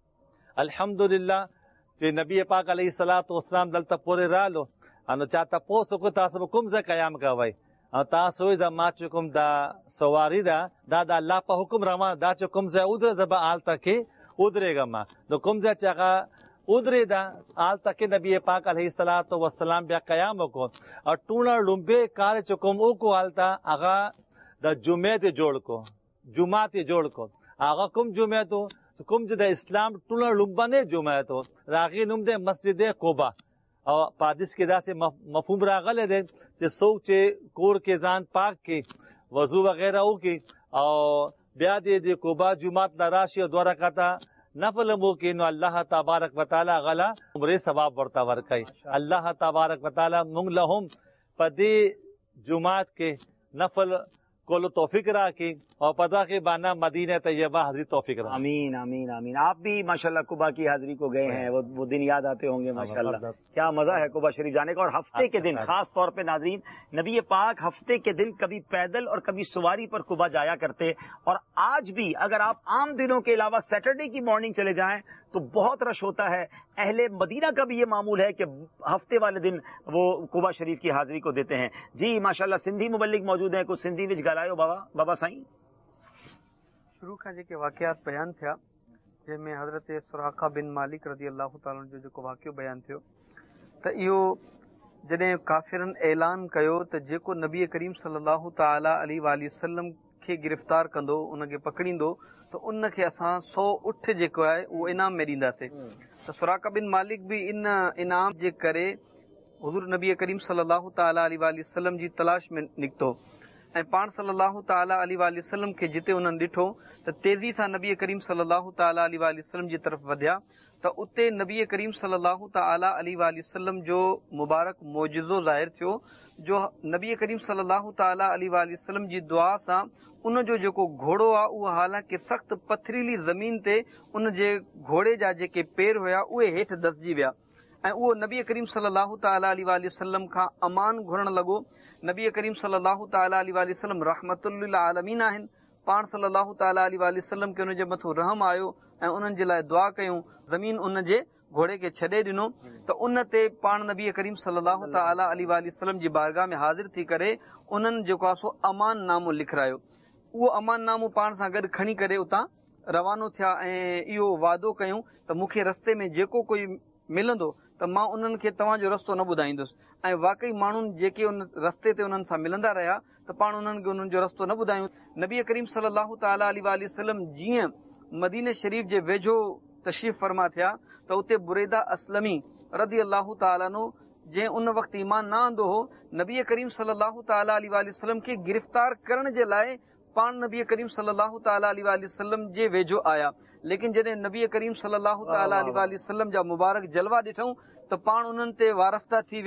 الحمدلله چې نبی پاک علیه الصلاۃ والسلام دلته پورې رالو انو چاته پوسو کو تاسو کوم ځای قیام کوي او تاسو یې ما چې کوم دا سواری دا د الله په حکم روان دا چې کوم ځای ودره زبا آل تکي ودرېګم نو کوم ځای چې هغه ادری دا آل تک نبی پاک علیہ الصلوۃ والسلام بیا قیام کو اور ټوله لومبه کار چکم او کو آلتا اغا د جمعه ته جوړ کو جمعه ته جوړ کو اغا کوم جمعه تو کوم چې د اسلام ټوله لومبه نه جمعه تو راغی نوم د مسجد قباء او پادیس کې داسې مفهوم راغله ده چې څوک چې کور کې ځان پاک کې وضو وغیرہ وکي او بیا د قباء جمعه لراشي او دوه رکعاته نفل مو کې نو الله تبارک وتعالى غلا عمره ثواب ورته ورکړي. الله تبارک وتعالى موږ له هم په دې جمعات کې نفل کولو توفیق راکړي اور پتا کہ بانا مدینہ طیبہ حاضری توفیق رہا. آمین آمین آمین. آپ بھی ماشاءاللہ قباء کی حاضری کو گئے ہیں, وہ دن یاد آتے ہوں گے ماشاءاللہ. کیا مزہ ہے قباء شریف جانے کا. اور ہفتے کے دن خاص طور پہ ناظرین نبی پاک ہفتے کے دن کبھی پیدل اور کبھی سواری پر قباء جایا کرتے, اور آج بھی اگر آپ عام دنوں کے علاوہ سیٹرڈے کی مارننگ چلے جائیں تو بہت رش ہوتا ہے. اہل مدینہ کا بھی یہ معمول ہے کہ ہفتے والے دن وہ قباء شریف کی حاضری کو دیتے ہیں. جی ماشاءاللہ سندھی مبلغ موجود ہیں, کچھ سندھی وچ ڳالهايو بابا سائیں. شروع کا جے واقعات بیان تھیا جن میں حضرت سراقہ بن مالک رضی اللہ تعالیٰ عنہ جو واقعو بیان تھیو تو یہ جدیں کافرن اعلان کیو تو جیکو نبی کریم صلی اللہ تعالی علیہ وآلہ وسلم کے گرفتار کندو ان کے پکڑیندو تو ان کے اساں 100 اٹھ جیکو ہے وہ انعام میں ڈیندا سے. تو سراقہ بن مالک بھی ان انعام جے کرے حضور نبی کریم صلی اللہ تعالی علیہ وآلہ وسلم جی تلاش میں نکتو پان صلی اللہ تعالی علیہ وآلہ وسلم کے جتے انہوں ڈٹھو تو تیزی سے نبی کریم صلی اللہ تعالی علیہ وآلہ وسلم جی طرف ودیا تو اتے نبی کریم صلی اللہ تعالی علیہ وآلہ وسلم جو مبارک معجزو ظاہر تھو جو نبی کریم صلی اللہ تعالی علیہ وآلہ وسلم جی دعا سا ان جو گھوڑو آ وہ حالانکہ سخت پتھریلی زمین تے ان جے گھوڑے جا جے کے پیر ہویا اوے ہیٹھ دسجی ویا وہ نبی کریم صلی اللہ تعالی علیہ وآلہ وسلم کا امان گھرن لگو. نبی کریم صلی اللہ تعالی علیہ وآلہ وسلم رحمت للعالمین آہن. پان صلی اللہ تعالی علیہ وآلہ وسلم کے ان جے متھو رحم آیو انہن جے لائے دعا کیوں زمین ان جے گھوڑے کے چھڑے ڈنو تو ان تے پان نبی کریم صلی اللہ تعالی علیہ وآلہ وسلم جی بارگاہ میں حاضر تھی کرے انہن جو سو امان نامو لکھرایو. وہ امان نامو پان سا گڈ کھنی کرے اتاں روانو تھیا ایو وعدو کیوں تو مکھے رستے میں جیکو کوئی ملندو تو ماں انہن کے تواں جو رستو نہ ॿुधाईंदुसि. ऐं वाकई माण्हुनि जेके उन रस्ते ते उन्हनि सां मिलंदा रहिया त पाण उन्हनि खे उन्हनि जो रस्तो न ॿुधायूं. नबी करीम सल्लल्लाहु ताला अलैहि वसल्लम जीअं मदीने शरीफ जे वेझो तशरीफ़ फरमा थिया त उते बुरैदा असलमी रदी अल्लाह ताला नो जंहिं उन वक़्तु ईमान न आंदो हो नबी करीम सल्लल्लाहु ताला अलैहि वसल्लम खे गिरफ़्तार करण जे लाइ पाण नबी करीम सल्लल्लाहु ताला अलैहि वसल्लम जे वेझो आया. लेकिन जॾहिं नबी करीम सल्लल्लाहु ताला अलैहि वसल्लम जा मुबारक जलवा ॾिठऊं त पाण उन्हनि ते वारफ्ता थी विया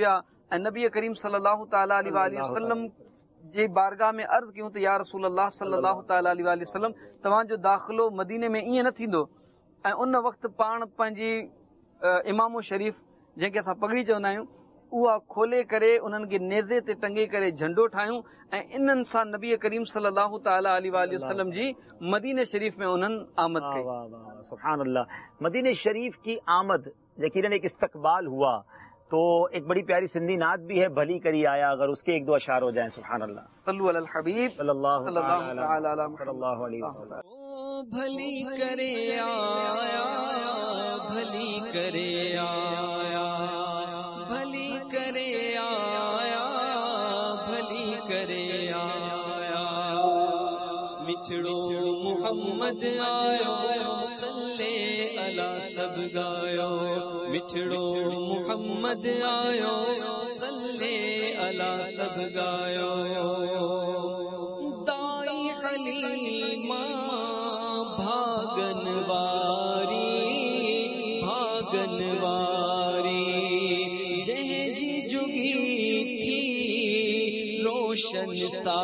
نبی کریم صلی اللہ تعالی علیہ وآلہ وسلم جی بارگاہ میں عرض کیوں تو یا رسول اللہ صلی اللہ تعالی علیہ وآلہ وسلم تواں جو داخلو مدینے میں ائیں نہ تھیندو ऐं उन वक़्तु पाण पंहिंजी इमामो शरीफ़ जंहिंखे असां पगड़ी चवंदा आहियूं उहा खोले करे उन्हनि खे नेज़े ते टंगे करे झंडो ठाहियूं ऐं इन्हनि सां नबी करीम सल्लल्लाहु ताला अलैहि वसल्लम जी मदीने शरीफ में उन्हनि आमद कई। सुभान अल्लाह। मदीने शरीफ की आमद यकीनन एक इस्तकबाल हुआ, तो एक बड़ी प्यारी सिंधी नात भी है, भली करी आया, अगर उसके एक दो अशार हो जाएं। सुभान अल्लाह। सल्लु अलल हबीब सल्लल्लाहु अलैहि वसल्लम। भली करे आया, भली करे आया, भली करे आया, भली करे आया, मिठड़ो मुहम्मद आयो, सल्ले अला सब गायो, मिठड़ो मुहम्मद आयो, सल्ले अला सब गायो, दाई हलीमा भागन वारी जह जी जुगी थी रोशन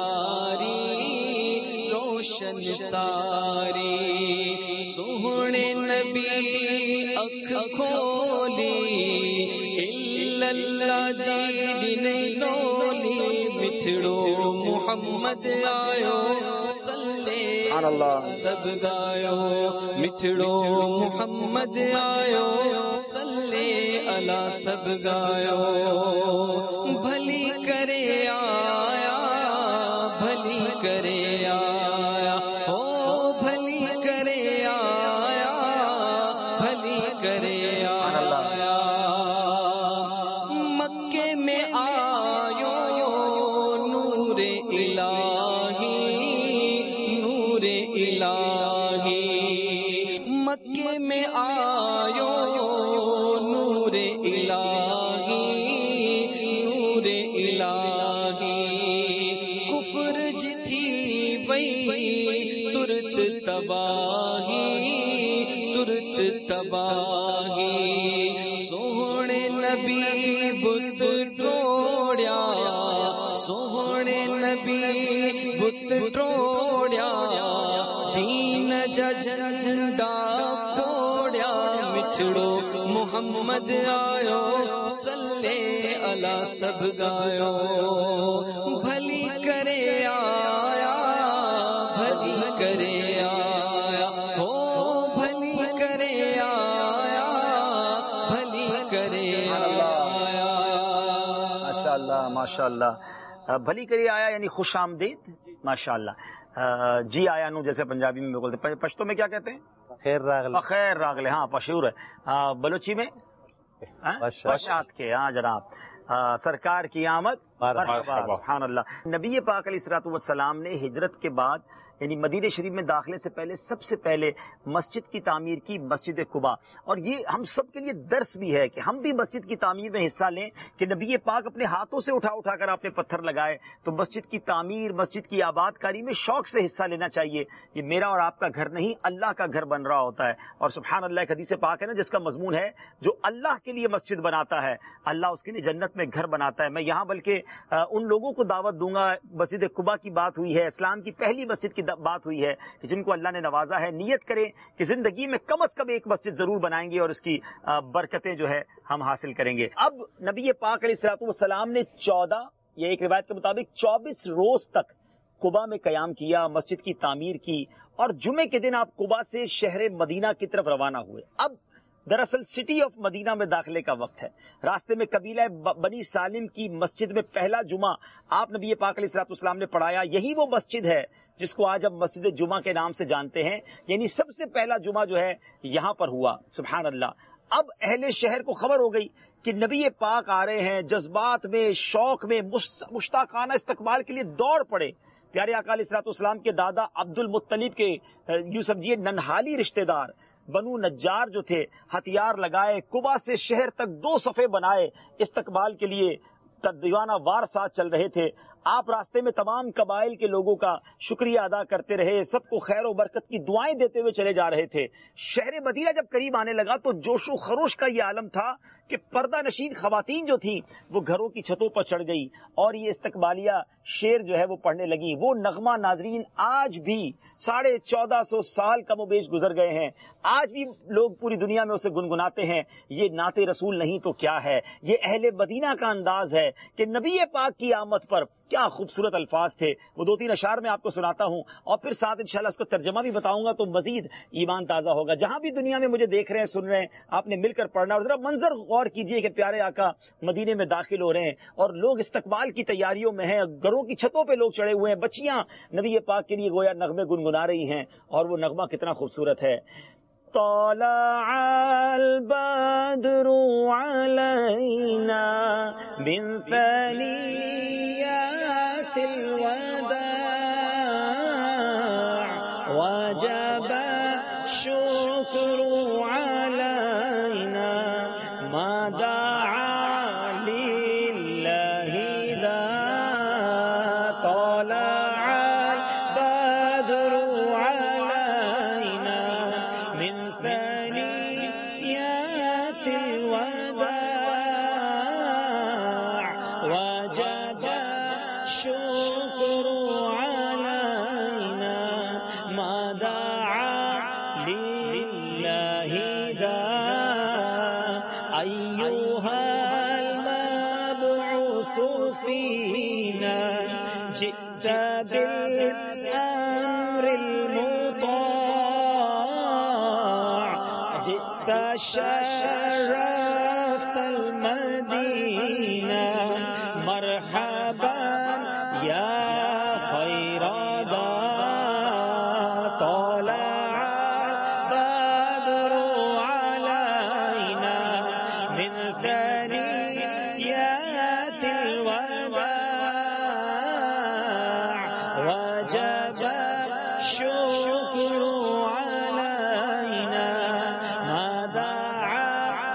सारी सोहणे नबी अख खोली इल्लल्लाह जी दिने लोली मिठड़ो मुहम्मद आयो सल्ले सब गायो, मिठड़ो मुहम्मद आयो सल्ले अला सब गायो, भली करे आया, भली करे आया, हो भली करे आया, भली करे आया, मक्के में आयो नूरे इलाही, मक्के में आयो नूरे इलाही, नूरे इलाही, कुफर जिथी वई तुरत तबाही, सोहणे नबी बुत टोड़िया, सोहणे नबी बुत टोड़िया, दीन जा झंडा खोड़िया, मिठड़ो मुहम्मद आयो सल्ले अला सब गायो, भली करे आया, भली करे आया, हो भली करे आया, भली करे आया। माशाअल्लाह माशाअल्लाह। भली करी आया यानी खुश आमदीद, माशाअल्लाह। जी आया नू जैसे पंजाबी में बोलते, पश्तो में क्या कहते हैं? खैर रागले। खैर रागले, हाँ पशूर है। बलोची में बशात के, हाँ जनाब। सरकार की आमद, सुभान अल्लाह। नबी पाक अलैहिस्सलातु वस्सलाम ने हिजरत के बाद यानी मदीने शरीफ में दाखिले से पहले सबसे पहले मस्जिद की तामीर की, मस्जिद कुबा। और ये हम सब के लिए दर्स भी है कि हम भी मस्जिद की तामीर में हिस्सा लें, कि नबी पाक अपने हाथों से उठा उठा कर आपने पत्थर लगाए, तो मस्जिद की तामीर, मस्जिद की आबादकारी में शौक से हिस्सा लेना चाहिए। ये मेरा और आपका घर नहीं, अल्लाह का घर बन रहा होता है। और सुभान अल्लाह, एक हदीस पाक है ना जिसका मजमून है, जो अल्लाह के लिए मस्जिद बनाता है अल्लाह उसके लिए जन्नत में घर बनाता है। मैं यहाँ बल्कि उन लोगों को दावत दूंगा, मस्जिद कुबा की बात हुई है, इस्लाम की पहली मस्जिद की बात हुई है, कि जिनको अल्लाह ने नवाजा है, नियत करें कि जिंदगी में कम से कम एक मस्जिद जरूर बनाएंगे और इसकी बरकतें जो है हम हासिल करेंगे। अब नबी पाक अलैहिस्सलातु वस्सलाम ने 14 या एक रिवायत के मुताबिक 24 रोज तक कुबा में कयाम किया, मस्जिद की तामीर की, और जुमे के दिन आप कुबा से शहर मदीना की तरफ रवाना हुए। अब दरअसल सिटी ऑफ मदीना में दाखिले का वक्त है। रास्ते में कबीला बनी सालिम की मस्जिद में पहला जुमा आप नबी पाक अलैहिस्सलातु वस्सलाम ने पढ़ाया। यही वो मस्जिद है जिसको आज हम मस्जिद जुमा के नाम से जानते हैं, यानी सबसे पहला जुमा जो है यहाँ पर हुआ। सुभान अल्लाह। अब अहले शहर को खबर हो गई कि नबी पाक आ रहे हैं, जज्बात में, शौक में, मुश्ताकाना इस्तकबाल के लिए दौड़ पड़े। प्यारे आका अलैहिस्सलातु वस्सलाम के दादा अब्दुल मुत्तलिब के यूं समझिए ननहाली रिश्तेदार बनु नज्जार जो थे, हथियार लगाए, कुबा से शहर तक 2 सफ़े बनाए, इस्तकबाल के लिए दीवाना वार साथ चल रहे थे। آپ راستے میں تمام قبائل کے لوگوں کا شکریہ ادا کرتے رہے، سب کو خیر و برکت کی دعائیں دیتے ہوئے چلے جا رہے تھے۔ شہر مدینہ جب قریب آنے لگا تو جوش و خروش کا یہ عالم تھا کہ پردہ نشین خواتین جو تھیں وہ گھروں کی چھتوں پر چڑھ گئی اور یہ استقبالیہ شعر جو ہے وہ پڑھنے لگی۔ وہ نغمہ ناظرین آج بھی 1450 سال کم و بیش گزر گئے ہیں، آج بھی لوگ پوری دنیا میں اسے گنگناتے ہیں۔ یہ نعت رسول نہیں تو کیا ہے، یہ اہل مدینہ کا انداز ہے کہ نبی پاک کی آمد پر کیا خوبصورت الفاظ تھے۔ وہ 2-3 اشعار میں آپ کو سناتا ہوں اور پھر ساتھ انشاءاللہ اس کو ترجمہ بھی بتاؤں گا تو مزید ایمان تازہ ہوگا۔ جہاں بھی دنیا میں مجھے دیکھ رہے ہیں، سن رہے ہیں، آپ نے مل کر پڑھنا اور ذرا منظر غور کیجئے کہ پیارے آقا مدینے میں داخل ہو رہے ہیں اور لوگ استقبال کی تیاریوں میں ہیں، گھروں کی چھتوں پہ لوگ چڑھے ہوئے ہیں، بچیاں نبی پاک کے لیے گویا نغمے گنگنا رہی ہیں اور وہ نغمہ کتنا خوبصورت ہے۔ طلع البدر علينا من ثنيات الوداع وجب الشكر علينا ما دعا لله ذا طلع البدر علينا من ثنيات الوداع وجب الشكر علينا ما دعا لله ذا أيها المبعوث فينا جئت بالأمر المطاع جئت شرفت المدينة مرحبا يا خير داع طلع البدر علينا من ثنيات الوداع وجب الشكر علينا ما دعا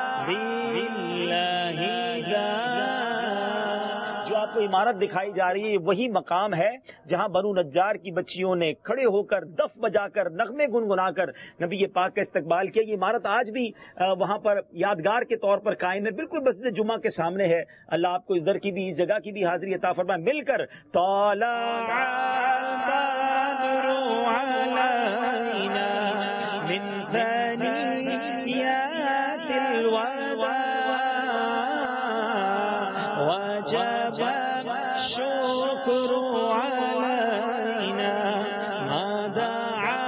لله ذا۔ جو آپ کو عمارت دکھائی جا رہی ہے وہی مقام ہے جہاں بنو نجار کی بچیوں نے کھڑے ہو کر دف بجا کر نغمے گنگنا کر نبی پاک کا استقبال کیا۔ یہ عمارت آج بھی وہاں پر یادگار کے طور پر قائم ہے، بالکل مسجد جمعہ کے سامنے ہے۔ اللہ آپ کو اس در کی بھی اس جگہ کی بھی حاضری عطا فرمائے۔ مل کر طلع البدر علينا من ثنيات الوداع وجب الشكر علينا ما دعا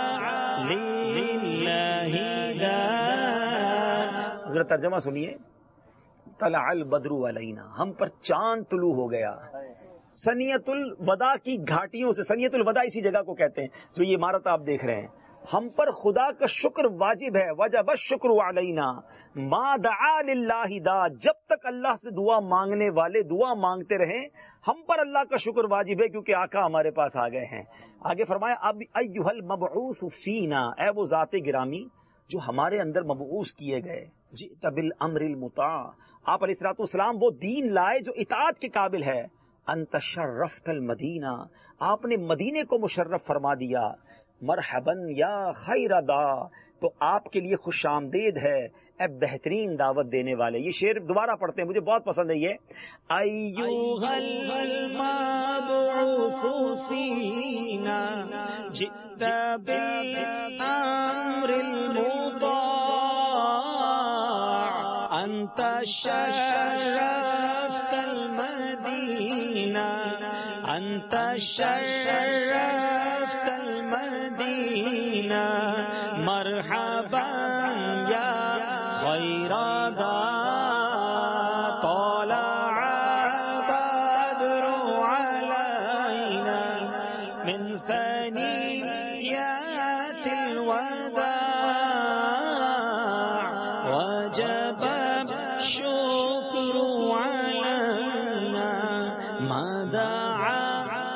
لله ذا۔ ذرا ترجمہ سنیے۔ طلع البدر علینا، ہم پر چاند طلوع ہو گیا۔ سنیت الوداع کی گھاٹیوں سے، سنیت الوداع اسی جگہ کو کہتے ہیں جو یہ عمارت آپ دیکھ رہے ہیں۔ ہم پر خدا کا شکر واجب ہے، وجب الشکر علینا ما دعا للہ دا، جب تک اللہ سے دعا مانگنے والے دعا مانگتے رہیں ہم پر اللہ کا شکر واجب ہے کیونکہ آقا ہمارے پاس آ گئے ہیں۔ آگے فرمایا اب ایھا المبعوث فینا، اے وہ ذات گرامی جو ہمارے اندر مبعوث کیے گئے۔ جئت بالامر المطاع، آپ علیہ الصلوۃ والسلام وہ دین لائے جو اطاعت کے قابل ہے۔ انت شرفت المدینہ، آپ نے مدینے کو مشرف فرما دیا۔ مرحبا یا خیر دا، تو آپ کے لیے خوش آمدید ہے اے بہترین دعوت دینے والے۔ یہ شعر دوبارہ پڑھتے ہیں، مجھے بہت پسند ہے یہ۔ ایھا المبعوث فینا جئت بالامر المطاع انت شرفت المدینہ انت شرفت المدینہ مرحبا یا خیر دا طلع البدر علینا من ثنیات الوداع وجب الشکر علینا ما دعا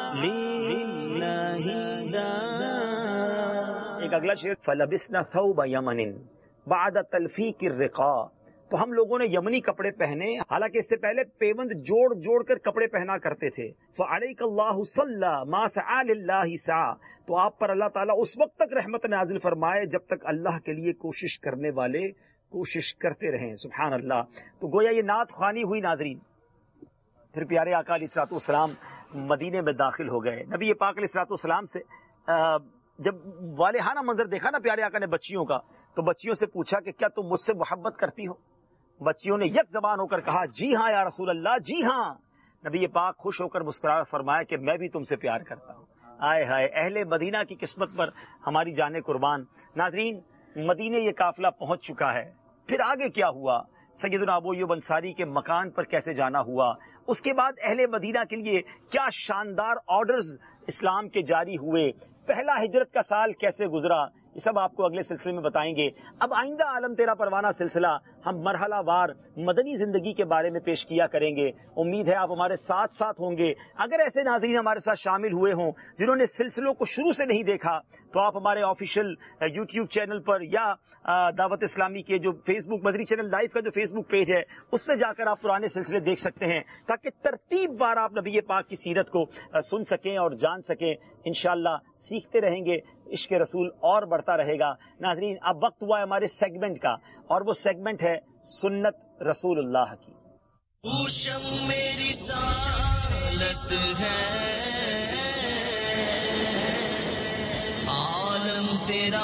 للہ دا۔ ایک اگلا شعر، فلبسنا ثوب یمن بعد تلفیق الرقاء تو ہم لوگوں نے یمنی کپڑے پہنے، حالانکہ اس سے پہلے پیوند جوڑ جوڑ کر کپڑے پہنا کرتے تھے. فعلیک اللہ صلی ما سعى للہ سعى، تو آپ پر اللہ تعالیٰ اس وقت تک رحمت نازل فرمائے جب تک اللہ کے لیے کوشش کرنے والے کوشش کرتے رہیں. سبحان اللہ. تو گویا یہ نعت خوانی ہوئی ناظرین. پھر پیارے آقا علیہ الصلوۃ والسلام مدینے میں داخل ہو گئے. نبی پاک علیہ الصلوۃ والسلام سے جب والہانہ منظر دیکھا نا پیارے آقا نے بچیوں کا، تو بچیوں سے پوچھا کہ کیا تم مجھ سے محبت کرتی ہو؟ بچیوں نے یک زبان ہو کر کہا جی ہاں یا رسول اللہ، جی ہاں. نبی پاک خوش ہو کر مسکرا فرمایا کہ میں بھی تم سے پیار کرتا ہوں. آئے ہائے، اہل مدینہ کی قسمت پر ہماری جانیں قربان. ناظرین، مدینے یہ قافلہ پہنچ چکا ہے. پھر آگے کیا ہوا؟ سیدنا ابو ایوب انصاری کے مکان پر کیسے جانا ہوا؟ اس کے بعد اہل مدینہ کے لیے کیا شاندار آرڈرز اسلام کے جاری ہوئے؟ پہلا ہجرت کا سال کیسے گزرا؟ یہ سب آپ کو اگلے سلسلے میں بتائیں گے. اب آئندہ عالم تیرا پروانہ سلسلہ ہم مرحلہ وار مدنی زندگی کے بارے میں پیش کیا کریں گے. امید ہے آپ ہمارے ساتھ ساتھ ہوں گے. اگر ایسے ناظرین ہمارے ساتھ شامل ہوئے ہوں جنہوں نے سلسلوں کو شروع سے نہیں دیکھا، تو آپ ہمارے آفیشیل یوٹیوب چینل پر یا دعوت اسلامی کے جو فیس بک مدنی چینل لائیو کا جو فیس بک پیج ہے اس سے جا کر آپ پرانے سلسلے دیکھ سکتے ہیں، تاکہ ترتیب وار آپ نبی پاک کی سیرت کو سن سکیں اور جان سکیں. انشاءاللہ سیکھتے رہیں گے، عشق رسول اور بڑھتا رہے گا. ناظرین، اب وقت ہوا ہے ہمارے سیگمنٹ کا، اور وہ سیگمنٹ ہے سنت رسول اللہ کی. میری سالس ہے عالم تیرا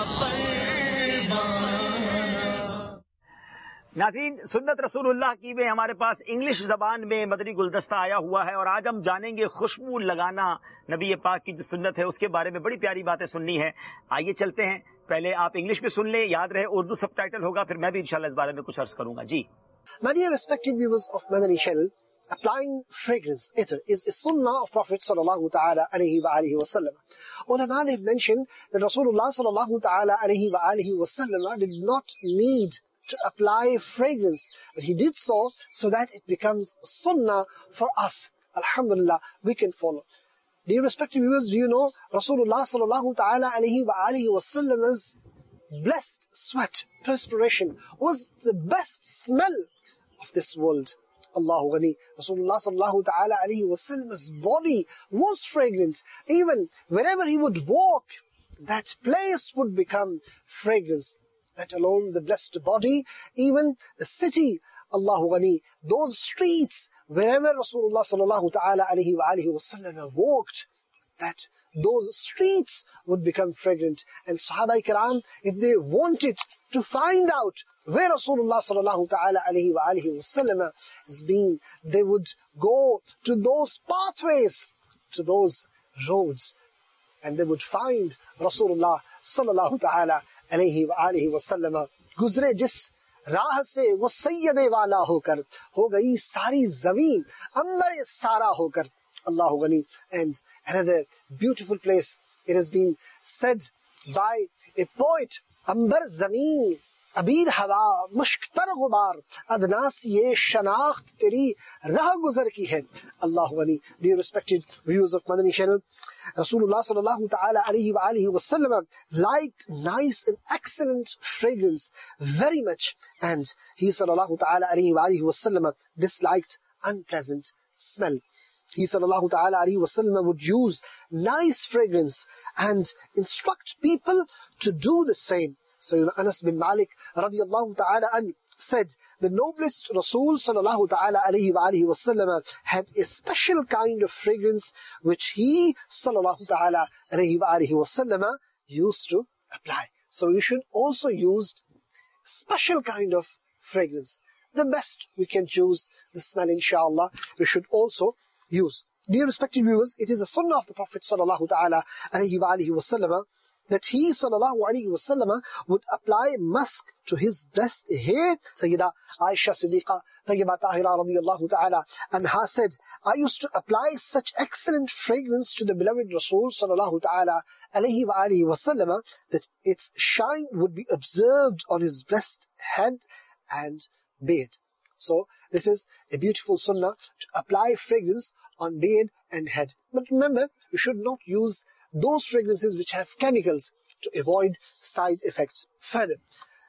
ناظرین، سنت رسول اللہ کی میں ہمارے پاس انگلش زبان میں مدنی گلدستہ آیا ہوا ہے، اور آج ہم جانیں گے خوشبو لگانا نبی پاک کی جو سنت ہے اس کے بارے میں بڑی پیاری باتیں سننی ہے. آئیے چلتے ہیں. پہلے آپ انگلش میں سن لیں، یاد رہے اردو سب ٹائٹل ہوگا، پھر میں بھی انشاءاللہ اس بارے میں کچھ عرض کروں گا. جی. My dear respected viewers of Madani Channel, applying fragrance ether is a sunnah of Prophet sallallahu ta'ala alayhi wa alihi wa sallam. Ulama have mentioned that Rasulullah sallallahu ta'ala alayhi wa alihi wa sallam did not need to apply fragrance, but he did so that it becomes sunnah for us. Alhamdulillah, we can follow. Dear respected viewers, do you know Rasulullah sallallahu ta'ala alayhi wa alihi wa sallam's blessed sweat, perspiration was the best smell of this world. Allahu Ghani. Rasulullah sallallahu ta'ala alayhi wa sallam's body was fragrant. Even wherever he would walk, that place would become fragrance. Let alone the blessed body, even the city, Allahu Ghani, those streets, wherever Rasulullah sallallahu ta'ala alayhi wa alihi wa sallam walked, that those streets would become fragrant. And Sahaba Ikram, if they wanted to find out where Rasulullah sallallahu ta'ala alayhi wa alihi wa sallam has been, they would go to those pathways, to those roads, and they would find Rasulullah sallallahu ta'ala علیہ وآلہ وسلم. گزرے جس راہ سے وہ سید والا ہو کر، ہو گئی ساری زمین عنبر سارا ہو کر. اللہ غنی. And another beautiful place, it has been said by a poet, عنبر زمین عبیر ہوا مشک تر غبار ادناس یہ شناخت تیری راہ گزر کی ہے. اللہ غنی. Dear respected viewers of Madani Channel, Rasulullah sallallahu ta'ala alayhi wa alihi wa sallam liked nice and excellent fragrance very much, and he sallallahu ta'ala alayhi wa alihi wa sallam disliked unpleasant smell. He sallallahu ta'ala alayhi wa sallam would use nice fragrance and instruct people to do the same. So Anas bin Malik radiyallahu ta'ala an said, the noblest Rasul sallallahu ta'ala alayhi wa alihi wa sallam had a special kind of fragrance which he sallallahu ta'ala alayhi wa alihi wa sallam used to apply. So we should also use special kind of fragrance. The best we can choose, the smell inshallah, we should also use. Dear respected viewers, it is the sunnah of the Prophet sallallahu ta'ala alayhi wa alihi wa sallam that he sallallahu alayhi wa sallam would apply musk to his blessed hair. Sayyida Aisha Siddiqa Tayyiba Tahira radiyallahu ta'ala anha said, I used to apply such excellent fragrance to the beloved Rasul sallallahu ta'ala alayhi wa alihi wa sallam that its shine would be observed on his blessed head and beard. So this is a beautiful sunnah to apply fragrance on beard and head. But remember, you should not use those fragrances which have chemicals to avoid side effects. Further,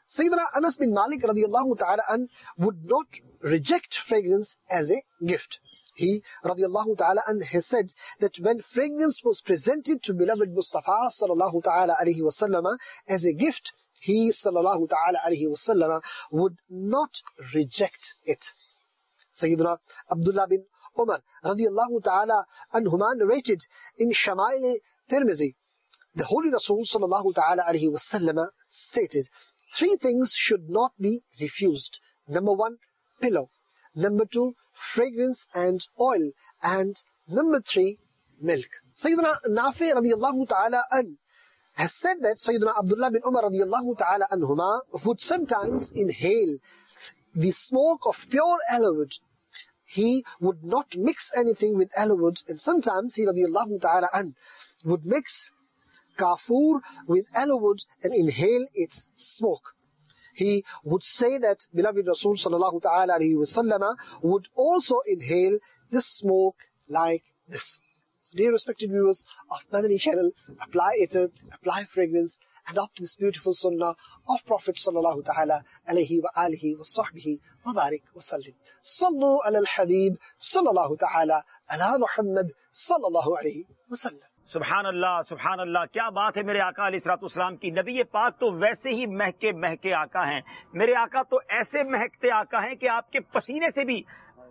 Sayyidina Anas bin Malik radiallahu ta'ala an would not reject fragrance as a gift. He radiallahu ta'ala an has said that when fragrance was presented to beloved Mustafa sallallahu ta'ala alayhi wa sallama as a gift, he sallallahu ta'ala alayhi wa sallama would not reject it. Sayyidina Abdullah bin Umar radiallahu ta'ala anhuma narrated in Shama'il Tirmizi, the Holy Rasul sallallahu ta'ala alayhi wa sallama stated, 3 things should not be refused. Number 1, pillow. Number 2, fragrance and oil. And number 3, milk. Sayyidina Nafi radiallahu ta'ala an has said that Sayyidina Abdullah bin Umar radiallahu ta'ala anhuma would sometimes inhale the smoke of pure aloe wood. He would not mix anything with aloe wood, and sometimes he radiallahu ta'ala an would mix kafur with aloe wood and inhale its smoke. He would say that beloved Rasul sallallahu ta'ala alayhi wa sallama would also inhale the smoke like this. So dear respected viewers of Madani channel, apply ether, apply fragrance, adopt this beautiful sunnah of Prophet sallallahu ta'ala alayhi wa alihi wa sahbihi wa barik wa sallim. Sallu ala al-habib sallallahu ta'ala ala Muhammad sallallahu alayhi wa sallam. سبحان اللہ، کیا بات ہے میرے آقا علیہ الصلوۃ والسلام کی. نبی پاک تو ویسے ہی مہکے مہکے آقا ہیں. میرے آقا تو ایسے مہکتے آقا ہیں کہ آپ کے پسینے سے بھی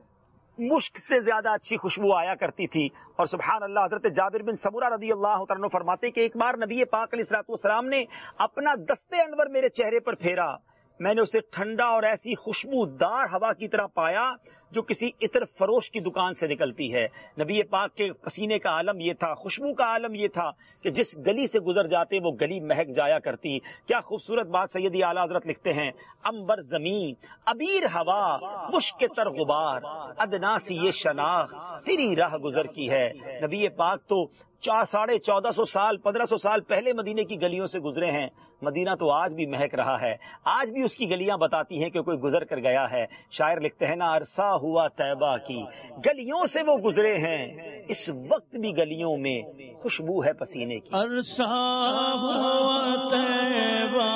مشک سے زیادہ اچھی خوشبو آیا کرتی تھی. اور سبحان اللہ، حضرت جابر بن سمورہ رضی اللہ عنہ فرماتے کہ ایک بار نبی پاک علیہ الصلوۃ والسلام نے اپنا دست انور میرے چہرے پر پھیرا. میں نے اسے ٹھنڈا اور ایسی خوشبودار ہوا کی طرح پایا جو کسی عطر فروش کی دکان سے نکلتی ہے. نبی پاک کے پسینے کا عالم یہ تھا، خوشبو کا عالم یہ تھا کہ جس گلی سے گزر جاتے وہ گلی مہک جایا کرتی. کیا خوبصورت بات سیدی اعلیٰ حضرت لکھتے ہیں، عنبر زمین، عبیر ہوا، مشک تر غبار، ادنا سی یہ شناخت تیری راہ گزر کی ہے. نبی پاک تو 1450 سال 1500 سال پہلے مدینے کی گلیوں سے گزرے ہیں. مدینہ تو آج بھی مہک رہا ہے، آج بھی اس کی گلیاں بتاتی ہیں کہ کوئی گزر کر گیا ہے. شاعر لکھتے ہیں نا، عرصہ ہوا طیبہ کی گلیوں سے وہ گزرے ہیں، اس وقت بھی گلیوں میں خوشبو ہے پسینے کی. عرصہ ہوا طیبہ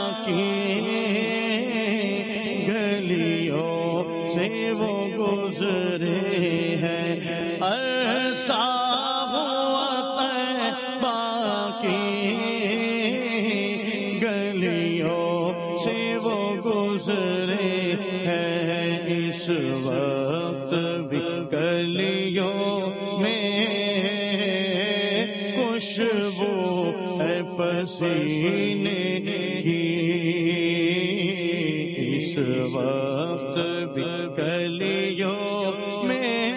کی گلیوں سے وہ گزرے ہیں، عرصہ وقت بھی گلیوں میں خوشبو ہے پسینے کی، اس وقت بھی گلیوں میں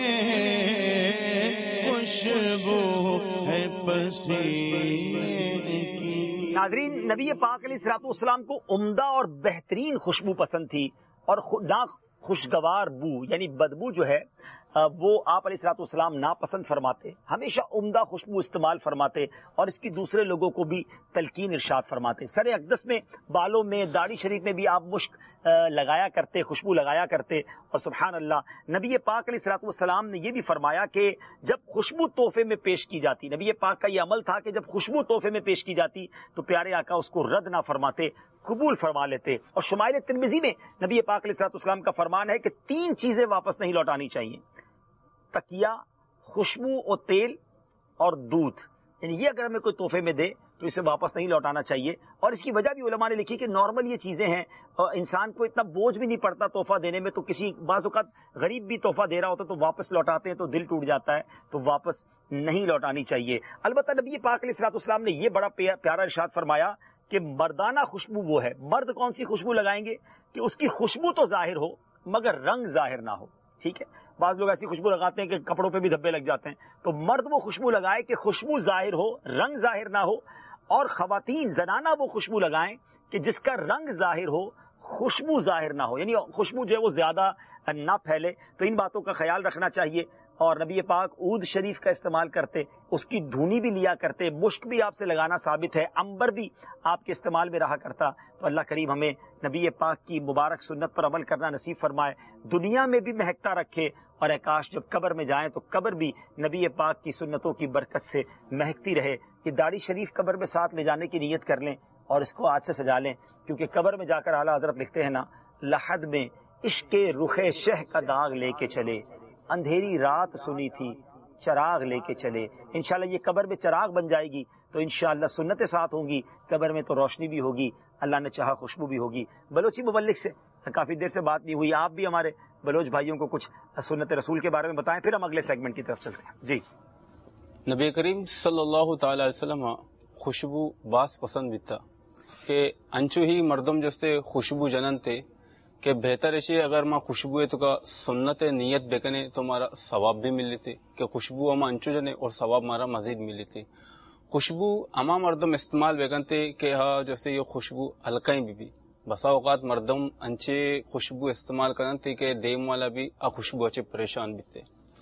خوشبو ہے پسینے کی. ناظرین، نبی پاک علیہ الصلوۃ والسلام کو عمدہ اور بہترین خوشبو پسند تھی، اور نہ خوشگوار بو یعنی بدبو جو ہے وہ آپ علیہ الصلوۃ والسلام ناپسند فرماتے. ہمیشہ عمدہ خوشبو استعمال فرماتے اور اس کی دوسرے لوگوں کو بھی تلقین ارشاد فرماتے. سر اقدس میں، بالوں میں، داڑھی شریف میں بھی آپ مشک لگایا کرتے، خوشبو لگایا کرتے. اور سبحان اللہ، نبی پاک علیہ الصلوۃ والسلام نے یہ بھی فرمایا کہ جب خوشبو تحفے میں پیش کی جاتی، نبی پاک کا یہ عمل تھا کہ جب خوشبو تحفے میں پیش کی جاتی تو پیارے آقا اس کو رد نہ فرماتے، قبول فرما لیتے. اور شمائل ترمذی میں نبی پاک علیہ الصلوۃ والسلام کا فرمان ہے کہ 3 چیزیں واپس نہیں لوٹانی چاہیے: تکیہ، خوشبو اور تیل اور دودھ. یعنی یہ اگر ہمیں کوئی تحفے میں دے تو اسے واپس نہیں لوٹانا چاہیے. اور اس کی وجہ بھی علماء نے لکھی کہ نارمل یہ چیزیں ہیں اور انسان کو اتنا بوجھ بھی نہیں پڑتا تحفہ دینے میں. تو کسی بعض اوقات غریب بھی تحفہ دے رہا ہوتا تو واپس لوٹاتے ہیں تو دل ٹوٹ جاتا ہے، تو واپس نہیں لوٹانی چاہیے. البتہ نبی پاک علیہ الصلوۃ والسلام نے یہ بڑا پیارا ارشاد فرمایا کہ مردانہ خوشبو وہ ہے. مرد کون سی خوشبو لگائیں گے کہ اس کی خوشبو تو ظاہر ہو مگر رنگ ظاہر نہ ہو. ٹھیک ہے، بعض لوگ ایسی خوشبو لگاتے ہیں کہ کپڑوں پہ بھی دھبے لگ جاتے ہیں. تو مرد وہ خوشبو لگائے کہ خوشبو ظاہر ہو، رنگ ظاہر نہ ہو. اور خواتین زنانہ وہ خوشبو لگائیں کہ جس کا رنگ ظاہر ہو، خوشبو ظاہر نہ ہو، یعنی خوشبو جو ہے وہ زیادہ نہ پھیلے. تو ان باتوں کا خیال رکھنا چاہیے. اور نبی پاک عود شریف کا استعمال کرتے، اس کی دھونی بھی لیا کرتے، مشک بھی آپ سے لگانا ثابت ہے، عنبر بھی آپ کے استعمال میں رہا کرتا. تو اللہ کریم ہمیں نبی پاک کی مبارک سنت پر عمل کرنا نصیب فرمائے، دنیا میں بھی مہکتا رکھے، اور کاش جب قبر میں جائیں تو قبر بھی نبی پاک کی سنتوں کی برکت سے مہکتی رہے. یہ داڑھی شریف قبر میں ساتھ لے جانے کی نیت کر لیں اور اس کو آج سے سجا لیں، کیونکہ قبر میں جا کر اعلیٰ حضرت لکھتے ہیں نا، لحد میں عشق رخ شہ کا داغ لے کے چلے، اندھیری رات سنی تھی چراغ لے کے چلے. انشاءاللہ یہ قبر میں چراغ بن جائے گی تو انشاءاللہ سنتیں ساتھ ہوں گی، قبر میں تو روشنی بھی ہوگی، اللہ نے چاہا خوشبو بھی ہوگی. بلوچی مبلغ سے کافی دیر سے بات نہیں ہوئی، آپ بھی ہمارے بلوچ بھائیوں کو کچھ سنت رسول کے بارے میں بتائیں، پھر ہم اگلے سیگمنٹ کی طرف چلتے ہیں. جی. نبی کریم صلی اللہ تعالی علیہ وسلم خوشبو باس پسند بھی تھا کہ انچو ہی مردم جستے خوشبو جنن تھے کہ بہتر ہے اگر ماں خوشبو ہے تو کا سنت نیت بیکنے تو ہمارا ثواب بھی ملی تھی کہ خوشبو ہما انچو جنے اور ثواب ہمارا مزید ملی تھی. خوشبو اما مردم استعمال بیکن تھے کہ ہاں جیسے یہ خوشبو ہلکیں بھی بسا اوقات مردم انچے خوشبو استعمال کرن تھے کہ دیم والا بھی خوشبو اچھے پریشان بھی تھے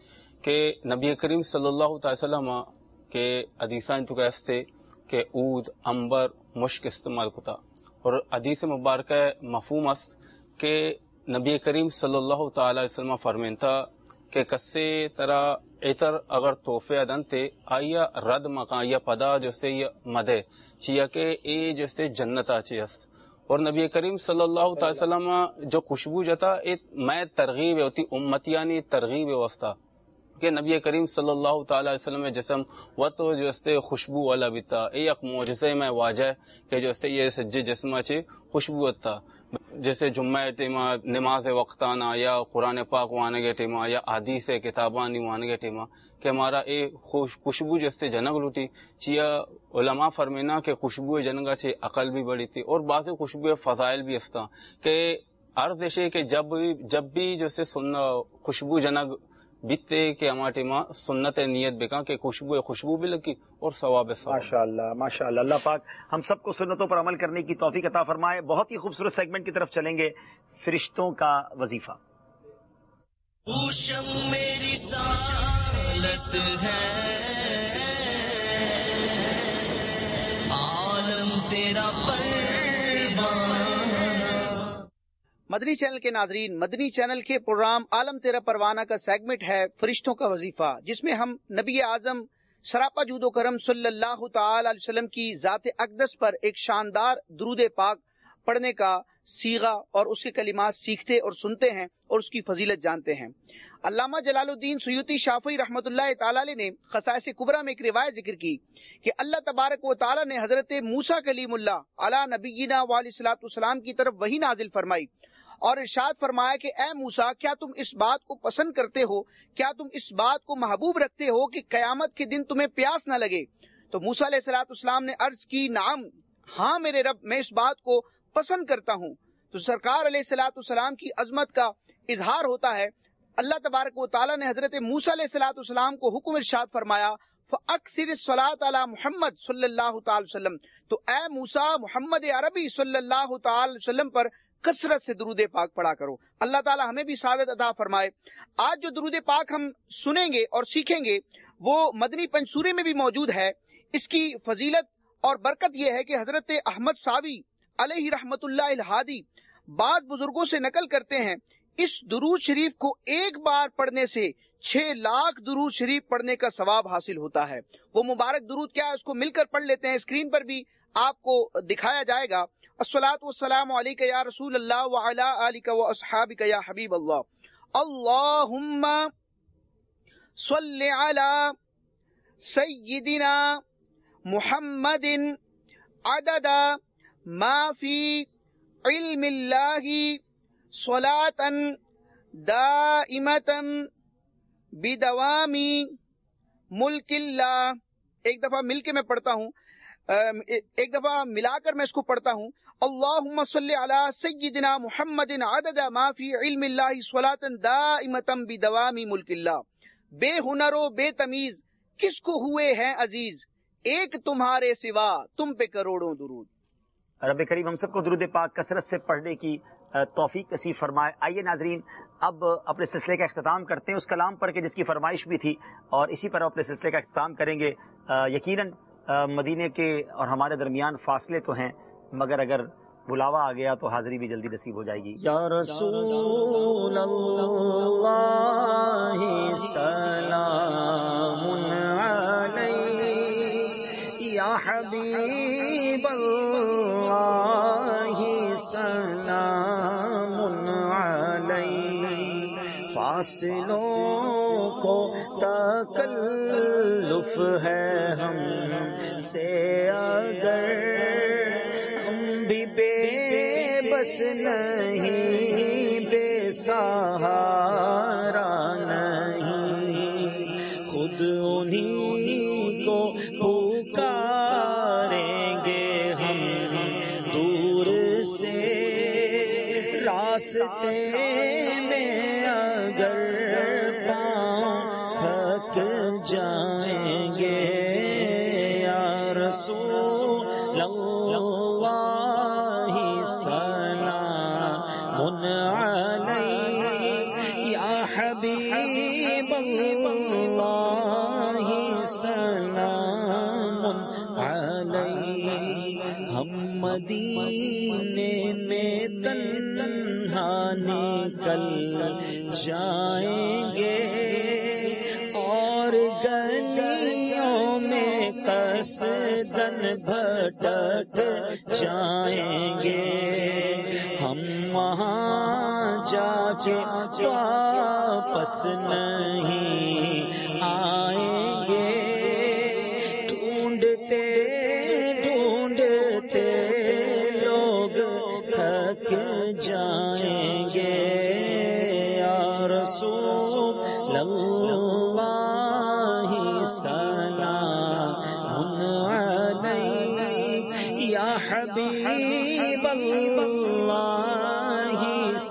کہ نبی کریم صلی اللہ تعالی وسلم کے حدیثان تو کہتے کہ عود انبر مشک استعمال کتا اور حدیث مبارکہ مفہوم است کہ نبی کریم صلی اللہ تعالی وسلم فرمین تھا کہ کسے طرح ایتر اگر توفے ادن تھے آیا رد مکان یا پدا جیسے یہ مدے چیا کہ اے جیسے جنت آچی است. اور نبی کریم صلی اللہ تعالی وسلم جو خوشبو جتا میں ترغیب ہوتی امتیانی ترغیب وسطا کہ نبی کریم صلی اللہ تعالی علیہ وسلم جسم و تو جو استے خوشبو والا بھی تھا. ایک معجزے میں واجہ کہ جو استے یہ سجے جسم اچھے خوشبو تھا، جیسے جمعہ ٹیما نماز وقتانا یا قرآن پاک وانے گے ٹیما یا حدیث کتابانی وانے گے ٹیما کہ ہمارا اے خوشبو جستے جنگ لوٹی چیا. علماء فرمینا کہ خوشبو جنگا چھ عقل بھی بڑی تھی اور بعض خوشبو فضائل بھی استا کہ عرض دیشے کہ جب بھی جیسے خوشبو جنگ بیتے کہ ہمارے ماں سنت نیت بکا کہ خوشبو بھی لگی اور ثواب ثواب. ماشاءاللہ ماشاءاللہ، اللہ پاک ہم سب کو سنتوں پر عمل کرنے کی توفیق عطا فرمائے. بہت ہی خوبصورت سیگمنٹ کی طرف چلیں گے، فرشتوں کا وظیفہ. میری سالس ہے عالم تیرا مدنی چینل کے ناظرین، مدنی چینل کے پروگرام عالم تیرا پروانہ کا سیگمنٹ ہے فرشتوں کا وظیفہ، جس میں ہم نبی اعظم سراپا جود و کرم صلی اللہ تعالی علیہ وسلم کی ذات اقدس پر ایک شاندار درود پاک پڑھنے کا صیغہ اور اس کے کلمات سیکھتے اور سنتے ہیں اور اس کی فضیلت جانتے ہیں. علامہ جلال الدین سیوطی شافعی رحمۃ اللہ تعالی علیہ نے خصائص کبریٰ میں ایک روایت ذکر کی کہ اللہ تبارک و تعالی نے حضرت موسیٰ کلیم اللہ علی نبینا وعلیہ الصلوۃ والسلام کی طرف وحی نازل فرمائی اور ارشاد فرمایا کہ اے موسیٰ، کیا تم اس بات کو پسند کرتے ہو، کیا تم اس بات کو محبوب رکھتے ہو کہ قیامت کے دن تمہیں پیاس نہ لگے؟ تو موسیٰ علیہ الصلوۃ والسلام نے عرض کی، نعم، ہاں میرے رب، میں اس بات کو پسند کرتا ہوں. تو سرکار علیہ الصلوۃ والسلام کی عظمت کا اظہار ہوتا ہے. اللہ تبارک و تعالیٰ نے حضرت موسیٰ علیہ الصلوۃ والسلام کو حکم ارشاد فرمایا، فَأَكْثِرِ الصَّلَاةَ عَلَى محمد صلی اللہ تعالی وسلم، تو اے موسیٰ محمد عربی صلی اللہ تعالی وسلم پر کثرت سے درود پاک پڑھا کرو. اللہ تعالی ہمیں بھی سعادت عطا فرمائے. آج جو درود پاک ہم سنیں گے اور سیکھیں گے وہ مدنی پنجسورے میں بھی موجود ہے. اس کی فضیلت اور برکت یہ ہے کہ حضرت احمد ساوی علیہ رحمت اللہ الہادی بعض بزرگوں سے نقل کرتے ہیں اس درود شریف کو ایک بار پڑھنے سے 6 لاکھ درود شریف پڑھنے کا ثواب حاصل ہوتا ہے. وہ مبارک درود کیا ہے اس کو مل کر پڑھ لیتے ہیں. اسکرین پر بھی آپ کو دکھایا جائے گا. الصلاۃ والسلام علیک یا رسول اللہ وعلی آلک واصحابک یا حبیب اللہ. اللہم صل علی سیدنا محمد عدد ما فی علم اللہ صلاۃ دائمۃ بدوام ملک اللہ. ایک دفعہ مل کے میں پڑھتا ہوں، ایک دفعہ ملا کر میں اس کو پڑھتا ہوں. اللہم صلی علی سیدنا محمد عدد ما فی علم اللہ صلاۃ دائمۃ بدوام ملک اللہ. بے ہنر و بے تمیز کس کو ہوئے ہیں عزیز، ایک تمہارے سوا تم پہ کروڑوں درود. رب کریم ہم سب کو درود پاک کثرت سے پڑھنے کی توفیق نصیب فرمائے. آئیے ناظرین اب اپنے سلسلے کا اختتام کرتے ہیں اس کلام پر کہ جس کی فرمائش بھی تھی، اور اسی پر اپنے سلسلے کا اختتام کریں گے. یقیناً مدینے کے اور ہمارے درمیان فاصلے تو ہیں، مگر اگر بلاوا آ گیا تو حاضری بھی جلدی نصیب ہو جائے گی. یا رسول اللہ سلام علیک حبیب اللہ سلام علیک، فاصلوں کو تکلف ہے ہم سے اگر، ہم بھی بے بس نہیں، بے سہارا نہیں، خود انہیں کو پکاریں گے ہم دور سے، راستے میں اگر پاؤں تھک جائیں گے، یا رسول اللہ سلام علیک، یا حبیب اللہ سلام علیک، ہم مدینے میں تنہا نکل جائیں گے، اور گلیوں میں قصدن بھٹک جائیں گے، ہم وہاں جا کے واپس نہیں آئیں گے، ڈھونڈتے ڈھونڈتے لوگ تھک جائیں گے، یا رسول اللہ سلام علیک، یا حبیب اللہ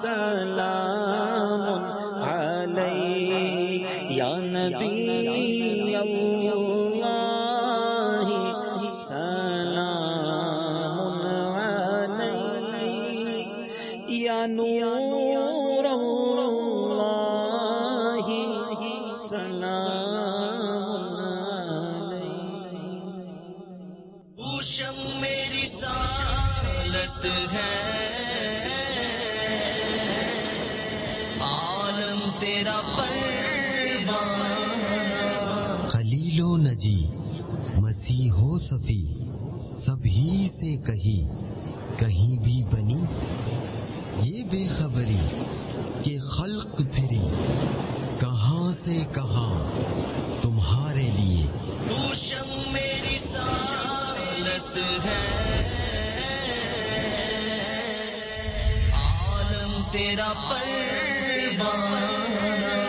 سلام علیک، یا نبی اللہ سلام علیک، یا نور اللہ سلام علیک، اوشم میری سالت ہے، عالم تیرا پروانہ، خلیل و نجی، مسیح و صفی، سبھی سے کہی کہیں بھی بنی یہ بے خبری کہ خلق پھری کہاں سے کہاں تمہارے لیے، اوشم میری سالت ہے، عالم تیرا پروانہ،